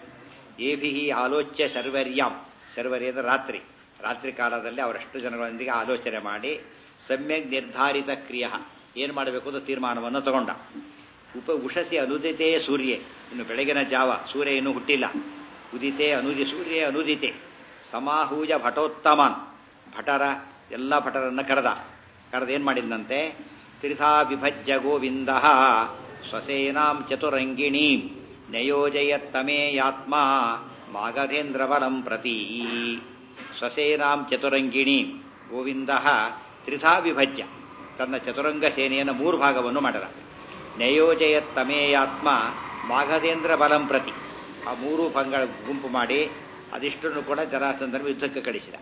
ಏಭಿ ಆಲೋಚ್ಯ ಶರ್ವರ್ಯಾಂ, ಶರ್ವರ್ಯ ಅಂದರೆ ರಾತ್ರಿ ಕಾಲದಲ್ಲಿ ಅವರಷ್ಟು ಜನಗಳೊಂದಿಗೆ ಆಲೋಚನೆ ಮಾಡಿ ಸಮ್ಯಕ್ ನಿರ್ಧಾರಿತ ಕ್ರಿಯ ಏನು ಮಾಡಬೇಕು ಅಂತ ತೀರ್ಮಾನವನ್ನು ತಗೊಂಡ. ಉಷಸಿ ಅನುದಿತೆ ಸೂರ್ಯೆ, ಇನ್ನು ಬೆಳಗಿನ ಜಾವ, ಸೂರ್ಯ ಇನ್ನೂ ಹುಟ್ಟಿಲ್ಲ. ಉದಿತೆ ಸೂರ್ಯ ಅನುದಿತೆ ಸಮಾಹೂಜ ಭಟೋತ್ತಮಾನ್, ಎಲ್ಲ ಭಟರನ್ನು ಕರೆದೇನು ಮಾಡಿದಂತೆ, ತ್ರಿಧಾ ವಿಭಜ್ಯ ಗೋವಿಂದ ಸ್ವಸೇನಾಂ ಚತುರಂಗಿಣೀಂ ನಯೋಜಯತ್ತಮೇಯಾತ್ಮ ಮಾಗಧೇಂದ್ರವನಂ ಪ್ರತಿ. ಸ್ವಸೇನಾಂ ಚತುರಂಗಿಣೀಂ ಗೋವಿಂದ ತ್ರಿಧಾ ವಿಭಜ್ಯ, ತನ್ನ ಚತುರಂಗ ಸೇನೆಯನ್ನು 3 ಭಾಗವನ್ನು ಮಾಡಿದ. ನಯೋಜಯತ್ತಮೇಯಾತ್ಮ ಮಾಗಧೇಂದ್ರ ಬಲಂ ಪ್ರತಿ, ಆ 3 ಭಂಗಳ ಗುಂಪು ಮಾಡಿ ಅದಿಷ್ಟನ್ನು ಕೂಡ ಜರಾಸಂಧನ ಯುದ್ಧಕ್ಕೆ ಕಳಿಸಿದ.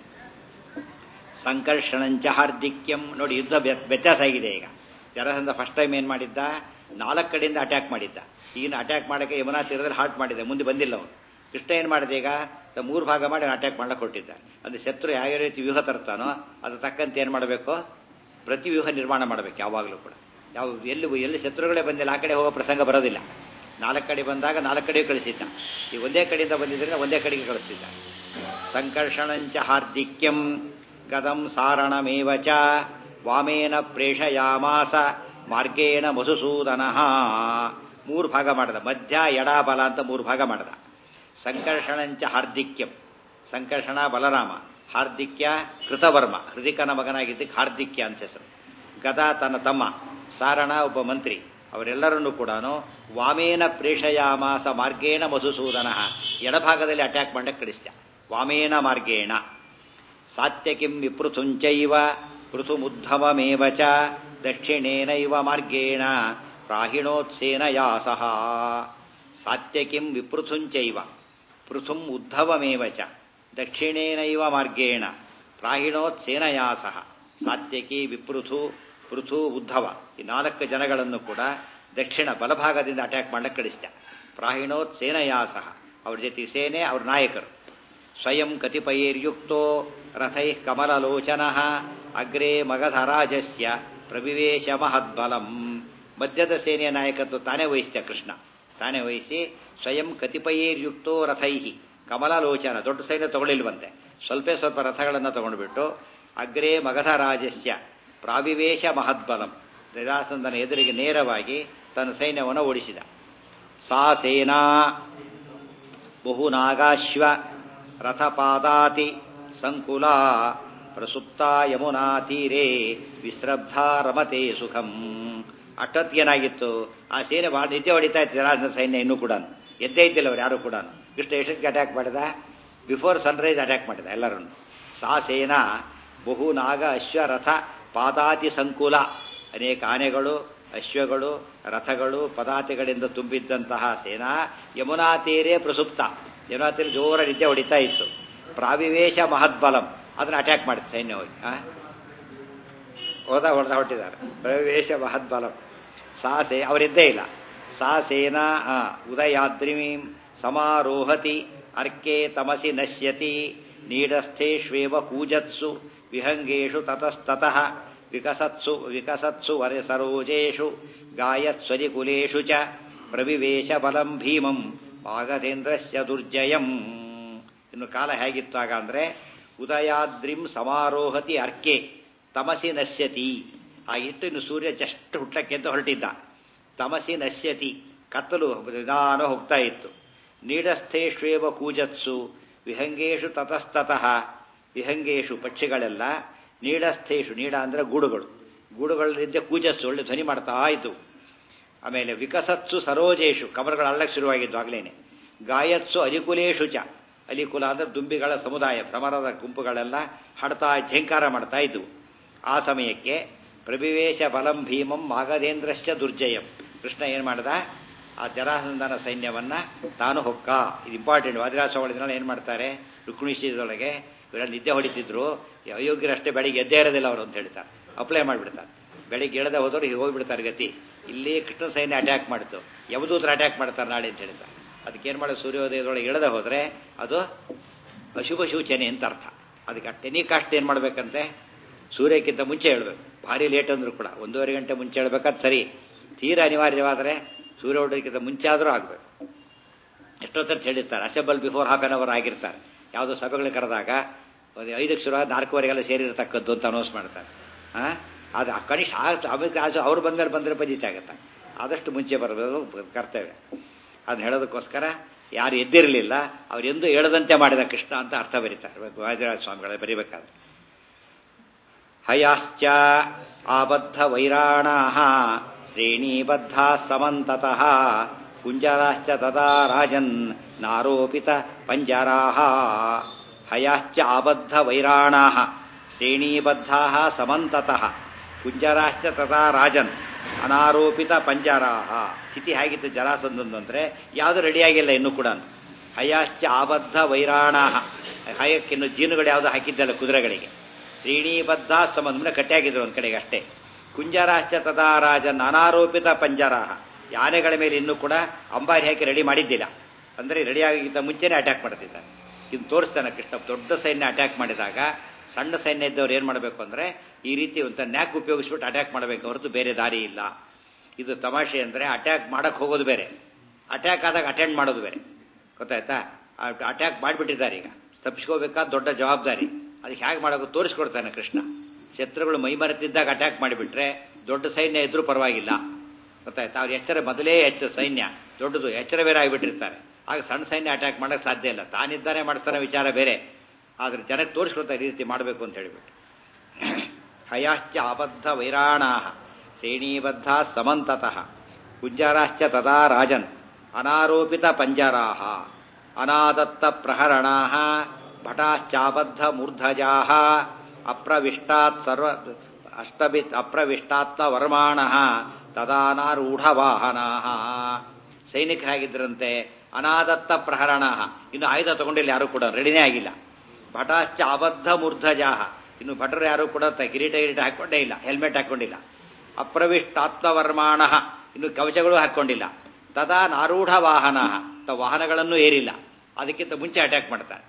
ಸಂಕರ್ಷಣಂಚ ಹಾರ್ದಿಕ್ಯಂ, ನೋಡಿ ಯುದ್ಧ ವ್ಯತ್ಯಾಸ ಆಗಿದೆ. ಈಗ ಜರಾಸಂಧ ಫಸ್ಟ್ ಟೈಮ್ ಏನು ಮಾಡಿದ್ದ, 4 ಕಡೆಯಿಂದ ಅಟ್ಯಾಕ್ ಮಾಡಿದ್ದ. ಈಗಿನ ಅಟ್ಯಾಕ್ ಮಾಡೋಕ್ಕೆ ಯಮುನಾ ತೀರದಲ್ಲಿ ಹಾಲ್ಟ್ ಮಾಡಿದ್ದ, ಮುಂದೆ ಬಂದಿಲ್ಲ ಅವನು. ಕೃಷ್ಣ ಏನು ಮಾಡಿದೆ, ಈಗ 3 ಭಾಗ ಮಾಡಿ ಅಟ್ಯಾಕ್ ಮಾಡಕ್ಕೆ ಕೊಟ್ಟಿದ್ದ. ಅದು ಶತ್ರು ಯಾವ ರೀತಿ ವ್ಯೂಹ ತರ್ತಾನೋ ಅದು ತಕ್ಕಂತೆ ಏನು ಮಾಡಬೇಕು, ಪ್ರತಿ ವ್ಯೂಹ ನಿರ್ಮಾಣ ಮಾಡಬೇಕು. ಯಾವಾಗಲೂ ಕೂಡ ಎಲ್ಲಿ ಶತ್ರುಗಳೇ ಬಂದಿಲ್ಲ ಆ ಕಡೆ ಹೋಗೋ ಪ್ರಸಂಗ ಬರೋದಿಲ್ಲ. 4 ಕಡೆ ಬಂದಾಗ 4 ಕಡೆಗೆ ಕಳಿಸಿದ್ದ. ಈ ಒಂದೇ ಕಡೆಯಿಂದ ಬಂದಿದ್ರೆ ಒಂದೇ ಕಡೆಗೆ ಕಳಿಸ್ತಿದ್ದ. ಸಂಕರ್ಷಣಂಚ ಹಾರ್ದಿಕ್ಯಂ ಗದಂ ಸಾರಣಮೇವ ಚ ವಾಮೇನ ಪ್ರೇಷಯಾಮಾಸ ಮಾರ್ಗೇಣ ಮಧುಸೂದನ. 3 ಭಾಗ ಮಾಡಿದ, ಮಧ್ಯ ಎಡ ಬಲ ಅಂತ 3 ಭಾಗ ಮಾಡಿದ. ಸಂಕರ್ಷಣಂಚ ಹಾರ್ದಿಕ್ಯಂ, ಸಂಕರ್ಷಣ ಬಲರಾಮ, ಹಾರ್ದಿಕ್ಯ ಕೃತವರ್ಮ, ಹೃದಿಕನ ಮಗನಾಗಿದ್ದಕ್ಕೆ ಹಾರ್ದಿಕ್ಯ ಅಂತ ಹೆಸರು. ಗದಾ ತನ್ನ ತಮ್ಮ, ಸಾರಣ ಒಬ್ಬ ಮಂತ್ರಿ, ಅವರೆಲ್ಲರನ್ನೂ ಕೂಡ ವಾಮೇನ ಪ್ರೇಷಯಾಮಾಸ ಮಾರ್ಗೇಣ ಮಧುಸೂದನ, ಎಡಭಾಗದಲ್ಲಿ ಅಟ್ಯಾಕ್ ಮಾಡಕ್ಕೆ ಕಳಿಸ್ತ. ವಾಮೇನ ಮಾರ್ಗೇಣ ಸಾತ್ಯಕಿಂ ವಿಪೃಥುಂಚೈವ ಪೃಥುಮುದ್ಧವಮೇವ ಚ ದಕ್ಷಿಣೇನೈವ ಮಾರ್ಗೇಣ ಪ್ರಾಹಿಣೋತ್ಸೇನಯಾ ಸಹ ಸಾತ್ಯಕಿಂ ವಿಪೃಥುಂಚೈವ ಪೃಥುಂ ಉದ್ಧವಮೇವ ಚ ದಕ್ಷಿಣೇನೈವ ಮಾರ್ಗೇಣ ಪ್ರಾಹಿಣೋತ್ಸೇನಯಾ ಸಹ ಸಾತ್ಯಕಿ ವಿಪೃಥು ಪೃಥು ಉದ್ಧವ ಈ 4 ಜನಗಳನ್ನು ಕೂಡ ದಕ್ಷಿಣ ಬಲಭಾಗದಿಂದ ಅಟ್ಯಾಕ್ ಮಾಡಕ್ಕೆ ಕಳಿಸಿದ. ಪ್ರಾಹಿಣೋತ್ಸೇನಯಾ ಸಹ ಅವ್ರ ಜೊತೆ ಸೇನೆ, ಅವ್ರ ನಾಯಕರು. ಸ್ವಯಂ ಕತಿಪಯೈರ್ಯುಕ್ತೋ ರಥೈ ಕಮಲಲೋಚನ ಅಗ್ರೇ ಮಗಧರಾಜಸ್ಯ ಪ್ರವಿವೇಶ ಮಹದ್ಬಲಂ. ಮಧ್ಯದ ಸೇನೆಯ ನಾಯಕತ್ವ ತಾನೇ ವಹಿಸಿದ ಕೃಷ್ಣ. ತಾನೇ ವಹಿಸಿ ಸ್ವಯಂ ಕತಿಪಯೈರ್ಯುಕ್ತೋ ರಥೈ ಕಮಲಲೋಚನ, ದೊಡ್ಡ ಸೈನ್ಯ ತಗೊಳ್ಳಿಲ್ವಂತೆ, ಸ್ವಲ್ಪ ರಥಗಳನ್ನು ತಗೊಂಡ್ಬಿಟ್ಟು ಅಗ್ರೇ ಮಗಧರಾಜಸ್ಯ ಪ್ರಾವಿವೇಶ ಮಹದ್ಬಲಂ, ಜರಾಸಂಧನ ಎದುರಿಗೆ ನೇರವಾಗಿ ತನ್ನ ಸೈನ್ಯವನ್ನು ಓಡಿಸಿದ. ಸಾ ಸೇನಾ ಬಹುನಾಗಾಶ್ವ ರಥಪಾದಾತಿ ಸಂಕುಲ ಪ್ರಸುಪ್ತ ಯಮುನಾ ತೀರೆ ವಿಸ್ರಬ್ಧಾ ರಮತೆ ಸುಖಂ. ಅಷ್ಟೊತ್ತಿಗೇನಾಗಿತ್ತು, ಆ ಸೇನೆ ಬಹಳ ನಿದ್ದೆ ಹೊಡಿತಾ ಇತ್ತು. ಜರಾಸಂಧನ ಸೈನ್ಯ ಇನ್ನೂ ಕೂಡ ಎದ್ದೇ ಇದ್ದಿಲ್ಲ ಅವ್ರು ಯಾರು ಕೂಡ. ಕೃಷ್ಣ ಎಷ್ಟೊತ್ತಿಗೆ ಅಟ್ಯಾಕ್ ಮಾಡಿದ? ಬಿಫೋರ್ ಸನ್ರೈಸ್ ಅಟ್ಯಾಕ್ ಮಾಡಿದ ಎಲ್ಲರನ್ನು. ಸಾ ಸೇನಾ ಬಹುನಾಗ ಅಶ್ವರಥ ಪಾದಾತಿ ಸಂಕುಲ, ಅನೇಕ ಆನೆಗಳು, ಅಶ್ವಗಳು, ರಥಗಳು, ಪದಾತಿಗಳಿಂದ ತುಂಬಿದ್ದಂತಹ ಸೇನಾ ಯಮುನಾ ತೀರೆ ಪ್ರಸುಪ್ತ, ಯಮುನಾ ತೀರೆ ಜೋರ ನಿದ್ದೆ ಹೊಡಿತಾ ಇತ್ತು. ಪ್ರಾವಿವೇಶ ಮಹದ್ಬಲಂ, ಅದನ್ನು ಅಟ್ಯಾಕ್ ಮಾಡಿತ್ತು ಸೈನ್ಯ ಹೋಗಿ ಹೊಟ್ಟಿದ್ದಾರೆ. ಪ್ರವಿವೇಶ ಮಹದ್ಬಲಂ ಅವರಿದ್ದೇ ಇಲ್ಲ. ಸಾ ಸೇನಾ ಉದಯಾದ್ರಿಮೀಂ ಸಮಾರೋಹತಿ ಅರ್ಕೆ ತಮಸಿ ನಶ್ಯತಿ ನೀಡಸ್ಥೇಷ್ವೇವ ಕೂಜತ್ಸು ವಿಹಂಗೇಶು ತತಸ್ತತಃ ವಿಕಸತ್ಸು ಸರೋಜೇಷು ಗಾಯತ್ಸ್ವರಿಕುಲೇಷು ಚ ಪ್ರವಿವೇಶ ಬಲಂ ಭೀಮಂ ಮಾಗಧೇಂದ್ರಸ್ಯ ದುರ್ಜಯಂ. ಇನ್ನು ಕಾಲ ಹೇಗಿತ್ತಾಗ ಅಂದ್ರೆ ಉದಯಾದ್ರಿಂ ಸಮಾರೋಹತಿ ಅರ್ಕೆ ತಮಸಿ ನಶ್ಯತಿ. ಆಗಿಟ್ಟು ಇನ್ನು ಸೂರ್ಯ ಜಸ್ಟ್ ಹುಟ್ಟಕ್ಕೆ ಅಂತ ಹೊರಟಿದ್ದ. ತಮಸಿ ನಶ್ಯತಿ, ಕತ್ತಲು ನಿಧಾನ ಹೋಗ್ತಾ ಇತ್ತು. ನೀಡಸ್ಥೇಷ್ವೇವ ಕೂಜತ್ಸು ವಿಹಂಗೇಶು ತತಸ್ತತಃ, ವಿಹಂಗೇಶು ಪಕ್ಷಿಗಳೆಲ್ಲ, ನೀಡಸ್ಥೇಶು, ನೀಡ ಅಂದ್ರೆ ಗೂಡುಗಳಲ್ಲಿದ್ದ ಕೂಜಸ್ಸು ಒಳ್ಳೆ ಧ್ವನಿ ಮಾಡ್ತಾ ಇತ್ತು. ಆಮೇಲೆ ವಿಕಸತ್ಸು ಸರೋಜೇಶು, ಕಮಲಗಳು ಅಳ್ಳಕ್ಕೆ ಶುರುವಾಗಿದ್ದು ಆಗ್ಲೇನೆ. ಗಾಯತ್ಸು ಅಲಿಕುಲೇಶು ಚ, ಅಲಿಕುಲ ಅಂದ್ರೆ ದುಂಬಿಗಳ ಸಮುದಾಯ, ಭ್ರಮರದ ಗುಂಪುಗಳೆಲ್ಲ ಹಾಡ್ತಾ ಝೇಂಕಾರ ಮಾಡ್ತಾ ಇದ್ವು. ಆ ಸಮಯಕ್ಕೆ ಪ್ರವಿವೇಶ ಬಲಂ ಭೀಮಂ ಮಾಗಧೇಂದ್ರಶ್ಚ ದುರ್ಜಯಂ. ಕೃಷ್ಣ ಏನ್ ಮಾಡ್ದ? ಆ ಜರಾಸಂಧನ ಸೈನ್ಯವನ್ನ ತಾನು ಹೊಕ್ಕ. ಇದು ಇಂಪಾರ್ಟೆಂಟ್. ವಾದಿರಾಸಗಳಿಂದ ಏನ್ ಮಾಡ್ತಾರೆ, ರುಕ್ಮಿಣೀಶದೊಳಗೆ ಇವರೆಲ್ಲ ನಿದ್ದೆ ಹೊಡಿತಿದ್ರು, ಅಯೋಗ್ಯರಷ್ಟೇ ಬೆಳಿಗ್ಗೆ ಎದ್ದೇ ಇರೋದಿಲ್ಲ ಅವರು ಅಂತ ಹೇಳ್ತಾರೆ. ಅಪ್ಲೈ ಮಾಡಿಬಿಡ್ತಾರೆ. ಬೆಳಿಗ್ಗೆ ಎಳದೆ ಹೋದವರು ಹೀಗೆ ಹೋಗ್ಬಿಡ್ತಾರೆ ಗತಿ. ಇಲ್ಲಿ ಕೃಷ್ಣ ಸೈನ್ಯ ಅಟ್ಯಾಕ್ ಮಾಡಿತು, ಯಮದೂತರು ಅಟ್ಯಾಕ್ ಮಾಡ್ತಾರೆ ನಾಳೆ ಅಂತ ಹೇಳ್ತಾರೆ. ಅದಕ್ಕೇನು ಮಾಡೋದು, ಸೂರ್ಯೋದಯದೊಳಗೆ ಎಳದೆ ಹೋದ್ರೆ ಅದು ಅಶುಭ ಸೂಚನೆ ಅಂತ ಅರ್ಥ. ಅದಕ್ಕೆ ಟೆನಿ ಕಾಸ್ಟ್ ಏನು ಮಾಡ್ಬೇಕಂತೆ, ಸೂರ್ಯಕ್ಕಿಂತ ಮುಂಚೆ ಹೇಳ್ಬೇಕು. ಭಾರಿ ಲೇಟ್ ಅಂದ್ರೂ ಕೂಡ 1.5 ಗಂಟೆ ಮುಂಚೆ ಹೇಳ್ಬೇಕಾದ್ ಸರಿ. ತೀರಾ ಅನಿವಾರ್ಯವಾದರೆ ಸೂರ್ಯ ಹುಟ್ಟೋದಕ್ಕಿಂತ ಮುಂಚೆ ಆದರೂ ಆಗಬೇಕು. ಎಷ್ಟೊತ್ತರ್ಥ ಹೇಳಿರ್ತಾರೆ, assemble before half an hour ಆಗಿರ್ತಾರೆ. ಯಾವುದೋ ಸಭೆಗಳು ಕರೆದಾಗ 5ಕ್ಕೆ ಶುರು 4:15 ಸೇರಿರ್ತಕ್ಕದ್ದು ಅಂತ ಅನೌನ್ಸ್ ಮಾಡ್ತಾರೆ. ಅದು ಕನಿಷ್ಠ ಅವ್ರು ಬಂದರೆ ಪಜಿತ ಆಗುತ್ತೆ. ಆದಷ್ಟು ಮುಂಚೆ ಬರಬೇಕು ಕರ್ತವ್ಯ. ಅದನ್ನ ಹೇಳೋದಕ್ಕೋಸ್ಕರ ಯಾರು ಎದ್ದಿರಲಿಲ್ಲ ಅವ್ರು ಎಂದು ಹೇಳದಂತೆ ಮಾಡಿದ ಕೃಷ್ಣ ಅಂತ ಅರ್ಥ ಬರೀತಾರೆ ವಾದಿರಾಜ ಸ್ವಾಮಿಗಳ ಬರೀಬೇಕಾದ್ರೆ. ಹಯಾಶ್ಚ ಆಬದ್ಧ ವೈರಾಣಾಃ ಶ್ರೇಣೀಬದ್ಧಾ ಸಮಂತತಃ ಕುಂಜರಾಶ್ಚ ತದಾ ರಾಜನ್ ನಾರೋಪಿತ ಪಂಜರಾಃ. ಹಯಾಶ್ಚ ಆಬದ್ಧ ವೈರಾಣಾಃ ಶ್ರೇಣೀಬದ್ಧಾಃ ಸಮಂತತಃ ಕುಂಜರಾಶ್ಚ ತದಾ ರಾಜನ್ ಅನಾರೋಪಿತ ಪಂಜರಾಃ. ಸ್ಥಿತಿ ಹೇಗಿತ್ತು ಜರಾಸಂಧಂದ್ರೆ ಯಾವುದು ರೆಡಿಯಾಗಿಲ್ಲ ಇನ್ನೂ ಕೂಡ. ಹಯಾಶ್ಚ ಆಬದ್ಧ ವೈರಾಣಾಃ, ಹಯಕ್ಕಿನ್ನು ಜೀನುಗಳು ಯಾವುದು ಹಾಕಿದ್ದಲ್ಲ ಕುದುರೆಗಳಿಗೆ. ಶ್ರೇಣೀಬದ್ಧ ಸಮಂದ್ರೆ ಕಟ್ಟಿಯಾಗಿದ್ರು ಒಂದು ಕಡೆಗೆ ಅಷ್ಟೇ. ಕುಂಜರಾಶ್ಚ ತದಾ ರಾಜನ್ ಅನಾರೋಪಿತ ಪಂಜರಾಃ, ಆನೆಗಳ ಮೇಲೆ ಇನ್ನೂ ಕೂಡ ಅಂಬಾರಿ ಹಾಕಿ ರೆಡಿ ಮಾಡಿದ್ದಿಲ್ಲ. ಅಂದ್ರೆ ರೆಡಿಯಾಗಿದ್ದ ಮುಂಚೆನೆ ಅಟ್ಯಾಕ್ ಮಾಡ್ತಿದ್ದಾರೆ. ಇನ್ನು ತೋರಿಸ್ತಾನೆ ಕೃಷ್ಣ. ದೊಡ್ಡ ಸೈನ್ಯ ಅಟ್ಯಾಕ್ ಮಾಡಿದಾಗ ಸಣ್ಣ ಸೈನ್ಯ ಇದ್ದವ್ರು ಏನ್ ಮಾಡಬೇಕು ಅಂದ್ರೆ ಈ ರೀತಿ ಒಂದು ನ್ಯಾಕ್ ಉಪಯೋಗಿಸ್ಬಿಟ್ಟು ಅಟ್ಯಾಕ್ ಮಾಡಬೇಕು ಹೊರತು ಬೇರೆ ದಾರಿ ಇಲ್ಲ. ಇದು ತಮಾಷೆ ಅಂದ್ರೆ ಅಟ್ಯಾಕ್ ಮಾಡಕ್ ಹೋಗೋದು ಬೇರೆ, ಅಟ್ಯಾಕ್ ಆದಾಗ ಅಟೆಂಡ್ ಮಾಡೋದು ಬೇರೆ. ಗೊತ್ತಾಯ್ತಾ? ಅಟ್ಯಾಕ್ ಮಾಡಿಬಿಟ್ಟಿದ್ದಾರೆ, ಈಗ ತಪ್ಪಿಸ್ಕೋಬೇಕಾದ ದೊಡ್ಡ ಜವಾಬ್ದಾರಿ. ಅದಕ್ಕೆ ಹೇಗೆ ಮಾಡೋದು ತೋರಿಸ್ಕೊಡ್ತಾನೆ ಕೃಷ್ಣ. ಶತ್ರುಗಳು ಮೈಮರೆತಿದ್ದಾಗ ಅಟ್ಯಾಕ್ ಮಾಡಿಬಿಟ್ರೆ ದೊಡ್ಡ ಸೈನ್ಯ ಇದ್ರೂ ಪರವಾಗಿಲ್ಲ. ಗೊತ್ತಾಯ್ತಾ? ಅವ್ರ ಎಚ್ಚರ ಮೊದಲೇ ಸೈನ್ಯ ದೊಡ್ಡದು ಎಚ್ಚರ ಬೇರೆ ಆಗಿಬಿಟ್ಟಿರ್ತಾರೆ. ಆಗ ಸಣ್ಣ ಸೈನ್ಯ ಅಟ್ಯಾಕ್ ಮಾಡಕ್ ಸಾಧ್ಯ ಇಲ್ಲ. ತಾನಿದ್ದಾನೆ ಮಾಡಿಸ್ತಾನೆ ವಿಚಾರ ಬೇರೆ. ಆದ್ರೆ ಜನಕ್ಕೆ ತೋರಿಸ್ಕೊಡ್ತಾರೆ ಈ ರೀತಿ ಮಾಡಬೇಕು ಅಂತ ಹೇಳಿಬಿಟ್ಟು. ಹಯಾಶ್ಚ ಆಬದ್ಧ ವೈರಾಣಾಃ ಶ್ರೇಣೀಬದ್ಧ ಸಮಂತತಃ ಕುಂಜರಾಶ್ಚ ತದಾ ರಾಜನ್ ಅನಾರೋಪಿತ ಪಂಜರಾಃ ಅನಾದತ್ತ ಪ್ರಹರಣಾಃ ಭಟಾಶ್ಚಾಬದ್ಧ ಮೂರ್ಧಜಾಃ ಅಪ್ರವಿಷ್ಟಾತ್ ಅಪ್ರವಿಷ್ಟಾತ್ಮ ವರ್ಮಾಣ ತದಾನಾರೂಢ ವಾಹನ ಸೈನಿಕರಾಗಿದ್ದರಂತೆ ಅನಾದತ್ತ ಪ್ರಹರಣ ಇನ್ನು ಆಯುಧ ತಗೊಂಡಿಲ್ಲ ಯಾರು ಕೂಡ ರೆಡಿನೇ ಆಗಿಲ್ಲ. ಭಟಾಶ್ಚ ಅಬದ್ಧ ಮೂರ್ಧಜಾಹ ಇನ್ನು ಭಟರು ಯಾರು ಕೂಡ ಕಿರೀಟ ಹಾಕೊಂಡೇ ಇಲ್ಲ, ಹೆಲ್ಮೆಟ್ ಹಾಕೊಂಡಿಲ್ಲ. ಅಪ್ರವಿಷ್ಟಾತ್ಮವರ್ಮಾಣ ಇನ್ನು ಕವಚಗಳು ಹಾಕೊಂಡಿಲ್ಲ. ತದಾ ನಾರೂಢ ವಾಹನ ವಾಹನಗಳನ್ನು ಏರಿಲ್ಲ. ಅದಕ್ಕಿಂತ ಮುಂಚೆ ಅಟ್ಯಾಕ್ ಮಾಡ್ತಾರೆ.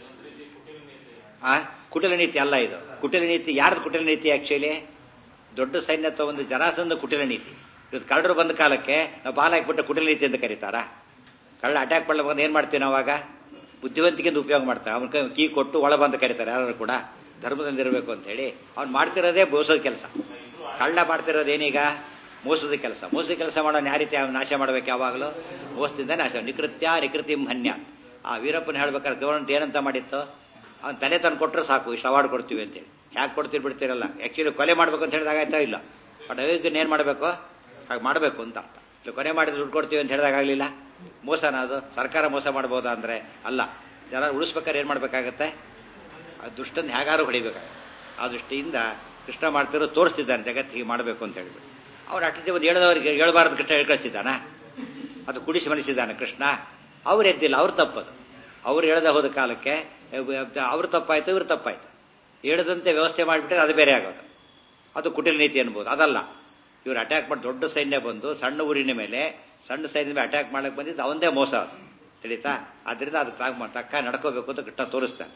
ಕುಟಿಲ ನೀತಿ ಅಲ್ಲ ಇದು. ಕುಟಿಲ ನೀತಿ ಯಾರ್ದು ಕುಟಿಲ ನೀತಿ? ಆಕ್ಚುಲಿ ದೊಡ್ಡ ಸೈನ್ಯ ಒಂದು ಜರಾಸಂಧ ಕುಟಿಲ ನೀತಿ. ಇವತ್ತು ಕಳ್ಳರು ಬಂದ ಕಾಲಕ್ಕೆ ನಾವು ಬಾಲ ಹಾಕ್ಬಿಟ್ಟು ಕುಟಿಲ ನೀತಿ ಅಂತ ಕರೀತಾರ. ಕಳ್ಳ ಅಟ್ಯಾಕ್ ಮಾಡ್ಲಿಕ್ಕೆ ಏನ್ ಮಾಡ್ತೀವಿ ನಾವಾಗ? ಬುದ್ಧಿವಂತಿಕೆಯಿಂದ ಉಪಯೋಗ ಮಾಡ್ತಾರೆ. ಅವನ ಕೀ ಕೊಟ್ಟು ಒಳ ಬಂದು ಕರೀತಾರೆ. ಯಾರು ಕೂಡ ಧರ್ಮದಿಂದ ಇರಬೇಕು ಅಂತ ಹೇಳಿ ಅವ್ನು ಮಾಡ್ತಿರೋದೇ ಮೋಸದ ಕೆಲಸ. ಕಳ್ಳ ಮಾಡ್ತಿರೋದೇನೀಗ ಮೋಸದ ಕೆಲಸ. ಮೋಸದ ಕೆಲಸ ಮಾಡೋನು ಯಾವ ರೀತಿ ನಾಶ ಮಾಡ್ಬೇಕು? ಯಾವಾಗಲೂ ಮೋಸದಿಂದ ನಾಶ. ನಿಕೃತಿ ಹನ್ಯ. ಆ ವೀರಪ್ಪನ ಹೇಳ್ಬೇಕಾದ್ರೆ ಗವರ್ಮೆಂಟ್ ಏನಂತ ಮಾಡಿತ್ತು? ಅವ್ನು ತಲೆ ತಂದು ಕೊಟ್ಟರೆ ಸಾಕು, ಇಷ್ಟು ಅವಾರ್ಡ್ ಕೊಡ್ತೀವಿ ಅಂತೇಳಿ. ಯಾಕೆ ಕೊಡ್ತೀವಿ ಬಿಡ್ತೀರಲ್ಲ. ಆ್ಯಕ್ಚುಲಿ ಕೊಲೆ ಮಾಡ್ಬೇಕು ಅಂತ ಹೇಳಿದಾಗ ಆಯ್ತಾ ಇಲ್ಲ. ಬಟ್ ಅದಕ್ಕೆ ಏನು ಮಾಡಬೇಕು? ಹಾಗೆ ಮಾಡಬೇಕು ಅಂತ ಅರ್ಥ. ಇಲ್ಲ ಕೊನೆ ಮಾಡಿದ್ರೆ ದುಡ್ಡು ಕೊಡ್ತೀವಿ ಅಂತ ಹೇಳಿದಾಗಲಿಲ್ಲ. ಮೋಸನ ಅದು? ಸರ್ಕಾರ ಮೋಸ ಮಾಡ್ಬೋದಾ ಅಂದರೆ ಅಲ್ಲ. ಜನ ಉಳಿಸ್ಬೇಕಾದ್ರೆ ಏನು ಮಾಡಬೇಕಾಗತ್ತೆ? ಆ ದುಷ್ಟನ್ನು ಹೇಗಾರು ಹೊಡಿಬೇಕಾಗುತ್ತೆ. ಆ ದೃಷ್ಟಿಯಿಂದ ಕೃಷ್ಣ ಮಾಡ್ತಿರೋ ತೋರಿಸ್ತಿದ್ದಾನೆ ಜಗತ್ತಿಗೆ ಮಾಡಬೇಕು ಅಂತ ಹೇಳ್ಬಿಟ್ಟು. ಅವ್ರು ಅಟ್ಲೀಸ್ಟ್ ಒಂದು ಹೇಳದವ್ರಿಗೆ ಹೇಳಬಾರ್ದು ಕೃಷ್ಣ ಹೇಳ್ಕಳಿಸಿದ್ದಾನ? ಅದು ಕುಡಿಸಿ ಮನಿಸಿದ್ದಾನೆ ಕೃಷ್ಣ. ಅವ್ರು ಎದ್ದಿಲ್ಲ, ಅವ್ರು ತಪ್ಪದು. ಅವ್ರು ಹೇಳದೆ ಹೋದ ಕಾಲಕ್ಕೆ ಅವ್ರು ತಪ್ಪಾಯ್ತು, ಇವ್ರು ತಪ್ಪಾಯ್ತು. ಹೇಳದಂತೆ ವ್ಯವಸ್ಥೆ ಮಾಡಿಬಿಟ್ರೆ ಅದು ಬೇರೆ ಆಗೋದು. ಅದು ಕುಟಿಲ ನೀತಿ ಅನ್ಬೋದು. ಅದಲ್ಲ. ಇವ್ರು ಅಟ್ಯಾಕ್ ಮಾಡಿ ದೊಡ್ಡ ಸೈನ್ಯ ಬಂದು ಸಣ್ಣ ಊರಿನ ಮೇಲೆ ಸಣ್ಣ ಸೈನ್ಯ ಮೇಲೆ ಅಟ್ಯಾಕ್ ಮಾಡಕ್ಕೆ ಬಂದಿದ್ದು ಅವಂದೇ ಮೋಸ ಅದು. ತಿಳಿತಾ? ಆದ್ರಿಂದ ಅದು ತಕ್ಕ ನಡ್ಕೋಬೇಕು ಅಂತ ಕೃಷ್ಣ ತೋರಿಸ್ತಾನೆ.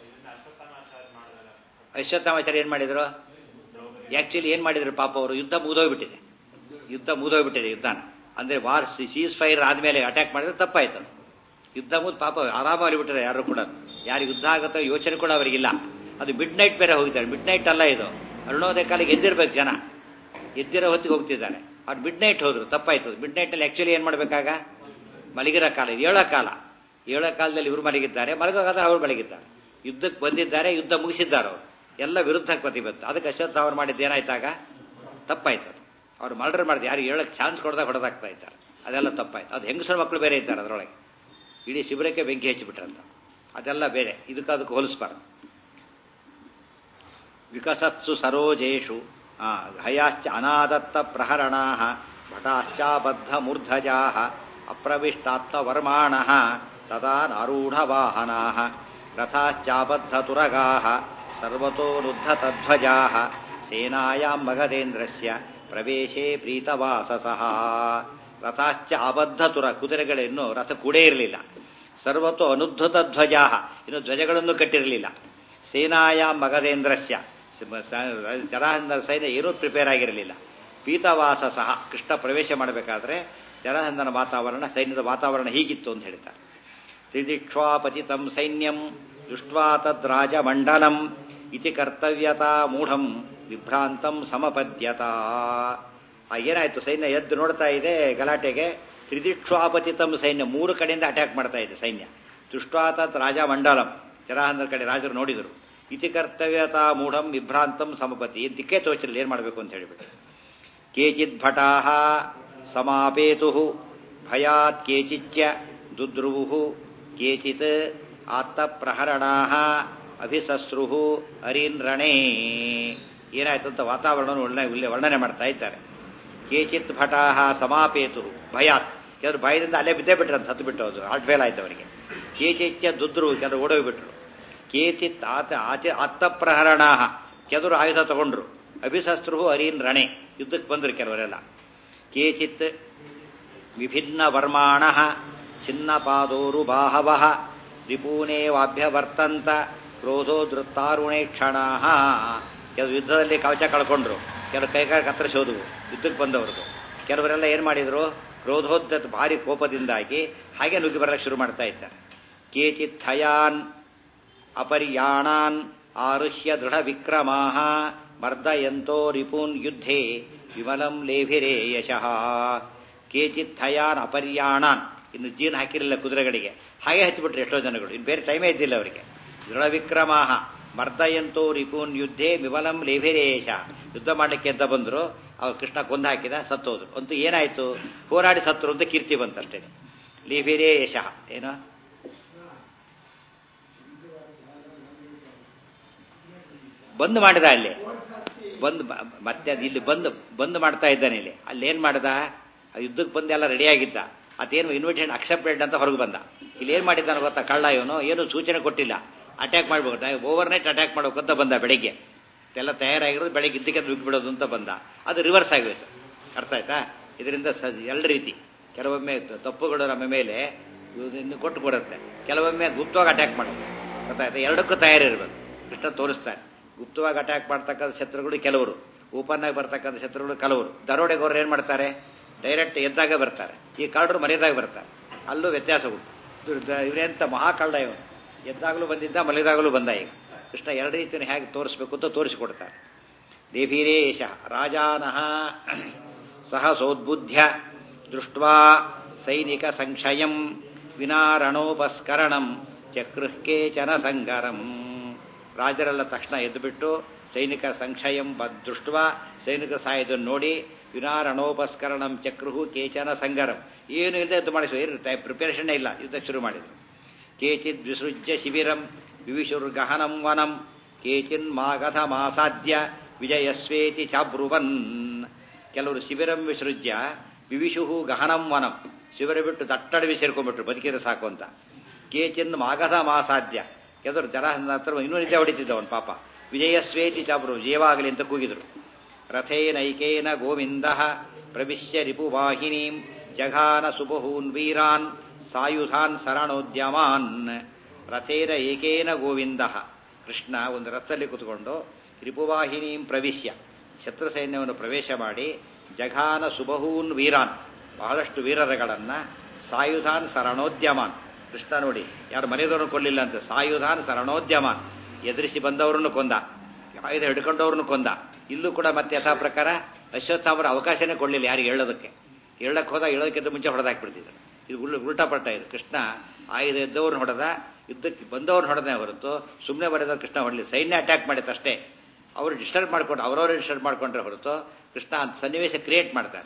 ಅಶ್ವತ್ಥಾಮಾಚಾರ್ಯ ಏನ್ ಮಾಡಿದ್ರು? ಆಕ್ಚುಲಿ ಏನ್ ಮಾಡಿದ್ರು ಪಾಪ ಅವರು? ಯುದ್ಧ ಮುಗಿದೋಗ್ಬಿಟ್ಟಿದೆ. ಯುದ್ಧನ ಅಂದ್ರೆ ವಾರ್ ಸೀಸ್ ಫೈರ್ ಆದ್ಮೇಲೆ ಅಟ್ಯಾಕ್ ಮಾಡಿದ್ರೆ ತಪ್ಪಾಯ್ತು. ಯುದ್ಧ ಮುಗಿದು ಪಾಪ ಆರಾಮಾಗಿ ಬಿಟ್ಟಿದೆ. ಯಾರು ಕೂಡ ಯಾರು ಯುದ್ಧ ಆಗುತ್ತೋ ಯೋಚನೆ ಕೂಡ ಅವರಿಗಿಲ್ಲ. ಅದು ಮಿಡ್ ನೈಟ್ ಬೇರೆ ಹೋಗಿದ್ದಾರೆ. ಮಿಡ್ ನೈಟ್ ಅಲ್ಲ ಇದು, ಅರುಣೋದಯ ಕಾಲಿಗೆ ಎದ್ದಿರ್ಬೇಕು ಜನ. ಎದ್ದಿರೋ ಹೊತ್ತಿಗೆ ಹೋಗ್ತಿದ್ದಾರೆ. ಅವ್ರು ಮಿಡ್ ನೈಟ್ ಹೋದ್ರು, ತಪ್ಪಾಯ್ತು. ಮಿಡ್ ನೈಟಲ್ಲಿ ಆಕ್ಚುಲಿ ಏನ್ ಮಾಡ್ಬೇಕಾಗ? ಮಲಗಿರೋ ಕಾಲ ಇದು. ಏಳೋ ಕಾಲದಲ್ಲಿ ಇವರು ಮಲಗಿದ್ದಾರೆ, ಮಲಗೋಕಾದ್ರೆ ಅವ್ರು ಮಲಗಿದ್ದಾರೆ. ಯುದ್ಧಕ್ಕೆ ಬಂದಿದ್ದಾರೆ, ಯುದ್ಧ ಮುಗಿಸಿದ್ದಾರೆ ಅವರು. ಎಲ್ಲ ವಿರುದ್ಧಕ್ಕೆ ಪ್ರತಿಬಂಧ. ಅದಕ್ಕೆ ಅಶ್ವತ್ಥ ಅವ್ರು ಮಾಡಿದ್ದು ಏನಾಯ್ತಾಗ? ತಪ್ಪಾಯ್ತು. ಅವ್ರು ಮರ್ಡರ್ ಮಾಡಿದ್ರು. ಯಾರು ಹೇಳಕ್ಕೆ ಚಾನ್ಸ್ ಕೊಡದಾಗ ಹೊಡೆದಾಗ್ತಾ ಇದ್ದಾರೆ. ಅದೆಲ್ಲ ತಪ್ಪಾಯ್ತು. ಅದು ಹೆಂಗಸರ ಮಕ್ಕಳು ಬೇರೆ ಇದ್ದಾರೆ ಅದರೊಳಗೆ. ಇಡೀ ಶಿಬಿರಕ್ಕೆ ಬೆಂಕಿ ಹಚ್ಚಿಬಿಟ್ರಂತ. ಅದೆಲ್ಲ ಬೇರೆ. ಅದಕ್ಕೆ ಹೋಲಿಸ್ಬಾರ್ದು. ವಿಕಸತ್ಸು ಸರೋಜೇಶು ಹಯಾಶ್ಚ ಅನಾದತ್ತ ಪ್ರಹರಣಾ ಭಟಾಶ್ಚಾಬದ್ಧ ಮೂರ್ಧಜಾ ಅಪ್ರವಿಷ್ಟಾತ್ಮವರ್ಮಾಣ ತದಾ ನಾರೂಢ ವಾಹನಾ ರಥಾಶ್ಚಾಬದ್ಧ ತುರಗಾ ಸರ್ವತೋನುದ್ಧತಧ್ವಜಾ ಸೇನಾಯಾಂ ಮಗಧೇಂದ್ರಸ್ಯ ಪ್ರವೇಶೇ ಪ್ರೀತವಾಸಸಃ. ರಥಾಶ್ಚ ಅಬದ್ಧ ತುರ ಕುದುರೆಗಳೇನು ರಥ ಕೂಡೇ ಇರಲಿಲ್ಲ. ಸರ್ವತೋ ಅನುದ್ಧತ ಧ್ವಜಾ ಇನ್ನು ಧ್ವಜಗಳನ್ನು ಕಟ್ಟಿರಲಿಲ್ಲ. ಸೇನಾಯಾಂ ಮಗಧೇಂದ್ರಸ್ಯ ಜರಾಸಂಧನ ಸೈನ್ಯ ಏನೂ ಪ್ರಿಪೇರ್ ಆಗಿರಲಿಲ್ಲ. ಪೀತವಾಸ ಸಹ ಕೃಷ್ಣ ಪ್ರವೇಶ ಮಾಡಬೇಕಾದ್ರೆ ಜರಾಸಂಧನ ವಾತಾವರಣ, ಸೈನ್ಯದ ವಾತಾವರಣ ಹೀಗಿತ್ತು ಅಂತ ಹೇಳ್ತಾರೆ. ತ್ರಿದಿಕ್ಷ್ವಾಪತಿತಂ ಸೈನ್ಯಂ ದೃಷ್ಟ್ವಾ ತದ್ರಾಜಮಂಡಲಂ ಇತಿ ಕರ್ತವ್ಯತಾ ಮೂಢಂ ವಿಭ್ರಾಂತಂ ಸಮಪದ್ಯತ. ಏನಾಯ್ತು? ಸೈನ್ಯ ಎದ್ದು ನೋಡ್ತಾ ಇದೆ ಗಲಾಟೆಗೆ. ತ್ರಿದಿಕ್ಷ್ವಾಪತಿತಂ ಸೈನ್ಯ, ಮೂರು ಕಡೆಯಿಂದ ಅಟ್ಯಾಕ್ ಮಾಡ್ತಾ ಇದೆ ಸೈನ್ಯ. ದೃಷ್ಟ್ವಾ ತತ್ ರಾಜಮಂಡಲಂ, ಜರಾಸಂಧನ ಕಡೆ ರಾಜರು ನೋಡಿದರು. ಇತಿ ಕರ್ತವ್ಯತಾ ಮೂಢಂ ವಿಭ್ರಾಂತಂ ಸಮಪತಿ, ದಿಕ್ಕೇ ತೋಚರಲ್ಲಿ ಏನ್ ಮಾಡಬೇಕು ಅಂತ ಹೇಳಿಬಿಟ್ಟು. ಕೇಚಿತ್ ಭಟಾಹ ಸಮಾಪೇತು ಭಯಾತ್ ಕೇಚಿಚ್ಚ ದುದ್ರುವು ಕೇಚಿತ್ ಆತ್ತಪ್ರಹರಣಾ ಅಭಿಸಸ್ರು ಅರೀನ್ ರಣೇ. ಏನಾಯ್ತು ಅಂತ ವಾತಾವರಣವನ್ನು ವರ್ಣನೆ ಮಾಡ್ತಾ ಇದ್ದಾರೆ. ಕೇಚಿತ್ ಭಟಾಹ ಸಮಾಪೇತು ಭಯಾತ್, ಕೆಲವರು ಭಯದಿಂದ ಅಲ್ಲೇ ಬಿದ್ದೇ ಬಿಟ್ರು ಅಂತ ಹತ್ತು ಬಿಟ್ಟು ಹೋದ್ರು. ಹಾರ್ಟ್ ಫೇಲ್ ಆಯ್ತು ಅವರಿಗೆ. ಕೇಚಿಚ್ಚ ದುದ್ರು, ಕೆಲವರು ಓಡೋಗ್ಬಿಟ್ರು. ಕೇಚಿತ್ ಆತ್ತಪ್ರಹರಣಾ, ಕೆಲವರು ಆಯುಧ ತಗೊಂಡ್ರು. ಅಭಿಸಸ್ರು ಅರೀನ್ ರಣೆ, ಯುದ್ಧಕ್ಕೆ ಬಂದ್ರು ಕೆಲವರೆಲ್ಲ. ಕೇಚಿತ್ ವಿಭಿನ್ನ ವರ್ಮಾಣ ಛಿನ್ನ ಪಾದೋರು ಬಾಹವಃ ರಿಪೂನೇವಾಭ್ಯವರ್ತಂತ ಕ್ರೋಧೋ ಧೃತ್ತಾರುಣೇ ಕ್ಷಣಾ. ಕೆಲವು ಯುದ್ಧದಲ್ಲಿ ಕವಚ ಕಳ್ಕೊಂಡ್ರು, ಕೆಲವು ಕೈಕಾಲು ಕತ್ತರಿಸಿ ಹೋದವು ಯುದ್ಧಕ್ಕೆ ಬಂದವ್ರದ್ದು. ಕೆಲವರೆಲ್ಲ ಏನ್ ಮಾಡಿದ್ರು? ಕ್ರೋಧೋದ್ಧತ ಭಾರಿ ಕೋಪದಿಂದಾಗಿ ಹಾಗೆ ನುಗ್ಗಿ ಬರಲಿಕ್ಕೆ ಶುರು ಮಾಡ್ತಾ ಇದ್ದಾರೆ. ಕೇಚಿತ್ ಹಯಾನ್ ಅಪರ್ಯಾಣಾನ್ ಆರುಹ್ಯ ದೃಢ ವಿಕ್ರಮಾಃ ಮರ್ದಯಂತೋ ರಿಪೂನ್ ಯುದ್ಧೇ ವಿಮಲಂ ಲೇಭಿರೇ ಯಶಃ. ಕೇಚಿತ್ ಹಯಾನ್ ಅಪರ್ಯಾಣಾನ್, ಇನ್ನು ಜೀನ್ ಹಾಕಿರಲಿಲ್ಲ ಕುದುರೆಗಳಿಗೆ, ಹಾಗೆ ಹಚ್ಚಿಬಿಟ್ರು ಎಷ್ಟೋ ಜನಗಳು. ಇನ್ನು ಬೇರೆ ಟೈಮೇ ಇದ್ದಿಲ್ಲ ಅವರಿಗೆ. ದೃಢ ವಿಕ್ರಮಾಃ ಮರ್ದಯಂತೋ ರಿಪೂನ್ ಯುದ್ಧೇ ವಿಮಲಂ ಲೇಭಿರೇ ಯಶಃ. ಯುದ್ಧ ಮಾಡಲಿಕ್ಕೆ ಅಂತ ಬಂದ್ರು, ಅವ್ರು ಕೃಷ್ಣ ಕೊಂದು ಹಾಕಿದ, ಸತ್ತೋದ್ರು. ಅಂತೂ ಏನಾಯ್ತು? ಹೋರಾಡಿ ಸತ್ರು ಅಂತ ಕೀರ್ತಿ ಬಂತಷ್ಟೇ. ಲೇಭಿರೇ ಯಶಃ ಏನೋ ಬಂದ್ ಮಾಡಿದ ಅಲ್ಲಿ. ಬಂದು ಮತ್ತೆ ಅದು ಇಲ್ಲಿ ಬಂದು ಮಾಡ್ತಾ ಇದ್ದಾನೆ. ಇಲ್ಲಿ ಅಲ್ಲಿ ಏನ್ ಮಾಡ್ದ, ಯುದ್ಧಕ್ಕೆ ಬಂದು ಎಲ್ಲ ರೆಡಿ ಆಗಿದ್ದ. ಅದೇನು ಇನ್ವಿಟೇಷನ್ ಅಕ್ಸೆಪ್ಟೆಡ್ ಅಂತ ಹೊರಗೆ ಬಂದ. ಇಲ್ಲಿ ಏನ್ ಮಾಡಿದ್ದಾನೆ ಗೊತ್ತಾ, ಕಳ್ಳ ಇವನು ಏನು ಸೂಚನೆ ಕೊಟ್ಟಿಲ್ಲ, ಅಟ್ಯಾಕ್ ಮಾಡ್ಬೇಕು, ಓವರ್ ನೈಟ್ ಅಟ್ಯಾಕ್ ಮಾಡ್ಬೇಕು ಅಂತ ಬಂದ. ಬೆಳಿಗ್ಗೆ ಎಲ್ಲ ತಯಾರಾಗಿರೋದು, ಬೆಳಿಗ್ಗೆ ಇದ್ದಕ್ಕೆ ಬಿಡೋದು ಅಂತ ಬಂದ. ಅದು ರಿವರ್ಸ್ ಆಗೋಯ್ತು. ಅರ್ಥ ಆಯ್ತಾ? ಇದರಿಂದ ಎರಡು ರೀತಿ, ಕೆಲವೊಮ್ಮೆ ತಪ್ಪುಗಳು ನಮ್ಮ ಮೇಲೆ ಇನ್ನು ಕೊಟ್ಟು ಕೊಡುತ್ತೆ, ಕೆಲವೊಮ್ಮೆ ಗುಪ್ತವಾಗಿ ಅಟ್ಯಾಕ್ ಮಾಡೋದು. ಗೊತ್ತಾಯ್ತಾ? ಎರಡಕ್ಕೂ ತಯಾರಿರ್ಬೇಕು. ಕೃಷ್ಣ ತೋರಿಸ್ತಾನೆ. ಗುಪ್ತವಾಗಿ ಅಟ್ಯಾಕ್ ಮಾಡ್ತಕ್ಕಂಥ ಶತ್ರುಗಳು ಕೆಲವರು, ಓಪನ್ ಆಗಿ ಬರ್ತಕ್ಕಂಥ ಶತ್ರುಗಳು ಕೆಲವರು. ದರೋಡೆಗೋರು ಏನ್ ಮಾಡ್ತಾರೆ, ಡೈರೆಕ್ಟ್ ಎದ್ದಾಗ ಬರ್ತಾರೆ. ಈ ಕಳ್ಳರು ಮನೆಯದಾಗ ಬರ್ತಾರೆ. ಅಲ್ಲೂ ವ್ಯತ್ಯಾಸ ಉಂಟು. ಇವರೆಂತ ಮಹಾಕಳ್ಳ ಇವನು, ಎದ್ದಾಗಲೂ ಬಂದಿದ್ದ, ಮಲಗಿದಾಗಲೂ ಬಂದ. ಈಗ ಕೃಷ್ಣ ಎರಡು ರೀತಿಯನ್ನು ಹೇಗೆ ತೋರಿಸ್ಬೇಕು ಅಂತ ತೋರಿಸಿಕೊಡ್ತಾರೆ. ದೇವೀರೇಶ ರಾಜಾನಃ ಸಹ ಸೋದ್ಬುದ್ಧ್ಯ ದೃಷ್ಟ್ವಾ ಸೈನಿಕ ಸಂಕ್ಷಯಂ ವಿನಾರಣೋಪಸ್ಕರಣಂ ಚಕ್ರುಃ ಕೇಚನ ಸಂಗರಂ. ರಾಜರೆಲ್ಲ ತಕ್ಷಣ ಎದ್ದುಬಿಟ್ಟು ಸೈನಿಕ ಸಂಕ್ಷಯಂ ದೃಷ್ಟ, ಸೈನಿಕ ಸಾಯೋದನ್ನು ನೋಡಿ, ವಿನಾರಣೋಪಸ್ಕರಣಂ ಚಕ್ರುಹು ಕೇಚನ ಸಂಗರಂ, ಏನು ಇಲ್ಲದೆ ಎದ್ದು ಮಾಡಿಸುವ, ಏನು ಪ್ರಿಪರೇಷನ್ನೇ ಇಲ್ಲ, ಯುದ್ಧ ಶುರು ಮಾಡಿದ್ರು. ಕೇಚಿದ್ ವಿಸೃಜ್ಯ ಶಿಬಿರಂ ವಿವಿಶುರ್ಗಹನಂ ವನಂ ಕೇಚಿನ್ ಮಾಗಧ ಮಾಸಾದ್ಯ ವಿಜಯಸ್ವೇತಿ ಚಾಬ್ರುವನ್. ಕೆಲವರು ಶಿಬಿರಂ ವಿಸೃಜ್ಯ ವಿವಿಶುಹು ಗಹನಂ ವನಂ, ಶಿಬಿರ ಬಿಟ್ಟು ದಟ್ಟಡವಿ ಸೇರ್ಕೊಂಡ್ಬಿಟ್ರು, ಬದುಕಿದ್ರೆ ಸಾಕು ಅಂತ. ಕೇಚಿನ್ ಮಾಗಧ ಮಾಸಾದ್ಯ, ಕೆಲವರು ಜರಾಸಂಧ ಹತ್ರ ಇನ್ನೂ ನಿದ್ದೆ ಹೊಡಿತಿದ್ದವನು ಪಾಪ. ವಿಜಯಸ್ವೇತಿ ಚಾಬ್ರು, ಜೀವಾಗಲಿ ಅಂತ ಕೂಗಿದ್ರು. ರಥೇನೈಕೇನ ಗೋವಿಂದ ಪ್ರವಿಶ್ಯ ರಿಪುವಾಹಿನೀಂ ಜಘಾನ ಸುಬಹೂನ್ ವೀರಾನ್ ಸಾಯುಧಾನ್ ಸರಣೋದ್ಯಮಾನ್. ರಥೇನ ಏಕೇನ ಗೋವಿಂದ, ಕೃಷ್ಣ ಒಂದು ರಥದಲ್ಲಿ ಕೂತ್ಕೊಂಡು ರಿಪುವಾಹಿನೀಂ ಪ್ರವಿಶ್ಯ, ಶತ್ರು ಸೈನ್ಯವನ್ನು ಪ್ರವೇಶ ಮಾಡಿ, ಜಘಾನ ಸುಬಹೂನ್ ವೀರಾನ್, ಬಹಳಷ್ಟು ವೀರರಗಳನ್ನ, ಸಾಯುಧಾನ್ ಸರಣೋದ್ಯಮಾನ್, ಕೃಷ್ಣ ನೋಡಿ ಯಾರು ಮನೆಯದವ್ರನ್ನು ಕೊಲ್ಲಿಲ್ಲ ಅಂತ, ಸಾಯುಧಾನ್ ಸರಣೋದ್ಯಮಾನ್, ಎದುರಿಸಿ ಬಂದವರನ್ನು ಕೊಂದ, ಆಯುಧ ಹಿಡ್ಕೊಂಡವ್ರನ್ನು ಕೊಂದ. ಇಲ್ಲೂ ಕೂಡ ಮತ್ತೆ ಯಥಾ ಪ್ರಕಾರ ಅಶ್ವತ್ಥಾಮರ ಅವಕಾಶನೇ ಕೊಡಲಿಲ್ಲ ಯಾರಿಗೆ ಹೇಳೋದಕ್ಕೆ. ಹೇಳಕ್ಕೆ ಹೋದ, ಹೇಳೋದಕ್ಕಿಂತ ಮುಂಚೆ ಹೊಡೆದಾಕ್ಬಿಡ್ತಿದ್ರು. ಇದು ಉಲ್ಟಾ ಪಟ್ಟ. ಇದು ಕೃಷ್ಣ ಆಯುಧ ಎದ್ದವ್ರನ್ನ ಹೊಡೆದ, ಯುದ್ಧಕ್ಕೆ ಬಂದವ್ರನ್ನ ಹೊಡೆದೇ ಹೊರತು ಸುಮ್ಮನೆ ಬರೆದ ಕೃಷ್ಣ ಹೊಡಲಿ. ಸೈನ್ಯ ಅಟ್ಯಾಕ್ ಮಾಡಿತ್ತಷ್ಟೇ, ಅವರು ಡಿಸ್ಟರ್ಬ್ ಮಾಡ್ಕೊಂಡು, ಅವರವರೇ ಡಿಸ್ಟರ್ಬ್ ಮಾಡ್ಕೊಂಡ್ರೆ ಹೊರತು ಕೃಷ್ಣ ಅಂತ ಸನ್ನಿವೇಶ ಕ್ರಿಯೇಟ್ ಮಾಡ್ತಾನೆ.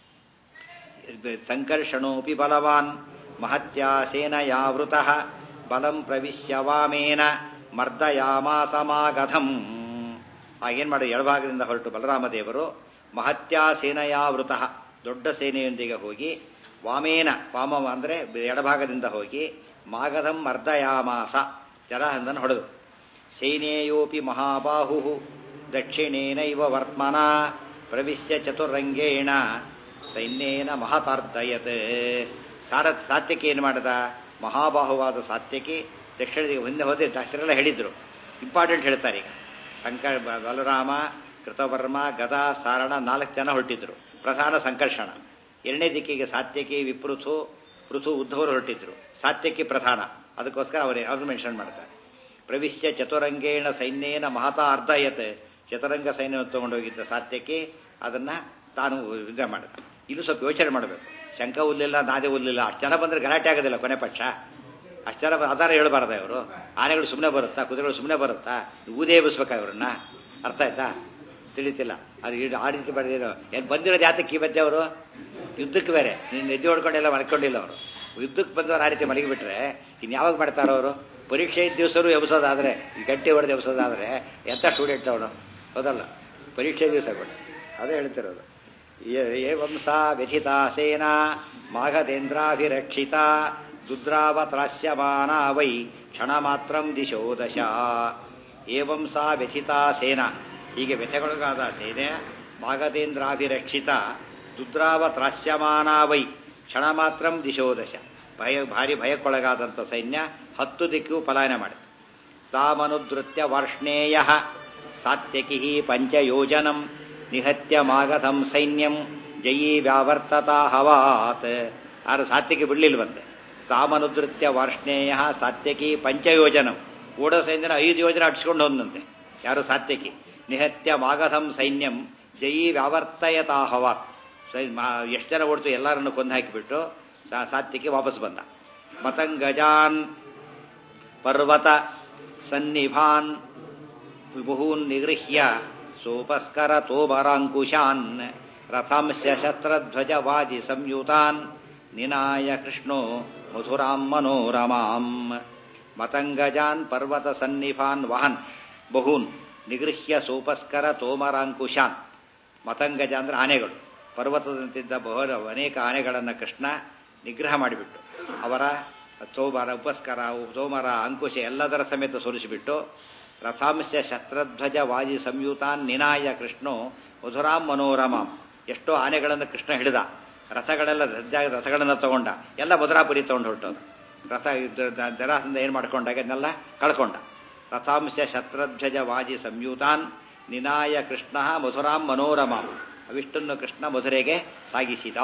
ಸಂಕರ್ಷಣೋಪಿ ಬಲವಾನ್ ಮಹತ್ಯಾ ಸೇನಯಾವೃತಃ ಬಲಂ ಪ್ರವಿಶ್ಯ ವಾಮೇನ ಮರ್ದಯಾಮಾಸಮಾಗಧಂ. ಆಗೇನ್ ಮಾಡಿ, ಎಡಭಾಗದಿಂದ ಹೊರಟು ಬಲರಾಮದೇವರು ಮಹತ್ಯಾ ಸೇನಯಾವೃತಃ, ದೊಡ್ಡ ಸೇನೆಯೊಂದಿಗೆ ಹೋಗಿ, ವಾಮೇನ, ವಾಮ ಅಂದ್ರೆ ಎಡಭಾಗದಿಂದ ಹೋಗಿ, ಮಾಗಧಂ ಮರ್ದಯಾಮಾಸ, ಜರಾಸಂಧನ ಹೊಡೆದು. ಸೈನೇಯೋಪಿ ಮಹಾಬಾಹು ದಕ್ಷಿಣೇನೈವ ವರ್ತಮನ ಪ್ರವಿಶ್ಯ ಚತುರಂಗೇಣ ಸೈನ್ಯೇನ ಮಹತಾರ್ದಯತ್. ಸಾತ್ಯಕಿ ಏನು ಮಾಡಿದ, ಮಹಾಬಾಹುವಾದ ಸಾತ್ಯಕಿ ದಕ್ಷಿಣದಿಗೆ ಹಿಂದೆ ಹೋದೆ. ಹೆಸರೆಲ್ಲ ಹೇಳಿದ್ರು, ಇಂಪಾರ್ಟೆಂಟ್ ಹೇಳ್ತಾರೆ. ಈಗ ಬಲರಾಮ, ಕೃತವರ್ಮ, ಗದಾ, ಸಾರಣ 4 ಜನ ಹೊರಟಿದ್ರು. ಪ್ರಧಾನ ಸಂಕರ್ಷಣ. ಎರಡನೇ ದಿಕ್ಕಿಗೆ ಸಾತ್ಯಕಿ, ವಿಪೃಥು, ಪೃಥು, ಉದ್ಧವರು ಹೊರಟಿದ್ರು. ಸಾತ್ಯಕಿ ಪ್ರಧಾನ, ಅದಕ್ಕೋಸ್ಕರ ಅವರು ಮೆನ್ಷನ್ ಮಾಡ್ತಾರೆ. ಪ್ರವಿಶ್ಯ ಚತುರಂಗೇಣ ಸೈನ್ಯೇನ ಮಹತಾ ಅರ್ಧಯತ್, ಚತುರಂಗ ಸೈನ್ಯವನ್ನು ತಗೊಂಡೋಗಿದ್ದ ಸಾತ್ಯಕಿ ಅದನ್ನ ತಾನು ಯುದ್ಧ ಮಾಡಿದ. ಇದು ಸ್ವಲ್ಪ ಯೋಚನೆ ಮಾಡಬೇಕು. ಶಂಕ ಉಲ್ಲಿಲ್ಲ, ನಾದೆ ಉಲ್ಲಿಲ್ಲ, ಅಷ್ಟು ಜನ ಬಂದ್ರೆ ಗಲಾಟೆ ಆಗೋದಿಲ್ಲ ಕೊನೆ ಪಕ್ಷ. ಅಷ್ಟು ಜನ ಆಧಾರ ಹೇಳ್ಬಾರ್ದ ಇವರು. ಆನೆಗಳು ಸುಮ್ಮನೆ ಬರುತ್ತಾ, ಕುದುರೆಗಳು ಸುಮ್ಮನೆ ಬರುತ್ತಾ, ಊದೇ ಎಬ್ಬಿಸ್ಬೇಕಾ ಇವ್ರನ್ನ? ಅರ್ಥ ಆಯ್ತಾ? ತಿಳಿತಿಲ್ಲ. ಅದು ಆ ರೀತಿ ಬರೆದಿರೋ ಏನು ಬಂದಿರೋದು ಯಾತಕ್ಕೆ ಈ ಮಧ್ಯೆ ಅವರು ಯುದ್ಧಕ್ಕೆ ಬೇರೆ ನೀನು ಎದ್ದು ಹೊಡ್ಕೊಂಡೆಲ್ಲ ಮಲ್ಕೊಂಡಿಲ್ಲ ಅವರು. ಯುದ್ಧಕ್ಕೆ ಬಂದವರು ಆ ರೀತಿ ಮಲಗಿಬಿಟ್ರೆ ಇನ್ನು ಯಾವಾಗ ಮಾಡ್ತಾರೋ ಅವರು? ಪರೀಕ್ಷೆ ಇದ್ದ ದಿವಸರು ಎಬ್ಸೋದಾದ್ರೆ, ಈ ಗಂಟೆ ಹೊಡೆದು ಎಬ್ಸೋದಾದ್ರೆ ಎಂಥ ಸ್ಟೂಡೆಂಟ್ ಅವನು, ಹೌದಲ್ಲ? ಪರೀಕ್ಷೆ ದಿವಸ ಕೊಟ್ಟು ಅದೇ ಹೇಳ್ತಿರೋದು. ಏವಂ ಸಾ ವ್ಯಥಿತಾ ಸೇನಾ ಮಾಘದೇಂದ್ರಾಭಿರಕ್ಷಿತ ದುದ್ರಾವತ್ರಾಸ್ಯಮಾನಾ ವೈ ಕ್ಷಣ ಮಾತ್ರಂ ದಿಶೋ ದಶ. ಏವಂ ಸಾ ವ್ಯಥಿತಾ ಸೇನಾ, ಹೀಗೆ ವ್ಯಥೆಗೊಳಗಾದ ಸೇನೆ, ಮಾಘದೇಂದ್ರಾಭಿರಕ್ಷಿತ ದುದ್ರಾವತ್ರಾಸ್ಯಮಾನಾ ವೈ ಕ್ಷಣ ಮಾತ್ರಂ ದಿಶೋ ದಶ, ಭಾರಿ ಭಯಕ್ಕೊಳಗಾದಂಥ ಸೈನ್ಯ 10 ದಿಕ್ಕು ಪಲಾಯನ ಮಾಡಿತು. ತಾಮನುಧೃತ್ಯ ವಾರ್ಷ್ಣೇಯ ಸಾತ್ಯಕಿ ಪಂಚಯೋಜನಂ ನಿಹತ್ಯ ಮಾಗಧಂ ಸೈನ್ಯಂ ಜಯೀ ವ್ಯಾವರ್ತತಾ ಹವಾತ್. ಆರು ಸಾತ್ಯಕಿ ಬಿಡ್ಲಿಲ್ವಂತೆ. ತಾಮನುಧೃತ್ಯ ವಾರ್ಷ್ಣೇಯ ಸಾತ್ಯಕಿ ಪಂಚಯೋಜನಂ, ಓಡೋ ಸೈನ್ಯನ 5 ಯೋಜನೆ ಅಟ್ಸ್ಕೊಂಡು ಹೋದಂತೆ ಯಾರು? ಸಾತ್ಯಕಿ. ನಿಹತ್ಯ ಮಾಗಧಂ ಸೈನ್ಯಂ ಜಯೀ ವ್ಯಾವರ್ತಯತಾ ಹವಾತ್, ಎಷ್ಟು ಜನ ಓಡ್ತು ಎಲ್ಲರನ್ನು ಕೊಂದು ಹಾಕಿಬಿಟ್ಟು ಸಾತ್ಯಕಿ ವಾಪಸ್ ಬಂದ. ಮತಂಗಜಾನ್ ಪರ್ವತ ಸನ್ನಿಭಾನ್ ವಿಭೂನ್ ನಿಗೃಹ್ಯ ಸೋಪಸ್ಕರ ತೋಮರಾಂಕುಶಾನ್ ರಥಂಶ ಶಸ್ತ್ರಧ್ವಜ ವಾಜಿ ಸಂಯುತಾನ್ ನಿನಾಯ ಕೃಷ್ಣೋ ಮಧುರಾಂ ಮನೋರಮಾಂ. ಮತಂಗಜಾನ್ ಪರ್ವತ ಸನ್ನಿಭಾನ್ ವಹನ್ ಬಹೂನ್, ನಿಗೃಹ್ಯ ಸೋಪಸ್ಕರ ತೋಮರಾಂಕುಶಾನ್. ಮತಂಗಜ ಅಂದ್ರೆ ಆನೆಗಳು. ಪರ್ವತದಂತಿದ್ದ ಅನೇಕ ಆನೆಗಳನ್ನು ಕೃಷ್ಣ ನಿಗ್ರಹ ಮಾಡಿಬಿಟ್ಟು ಅವರ ತೋಮರ ಉಪಸ್ಕರ ತೋಮರ ಅಂಕುಶ ಎಲ್ಲದರ ಸಮೇತ ಸೋಲಿಸಿಬಿಟ್ಟು ರಥಾಂಶ ಶಸ್ತ್ರಧ್ವಜ ವಾಜಿ ಸಂಯುತಾನ್ ನಿನಾಯ ಕೃಷ್ಣೋ ಮಧುರಾಂ ಮನೋರಮಾಂ. ಎಷ್ಟೋ ಆನೆಗಳನ್ನು ಕೃಷ್ಣ ಹಿಡಿದ, ರಥಗಳೆಲ್ಲ ರಥಗಳನ್ನು ತಗೊಂಡ, ಎಲ್ಲ ಮಧುರಾಪುರಿ ತಗೊಂಡು ಹೊರಟೋದು. ರಥ ಜರಾಸಂಧ ಏನು ಮಾಡ್ಕೊಂಡಾಗ ಅದನ್ನೆಲ್ಲ ಕಳ್ಕೊಂಡ. ರಥಾಂಶ ಶಸ್ತ್ರಧ್ವಜ ವಾಜಿ ಸಂಯುತಾನ್ ನಿನಾಯ ಕೃಷ್ಣ ಮಧುರಾಂ ಮನೋರಮಾಂ. ಅವಿಷ್ಟನ್ನು ಕೃಷ್ಣ ಮಧುರೆಗೆ ಸಾಗಿಸಿದ.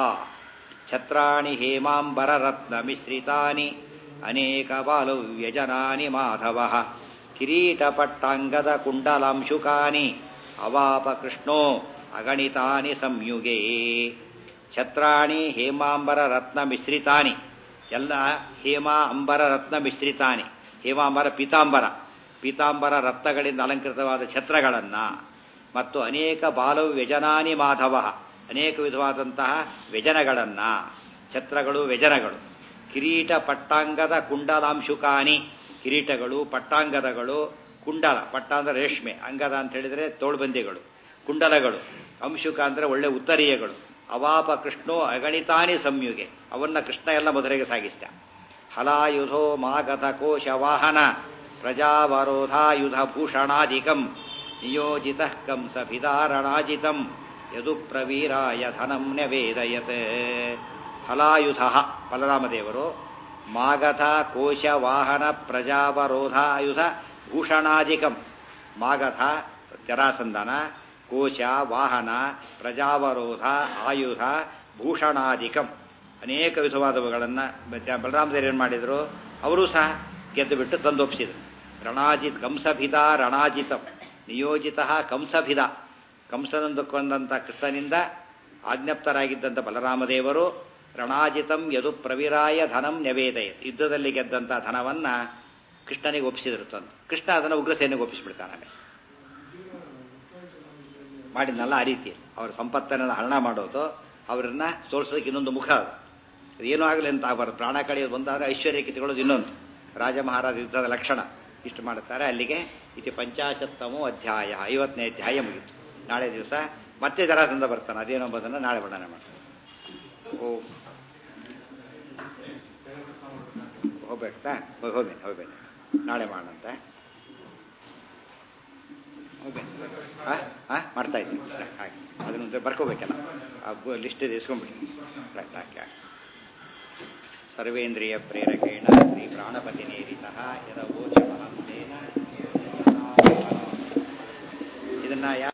ಛತ್ರಾಣಿ ಹೇಮಾಂಬರ ರತ್ನ ಮಿಶ್ರಿತಾನಿ ಅನೇಕ ಬಾಲು ವ್ಯಜನಾನಿ ಮಾಧವ ಕಿರೀಟ ಪಟ್ಟಾಂಗದ ಕುಂಡಲಾಂಶುಕಾನಿ ಅವಾಪ ಕೃಷ್ಣೋ ಅಗಣಿತಾನಿ ಸಂಯುಗೇ. ಛತ್ರಾಣಿ ಹೇಮಾಂಬರ ರತ್ನ ಮಿಶ್ರಿತಾನಿ, ಎಲ್ಲ ಹೇಮ ಅಂಬರ ರತ್ನ ಮಿಶ್ರಿತಾನಿ. ಹೇಮಾಂಬರ ಪೀತಾಂಬರ, ಪೀತಾಂಬರ ರತ್ನಗಳಿಂದ ಅಲಂಕೃತವಾದ ಛತ್ರಗಳನ್ನ ಮತ್ತು ಅನೇಕ ಬಾಲವು ವ್ಯಜನಾನಿ ಮಾಧವ, ಅನೇಕ ವಿಧವಾದಂತಹ ವ್ಯಜನಗಳನ್ನ, ಛತ್ರಗಳು ವ್ಯಜನಗಳು. ಕಿರೀಟ ಪಟ್ಟಾಂಗದ ಕುಂಡಲಾಂಶುಕಾನಿ, ಕಿರೀಟಗಳು ಪಟ್ಟಾಂಗದಗಳು, ಕುಂಡಲ ಪಟ್ಟ ಅಂದ್ರೆ ರೇಷ್ಮೆ, ಅಂಗದ ಅಂತ ಹೇಳಿದ್ರೆ ತೋಳ್ಬಂದಿಗಳು, ಕುಂಡಲಗಳು, ಅಂಶುಕ ಅಂದ್ರೆ ಒಳ್ಳೆ ಉತ್ತರೀಯಗಳು. ಅವಾಪ ಕೃಷ್ಣೋ ಅಗಣಿತಾನಿ ಸಂಯುಗೆ, ಅವನ್ನ ಕೃಷ್ಣ ಎಲ್ಲ ಮಧುರೆಗೆ ಸಾಗಿಸಿದ. ಹಲಾಯುಧೋ ಮಾಗತ ಕೋಶ ವಾಹನ ಪ್ರಜಾವರೋಧಾಯುಧ ಭೂಷಣಾಧಿಕಂ ನಿಯೋಜಿತ ಕಂಸಭಿದಾರಣಾಜಿತಂ ಯದು ಪ್ರವೀರಾಯ ಧನಂ ನ್ಯವೇದಯತ್. ಹಲಾಯುಧ ಬಲರಾಮದೇವರು ಮಾಗಧ ಕೋಶ ವಾಹನ ಪ್ರಜಾವರೋಧಾಯುಧ ಭೂಷಣಾಧಿಕಂ. ಮಾಗಧ ಜರಾಸಂಧನ, ಕೋಶ ವಾಹನ ಪ್ರಜಾವರೋಧ ಆಯುಧ ಭೂಷಣಾಧಿಕಂ ಅನೇಕ ವಿಧವಾದವುಗಳನ್ನು ಬಲರಾಮದೇವರು ಏನು ಮಾಡಿದರು, ಅವರೂ ಸಹ ಗೆದ್ದು ಬಿಟ್ಟು ತಂದೊಪ್ಪಿಸಿದರು. ರಣಾಜಿತ್ ಕಂಸಭಿದ ರಣಾಜಿತಂ ನಿಯೋಜಿತ ಕಂಸಭಿದ, ಕಂಸನಂದು ಕೊಂದಂಥ ಕೃಷ್ಣನಿಂದ ಆಜ್ಞಪ್ತರಾಗಿದ್ದಂಥ ಬಲರಾಮದೇವರು ರಣಾಜಿತಂ ಯದು ಪ್ರವಿರಾಯ ಧನಂ ನ್ಯವೇದಯ, ಯುದ್ಧದಲ್ಲಿ ಗೆದ್ದಂಥ ಧನವನ್ನ ಕೃಷ್ಣನಿಗೆ ಒಪ್ಪಿಸಿದ್ರು ತಂದು. ಕೃಷ್ಣ ಅದನ್ನು ಉಗ್ರಸೇನೆಗೆ ಒಪ್ಪಿಸಿಬಿಡ್ತಾನೆ. ಮಾಡಿದ್ನಲ್ಲ ಆ ರೀತಿಯಲ್ಲಿ ಅವರ ಸಂಪತ್ತನ್ನೆಲ್ಲ ಹರಣ ಮಾಡೋದು, ಅವರನ್ನ ಸೋಲ್ಸೋದಕ್ಕೆ ಇನ್ನೊಂದು ಮುಖ ಅದು. ಅದೇನೂ ಆಗಲಿ ಅಂತ ಆಗಬಾರ್ದು. ಪ್ರಾಣ ಕಳೆಯೋದು ಒಂದಾದರೆ ಐಶ್ವರ್ಯಕ್ಕೆ ತಗೊಳ್ಳೋದು ಇನ್ನೊಂದು. ರಾಜ ಮಹಾರಾಜ ಯುದ್ಧದ ಲಕ್ಷಣ ಇಷ್ಟು ಮಾಡುತ್ತಾರೆ. ಅಲ್ಲಿಗೆ ಇತಿ ಪಂಚಾಶತ್ತಮೋ ಅಧ್ಯಾಯ, 50ನೇ ಅಧ್ಯಾಯ ಮುಗಿತು. ನಾಳೆ ದಿವಸ ಮತ್ತೆ ಜರಾಸಂಧ ಬರ್ತಾನೆ, ಅದೇನೋ ಎಂಬುದನ್ನು ನಾಳೆ ವರ್ಣನೆ ಮಾಡ್ತಾನೆ. ಹೋಗ್ಬೇಕಾ? ಹೋಗ್ಬೇನೆ ನಾಳೆ ಮಾಡೋಣಂತೆ. ಮಾಡ್ತಾ ಇದ್ದೀನಿ ಹಾಗೆ, ಅದನ್ನ ಬರ್ಕೋಬೇಕಲ್ಲ, ಲಿಸ್ಟ್ ಇಸ್ಕೊಂಡ್ಬಿಡಿ. ಹಾಕಿ ಸರ್ವೇಂದ್ರಿಯ ಪ್ರೇರಕೇಣ ಶ್ರೀ ಪ್ರಾಣಪತಿ ನೇರಿತಃ ಯದ ವೋಚಮಹಂ ತೇನ ಇದನ್ನ